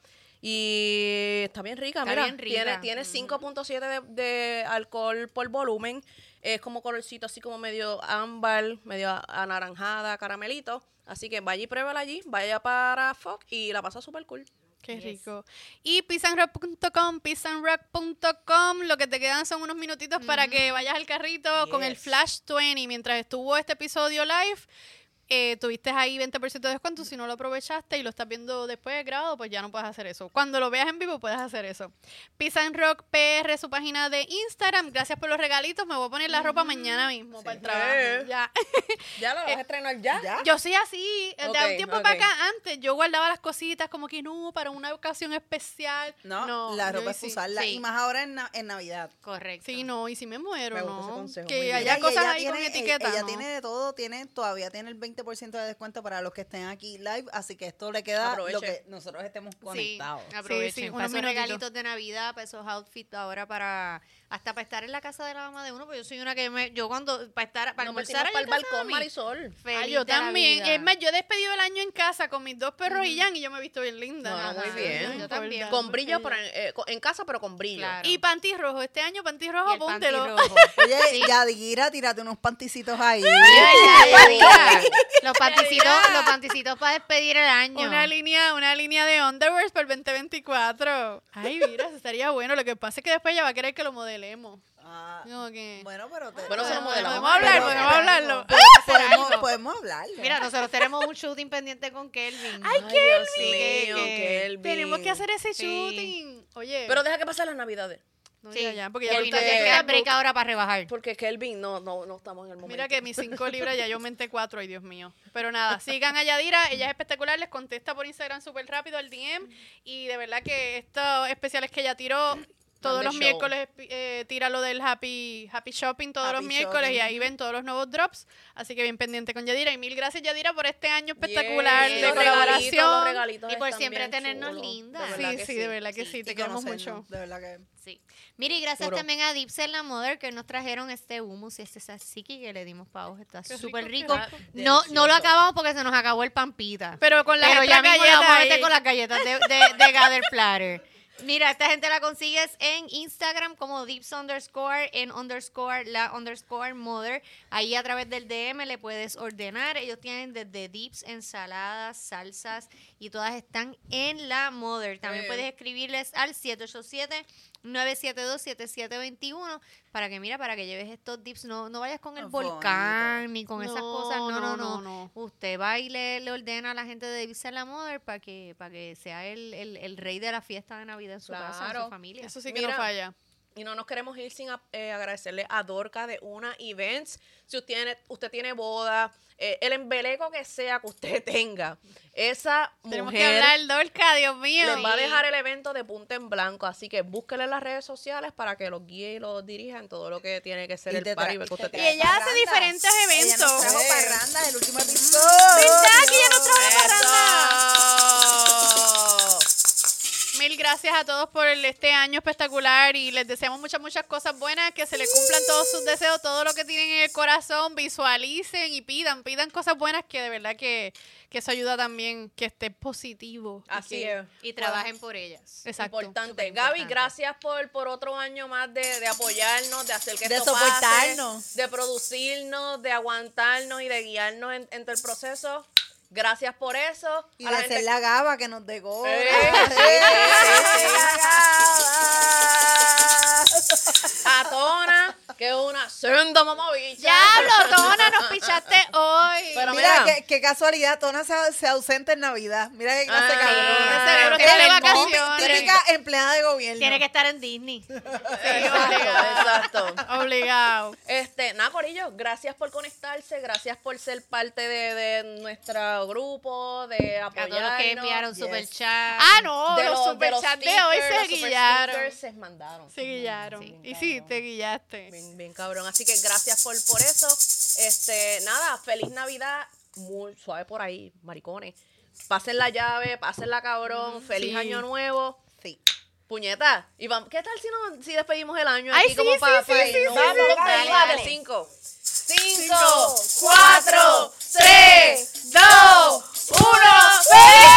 Y está bien rica, Está mira. bien rica. Tiene 5.7 de alcohol por volumen. Es como colorcito así como medio ámbar, medio anaranjada, caramelito. Así que vaya y pruébala allí, vaya para FOC y la pasa súper cool. Qué Yes. rico. Y pizzanrock.com, lo que te quedan son unos minutitos para que vayas al carrito con el Yes. Flash 20. Mientras estuvo este episodio live, tuviste ahí 20% de descuento. Si no lo aprovechaste y lo estás viendo después de grabado, pues ya no puedes hacer eso. Cuando lo veas en vivo, puedes hacer eso. Pizza and Rock PR, su página de Instagram. Gracias por los regalitos. Me voy a poner la ropa mañana mismo para el trabajo. Ya. ¿Ya la vas a estrenar ya? ¿Ya? Yo soy así. De Ok, un tiempo ok. para acá, antes, yo guardaba las cositas como que no, para una ocasión especial. No, la yo ropa es sí. usarla. Sí. Y más ahora en Navidad. Correcto. Sí, no, y si me muero, Me gusta ese ¿no? consejo, muy Que bien. haya Mira, y cosas ella ahí con tiene- etiqueta, Ella ¿no? tiene de todo, todavía tiene el 20% de descuento para los que estén aquí live, así que esto le queda Aproveche. lo que nosotros estemos conectados. Sí, aprovechen. Sí, para unos esos minutitos. regalitos de Navidad, para esos outfits ahora hasta para estar en la casa de la mamá de uno, pues yo soy una que yo cuando, para Nos almorzar metimos allá para en el casa de balcón, mami, Marisol. feliz Ah, yo de la también. vida. Es más, yo he despedido el año en casa con mis 2 perros y Jan y yo me he visto bien linda. No, no, muy Ajá, bien. yo también. Con brillo, pero en casa, pero con brillo. Claro. Y panty rojo. Este año panty rojo, Y el panty apúntelo. rojo. Oye, Sí. Yadira, tírate unos panticitos ahí. Ya, mira. Los panticitos para despedir el año. Una línea de underwears para el 2024. Ay, mira, eso estaría bueno. Lo que pasa es que después ella va a querer que lo modelemos. Ah, Como que... bueno, pero Bueno, se lo modelamos. Podemos hablarlo. Podemos hablarlo. Mira, nosotros tenemos un shooting pendiente con Kelvin. Ay, Kelvin. Dios mío, Kelvin. Tenemos que hacer ese Sí. shooting. Oye. Pero deja que pasen las navidades. no, Sí, ya, porque ya Kelvin tú no estás tiene que en dar break Facebook. ahora para rebajar. Porque Kelvin no estamos en el momento. Mira que mis 5 libras ya yo aumenté 4, ay Dios mío. Pero nada, sigan a Yadira, ella es espectacular, les contesta por Instagram súper rápido al DM y de verdad que estos especiales que ella tiró, todos de los show. miércoles tira lo del Happy Shopping todos los Happy miércoles y Shopping. ahí ven todos los nuevos drops, así que bien pendiente con Yadira y mil gracias Yadira por este año espectacular Yes, de los colaboración. Los regalitos Y por están siempre bien tenernos chulos. lindas. De verdad Sí, que sí, de verdad que sí, te Y queremos conocernos, mucho. de verdad que... Sí. Mire, y gracias Puro. también a Dips en la Mother que nos trajeron este hummus y este tzatziki que le dimos para vos. Está Qué súper rico, rico. qué rico. No lo Delicioso. acabamos porque se nos acabó el pampita. Pero con las Pero ya otras mismo la vamos a galletas meter ahí. con las galletas de Gather Platter. Mira, esta gente la consigues en Instagram como Dips _ en _ Mother. Ahí a través del DM le puedes ordenar. Ellos tienen desde dips, ensaladas, salsas y todas están en la Mother. También puedes escribirles al 787-972-7721 para que lleves estos dips. No vayas con el Bonito. volcán ni con esas cosas. No. no. Usted va y le ordena a la gente de Dips en la Mother para que sea el rey de la fiesta de Navidad en su casa, en Claro. su familia. Eso sí que Mira, no falla. Y no nos queremos ir sin agradecerle a Dorca de Una Events. Si usted tiene boda, el embeleco que sea que usted tenga, esa Tenemos que mujer hablar, Dorca, Dios mío. les va a dejar el evento de punta en blanco. Así que búsquenle en las redes sociales para que los guíe y los dirija en todo lo que tiene que ser Y el te party tra- que usted te Y tiene. ella hace Parranda. diferentes Ella nos eventos. trajo Sí. parranda el último episodio. ¿Verdad que ella nos trajo ¡Eso! Mil gracias a todos por este año espectacular y les deseamos muchas cosas buenas, que se les cumplan todos sus deseos, todo lo que tienen en el corazón, visualicen y pidan cosas buenas, que de verdad que eso ayuda también que esté positivo. y Así que- es. Y trabajen por ellas. Exacto. Importante. Súper Gaby, importante. gracias por otro año más de apoyarnos, de hacer que De esto soportarnos. pase, de producirnos, de aguantarnos y de guiarnos en todo el proceso. Gracias por eso. Y A de la ser gente- la gaba que nos decora. Sí. La gaba. A Tona, que es una senda mamabicha. ¡Diablo, Tona, nos pichaste hoy! Pero Mira, mira. qué casualidad, Tona se ausenta en Navidad. Mira qué clase Ah, cabrona. seguro Es está de típica- vacaciones. Típica empleada de gobierno. Tiene que estar en Disney. Exacto. Obligado. Nada, Corillo, gracias por conectarse, gracias por ser parte de nuestro grupo, de A apoyarnos. todos los que enviaron Yes. superchat. Ah, no, de los superchats de hoy stickers, se los super guillaron. stickers se mandaron. Se guillaron. Sí, Y sí, te guillaste. Bien cabrón. Así que gracias por eso. Nada, feliz Navidad. Muy suave por ahí, maricones. Pasen la llave, pasen la cabrón. Feliz sí. Año Nuevo. Sí. Puñeta. Y vamos, ¿qué tal si despedimos el año Ay, aquí sí, como sí, para sí, sí, irnos? sí, Vamos, sí. dale, Dale. dale. 5, 4, 3, 2, 1. ¡Feliz